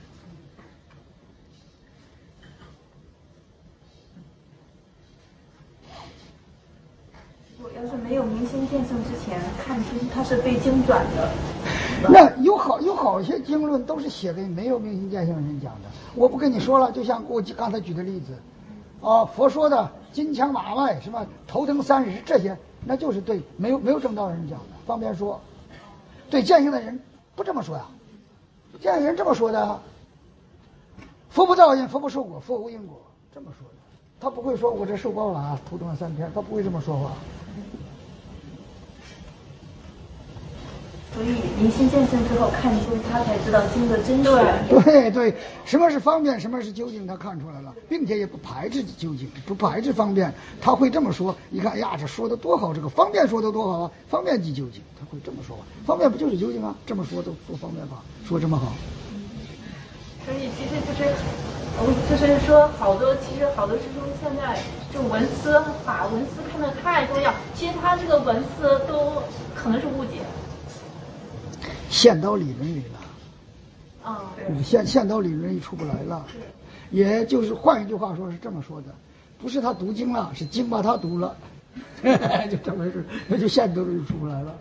要是没有明心见性之前看经，它是被经转的。 那有好有好些经论都是写给没有明心见性人讲的。我不跟你说了，就像我刚才举的例子，啊，佛说的金枪马外什么头疼三十这些，那就是对没有没有正道人讲的，方便说。对见性的人不这么说呀，见性人这么说的，佛不造因，佛不受果，佛无因果，这么说的。他不会说我这受报了啊，头疼了三天，他不会这么说话。 所以明心见性之后看经，他才知道经的真实。 对对，什么是方便，什么是究竟，他看出来了，并且也不排斥究竟，不排斥方便。他会这么说，你看呀，这说的多好，这个方便说的多好啊，方便即究竟，他会这么说。方便不就是究竟啊？这么说都多方便法，说这么好。 所以其实就是，我就是说，好多其实好多师兄现在就文思把文思看得太重要，其实他这个文思都可能是误解。 现导理论里了， 啊、 哦，现现导理论一出不来了，也就是换一句话说是这么说的，不是他读经了，是经把他读了，就这么回事，那就现导就出不来了。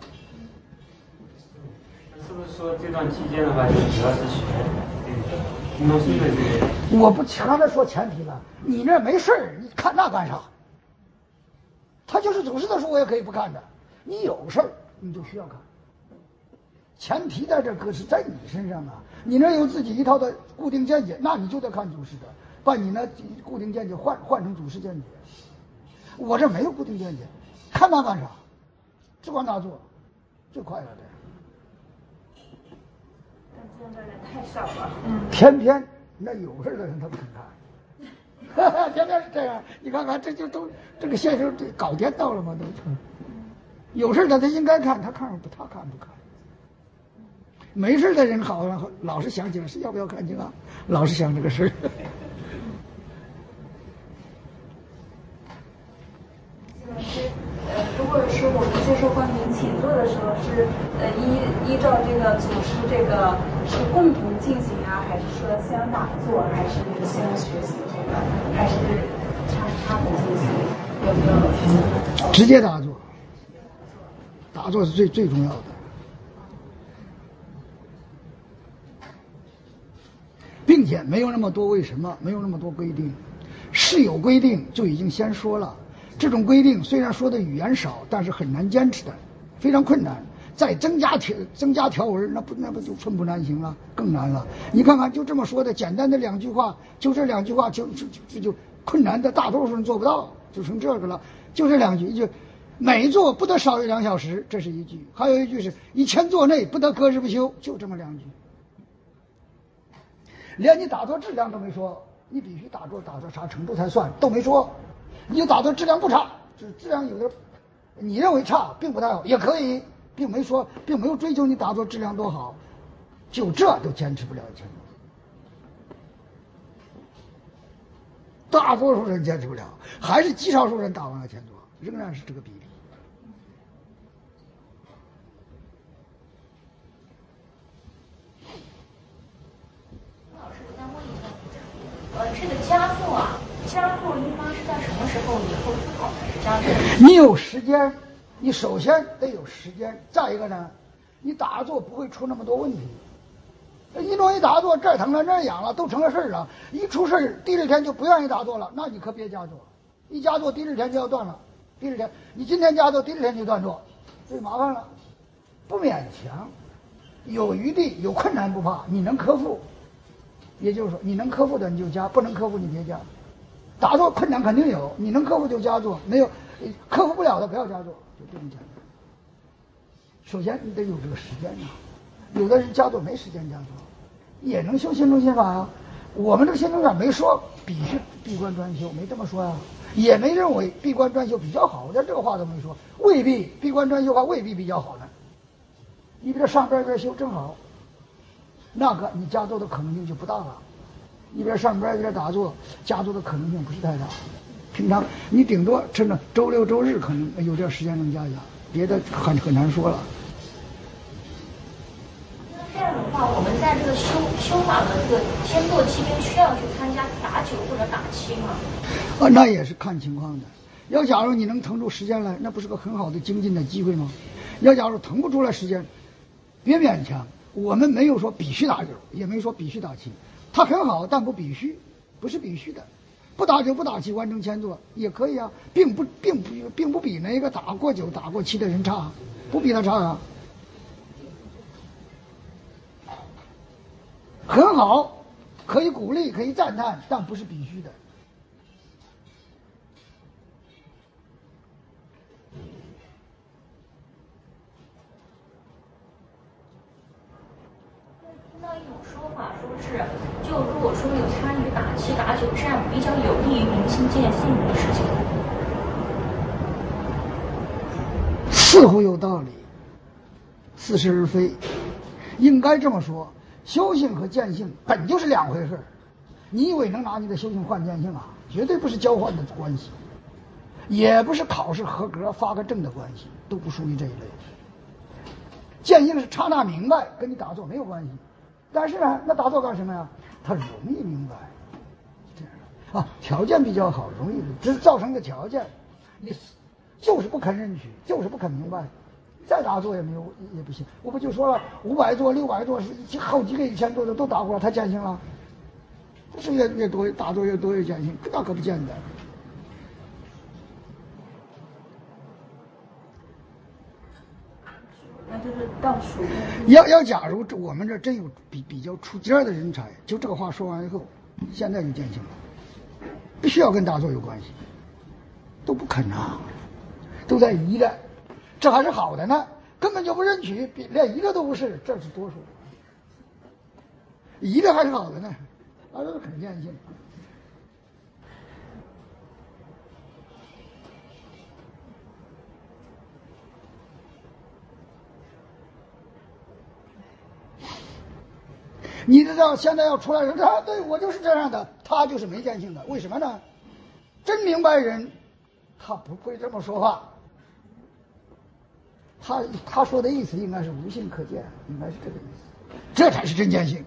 是不是说这段期间的话，就主要是学运动心的这个？ 我不刚才说前提了，你那没事儿，你看那干啥？他就是祖师的书，我也可以不看的。你有事儿，你就需要看。前提在这个是在你身上啊，你那有自己一套的固定见解，那你就得看祖师的，把你那固定见解换换成祖师见解。我这没有固定见解，看那干啥？只管打坐，最快了这。 但这样的人太少了。 嗯。偏偏那有事的人他不肯看，偏偏是这样。你看看，这就都这个现象搞颠倒了吗？都。有事的他应该看，他看不，他看不看。没事的人好像老是想起来是要不要看经啊，老是想这个事儿。 老师，呃，如果是我们接受光明请坐的时候，是呃依依照这个祖师这个是共同进行啊，还是说先打坐，还是先学习这个，还是插插的进行？有没有？ 直接打坐，打坐是最最重要的。并且没有那么多为什么，没有那么多规定，是有规定就已经先说了。这种规定虽然说的语言少，但是很难坚持的，非常困难。再增加条增加条文，那不那不就寸步难行了，更难了。你看看，就这么说的简单的两句话，就这两句话就就就就困难的大多数人做不到，就成这个了。就这两句，就每坐不得少于两小时，这是一句；还有一句是一千坐内不得隔日不休，就这么两句。连你打坐质量都没说，你必须打坐打到啥程度才算都没说，你就打坐质量不差，质质量有点你认为差并不太好也可以，并没说并没有追求你打坐质量多好，就这都坚持不了一千多，大多数人坚持不了，还是极少数人打完了千多，仍然是这个比例。 呃，这个佳作啊，佳作应当是在什么时候以后思考才是佳作？ 你有时间，你首先得有时间，再一个呢，你打坐不会出那么多问题。一弄一打坐，这儿疼了那儿痒了，都成了事儿了。一出事儿，第二天就不愿意打坐了，那你可别加坐。一加坐，第二天就要断了。第二天，你今天加坐，第二天就断坐，最麻烦了。不勉强，有余地，有困难不怕，你能克服。也就是说，你能克服的你就加，不能克服你别加。打坐困难肯定有，你能克服就加坐，没有克服不了的不要加坐，就这么简单。首先你得有这个时间啊，有的人加坐没时间加坐，也能修心中心法啊。我们这个心中心法没说必须闭关专修，没这么说呀、啊，也没认为闭关专修比较好，连这个话都没说，未必闭关专修还未必比较好呢。你比这上边边修正好，那个你加坐的可能性就不大了。一边上边一边打坐，加坐的可能性不是太大。平常你顶多真的周六周日可能有点时间能加加，别的很很难说了。 那这样的话，我们在这个修修法的这个天坐期间，需要去参加打九或者打七吗？ 啊，那也是看情况的。要假如你能腾出时间来，那不是个很好的精进的机会吗？要假如腾不出来时间，别勉强。我们没有说必须打九，也没说必须打七。它很好，但不必须，不是必须的。不打九不打七完成千坐也可以啊，并不并不并不比那个打过九打过七的人差，不比他差啊。很好，可以鼓励，可以赞叹，但不是必须的。 听到一种说法，说是就如果说有参与打七打九，这样比较有利于明心见性的事情。 似乎有道理，似是而非。应该这么说，修行和见性本就是两回事。你以为能拿你的修行换见性啊？绝对不是交换的关系，也不是考试合格发个证的关系，都不属于这一类。见性是刹那明白，跟你打坐没有关系。但是呢，那打坐干什么呀？他容易明白，这样的啊，条件比较好，容易，只是造成一个条件，你就是不肯认取，就是不肯明白，再打坐也没有也不行。我不就说了，五百座、六百座，是好几个一千多的都打过了，他见性了，不是越越多打坐越多越见性，那可不见得。 那就是倒数。 要要假如这我们这真有比比较出尖的人才，就这个话说完以后，现在就见性了，必须要跟打坐有关系，都不肯啊，都在疑的，这还是好的呢，根本就不认取，连一个都不是，这是多数，疑的还是好的呢，那都是肯见性。你知道现在要出来人，他对我就是这样的，他就是没见性的，为什么呢？真明白人，他不会这么说话。他他说的意思应该是无性可见，应该是这个意思，这才是真见性。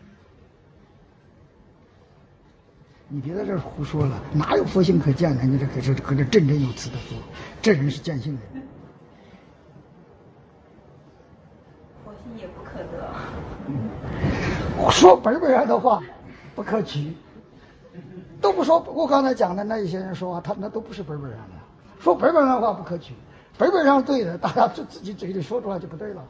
你别在这儿胡说了，哪有佛性可见呢？你这可是可这振振有词的说，这人是见性的人。 佛性也不可得。 说本本上的话不可取，都不说我刚才讲的那一些人说话，他那都不是本本上的，说本本上的话不可取，本本上对的，大家就自己嘴里说出来就不对了。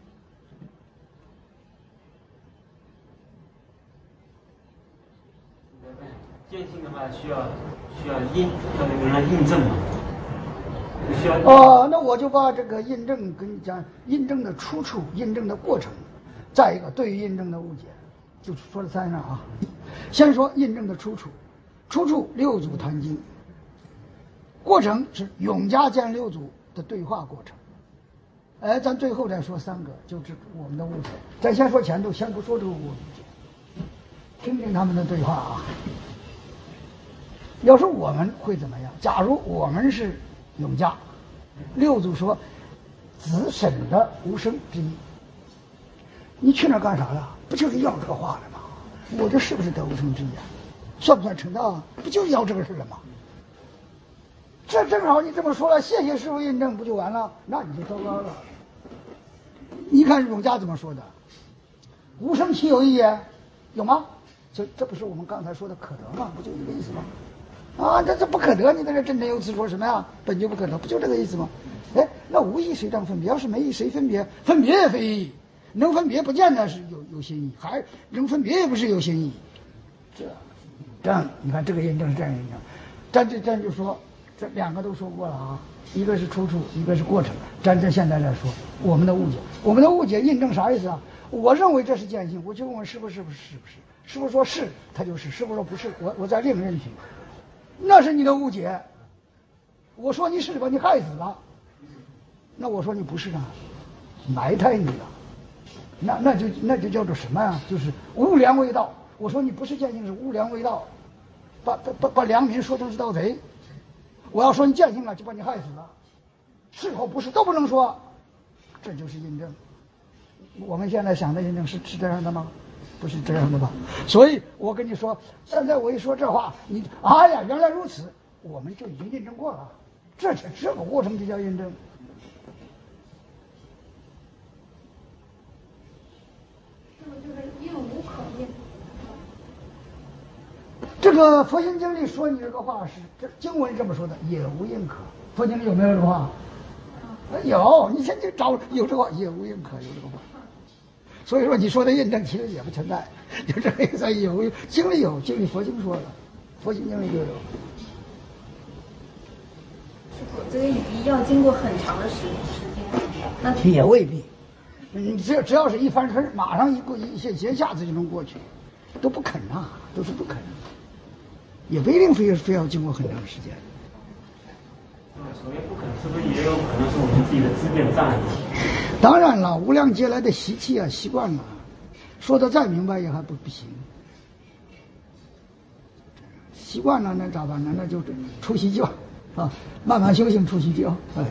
见性的话需要需要印，要有人来印证嘛？需要哦，那我就把这个印证跟你讲，印证的出处、印证的过程，再一个对于印证的误解，就说了三样啊。先说印证的出处，出处六祖坛经，过程是永嘉见六祖的对话过程。哎，咱最后再说三个，就是我们的误解。咱先说前头，先不说这个误解，听听他们的对话啊。要是我们会怎么样？假如我们是永嘉，六祖说子审的无生之意，你去那干啥呀？不就是要这个话的吗？我这是不是得无生之意啊？ 算不算成道啊？不就是要这个事了吗？这正好你这么说了，谢谢师傅印证，不就完了？那你就糟糕了。你看儒家怎么说的？无生其有意也，有吗？这这不是我们刚才说的可得吗？不就这个意思吗？啊，这这不可得，你在这振振有词说什么呀？本就不可得，不就这个意思吗？哎，那无意谁当分别？要是没意谁分别？分别也非意，能分别不见得是有有心意，还能分别也不是有心意。这这样你看这个印证是这样印证，咱这咱就说这两个都说过了啊，一个是出处，一个是过程。咱这现在来说我们的误解，我们的误解印证啥意思啊？我认为这是见性，我就问是不是是不是是不是？师傅说是，他就是；师傅说不是，我我再另认去。那是你的误解。我说你是吧，你害死了。那我说你不是呢，埋汰你了。那那就那就叫做什么呀？就是无良为道。我说你不是见性，是无良为道，把把把把良民说成是盗贼。我要说你见性了，就把你害死了。是或不是都不能说，这就是印证。我们现在想的印证是是这样的吗？不是这样的吧？所以我跟你说，现在我一说这话，你哎呀，原来如此，我们就已经印证过了。这这这个过程就叫印证。 就是印无可印。 这个佛心经里说你这个话是，这经文这么说的，也无印可。佛经里有没有这个话？有，你先去找有这个话，也无印可，有这个话。所以说你说的印证其实也不存在，就这个意思。有经里有，经里佛经说的，佛经经里就有。 这个语义要经过很长的时时间，那也未必。你只要只要是一翻身，马上一过一一一下子就能过去，都不肯呐、啊，都是不肯，也不一定非非要经过很长时间。 所谓不肯，是不是也有可能是我们自己的自恋障碍？ 当然了，无量劫来的习气啊，习惯了，说的再明白也还不不行。习惯了那咋办呢？那就出习教啊，慢慢修行出习教。哎，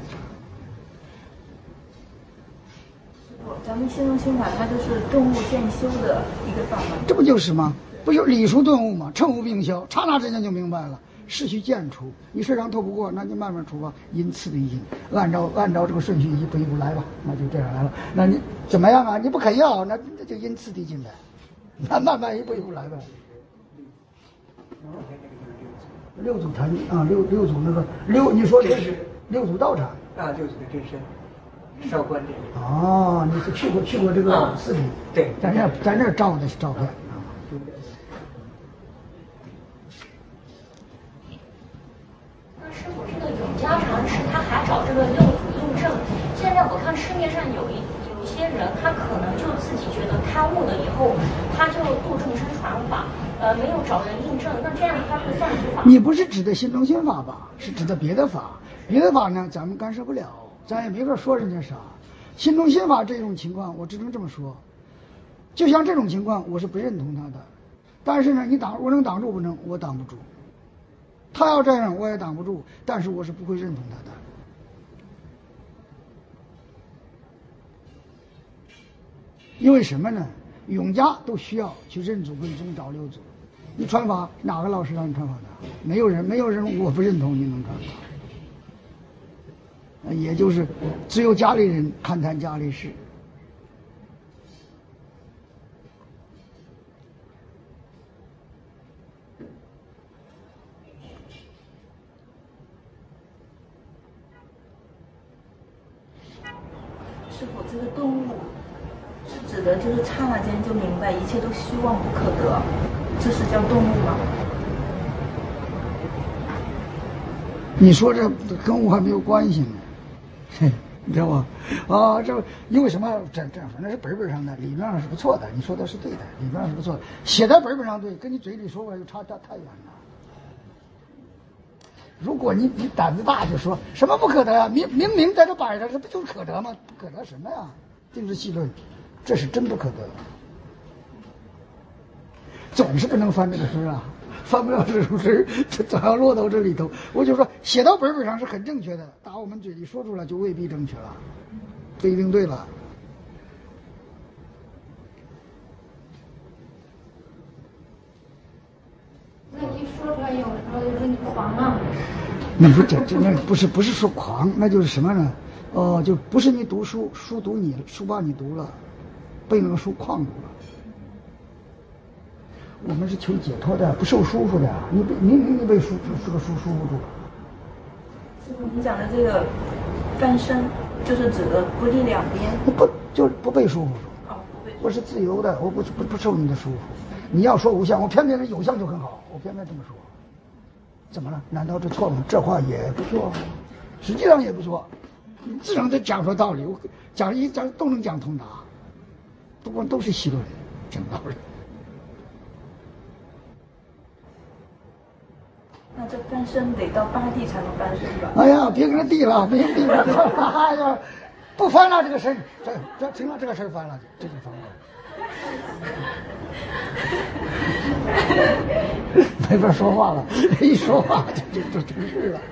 咱们心中心法它就是顿悟渐修的一个法门。 这不就是吗？不就理熟顿悟吗？趁悟并消，刹那之间就明白了。事须渐出，你水上透不过，那就慢慢出吧，因次第进，按照按照这个顺序一步一步来吧，那就这样来了。那你怎么样啊？你不肯要，那那就因次第进呗，那慢慢一步一步来呗。六祖坛啊，六六祖那个六，你说的是六祖道场啊，六祖的真身，少观这个。 哦，你是去过去过这个寺里？ 啊、对， 在那在那照的照片。 师傅，这个永嘉禅师他还找这个六祖印证。现在我看市面上有一有一些人，他可能就自己觉得开悟了以后，他就度众生传法，呃，没有找人印证。那这样他是算执法？ 你不是指的心中心法吧？是指的别的法。别的法呢，咱们干涉不了，咱也没法说人家啥。心中心法这种情况，我只能这么说。就像这种情况，我是不认同他的。但是呢，你挡我能挡住不能？我挡不住。他要这样我也挡不住，但是我是不会认同他的。因为什么呢？永嘉都需要去认祖归宗找六祖。你传法哪个老师让你传法的？没有人，没有人我不认同你能传法。也就是只有家里人勘探家里事。 师傅，这个顿悟是指的就是刹那间就明白一切都虚妄不可得，这是叫顿悟吗？ 你说这跟我还没有关系呢，嘿，你知道吧？啊，这因为什么？这这反正是本本上的，理论上是不错的。你说的是对的，理论上是不错的，写在本本上对，跟你嘴里说出来就差差太远了。如果你你胆子大，就说什么不可得呀、啊？明明明在这摆着，这不就是可得吗？不可得什么呀？定制细论，这是真不可得。总是不能翻这个身啊，翻不了这种身，这总要落到这里头。我就说写到本本上是很正确的，打我们嘴里说出来就未必正确了，不一定对了。 那说出来有时候就说你狂了。 那不这这那不是不是说狂，那就是什么呢？哦，就不是你读书，书读你，书把你读了，被那个书框住了。我们是求解脱的，不受束缚的。你被明明你被书这个书束缚住了。 师父，你讲的这个翻身，就是指的不立两边， 不就是不被束缚住？我是自由的，我不不不受你的束缚。你要说无相，我偏偏是有相就很好，我偏偏这么说。怎么了？难道这错吗？这话也不错，实际上也不错。你自然得讲说道理，我讲一讲都能讲通达，不过都是戏论，讲道理。 那这翻身得到八地才能翻身吧？ 哎呀，别跟他地了，别跟地了，哎呀，不翻了这个身，这这行了，这个事翻了，这就翻了。没法说话了，一说话就就就成事了。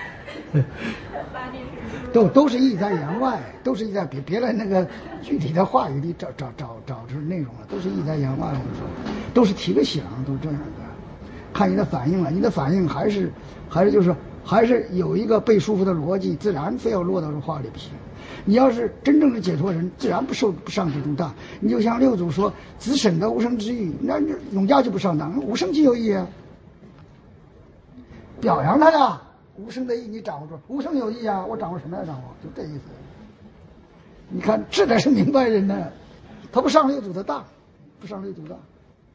都都是意在言外，都是意在别别来那个具体的话语里找找找找出内容了，都是意在言外。我说，都是提个醒，都这样的。看你的反应了，你的反应还是还是就是还是有一个被束缚的逻辑，自然非要落到这话里不行。你要是真正的解脱人，自然不受不上这种当。你就像六祖说“子审得无生之欲”，那永嘉就不上当，无生即有意啊，表扬他呀。无生的意你掌握住，无生有意啊，我掌握什么呀？掌握就这意思。你看，这才是明白人呢，他不上六祖的当，不上六祖当。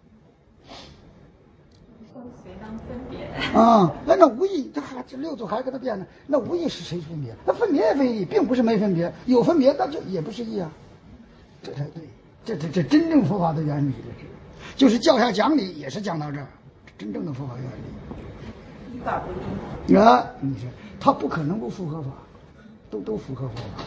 随当分别啊，那那无意，他还这六祖还跟他辩呢。那无意是谁分别？那分别也分意，并不是没分别，有分别，那就也不是意啊。这才对，这这这真正佛法的原理，这是，就是教下讲理也是讲到这儿，真正的佛法原理。 依法不依啊，你说他不可能不符合法，都都符合佛法。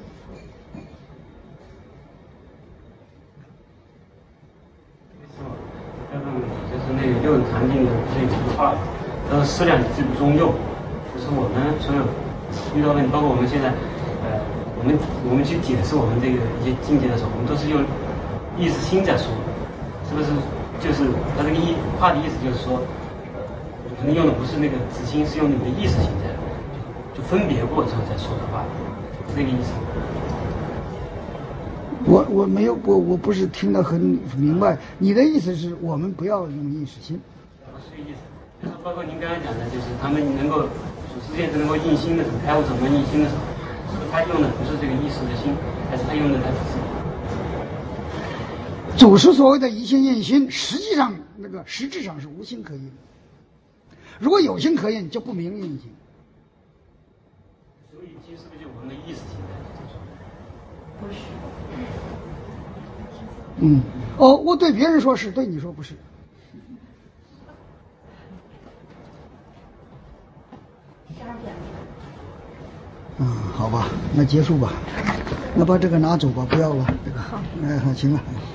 就是那个六祖坛经的这一句话，他说思量即不中用，就是我们所有遇到问题，包括我们现在，呃，我们我们去解释我们这个一些境界的时候，我们都是用意识心在说，是不是？就是他这个意话的意思就是说，呃，可能用的不是那个直心，是用你的意识心在，就分别过之后再说的话，是这个意思。 我我没有我我不是听得很明白，你的意思是我们不要用意识心？ 不是意思，就是包括您刚才讲的，就是他们能够属世界是能够应心的时候，开悟成功应心的时候，是不是他用的不是这个意识的心，还是他用的他自己？ 祖师所谓的一心应心，实际上那个实质上是无心可应。如果有心可应，就不明应心。 所以其实不就我们的意识心在？ 不是。 嗯，哦，我对别人说是，对你说不是。嗯，好吧，那结束吧，那把这个拿走吧，不要了，这个。好，哎，好，行了。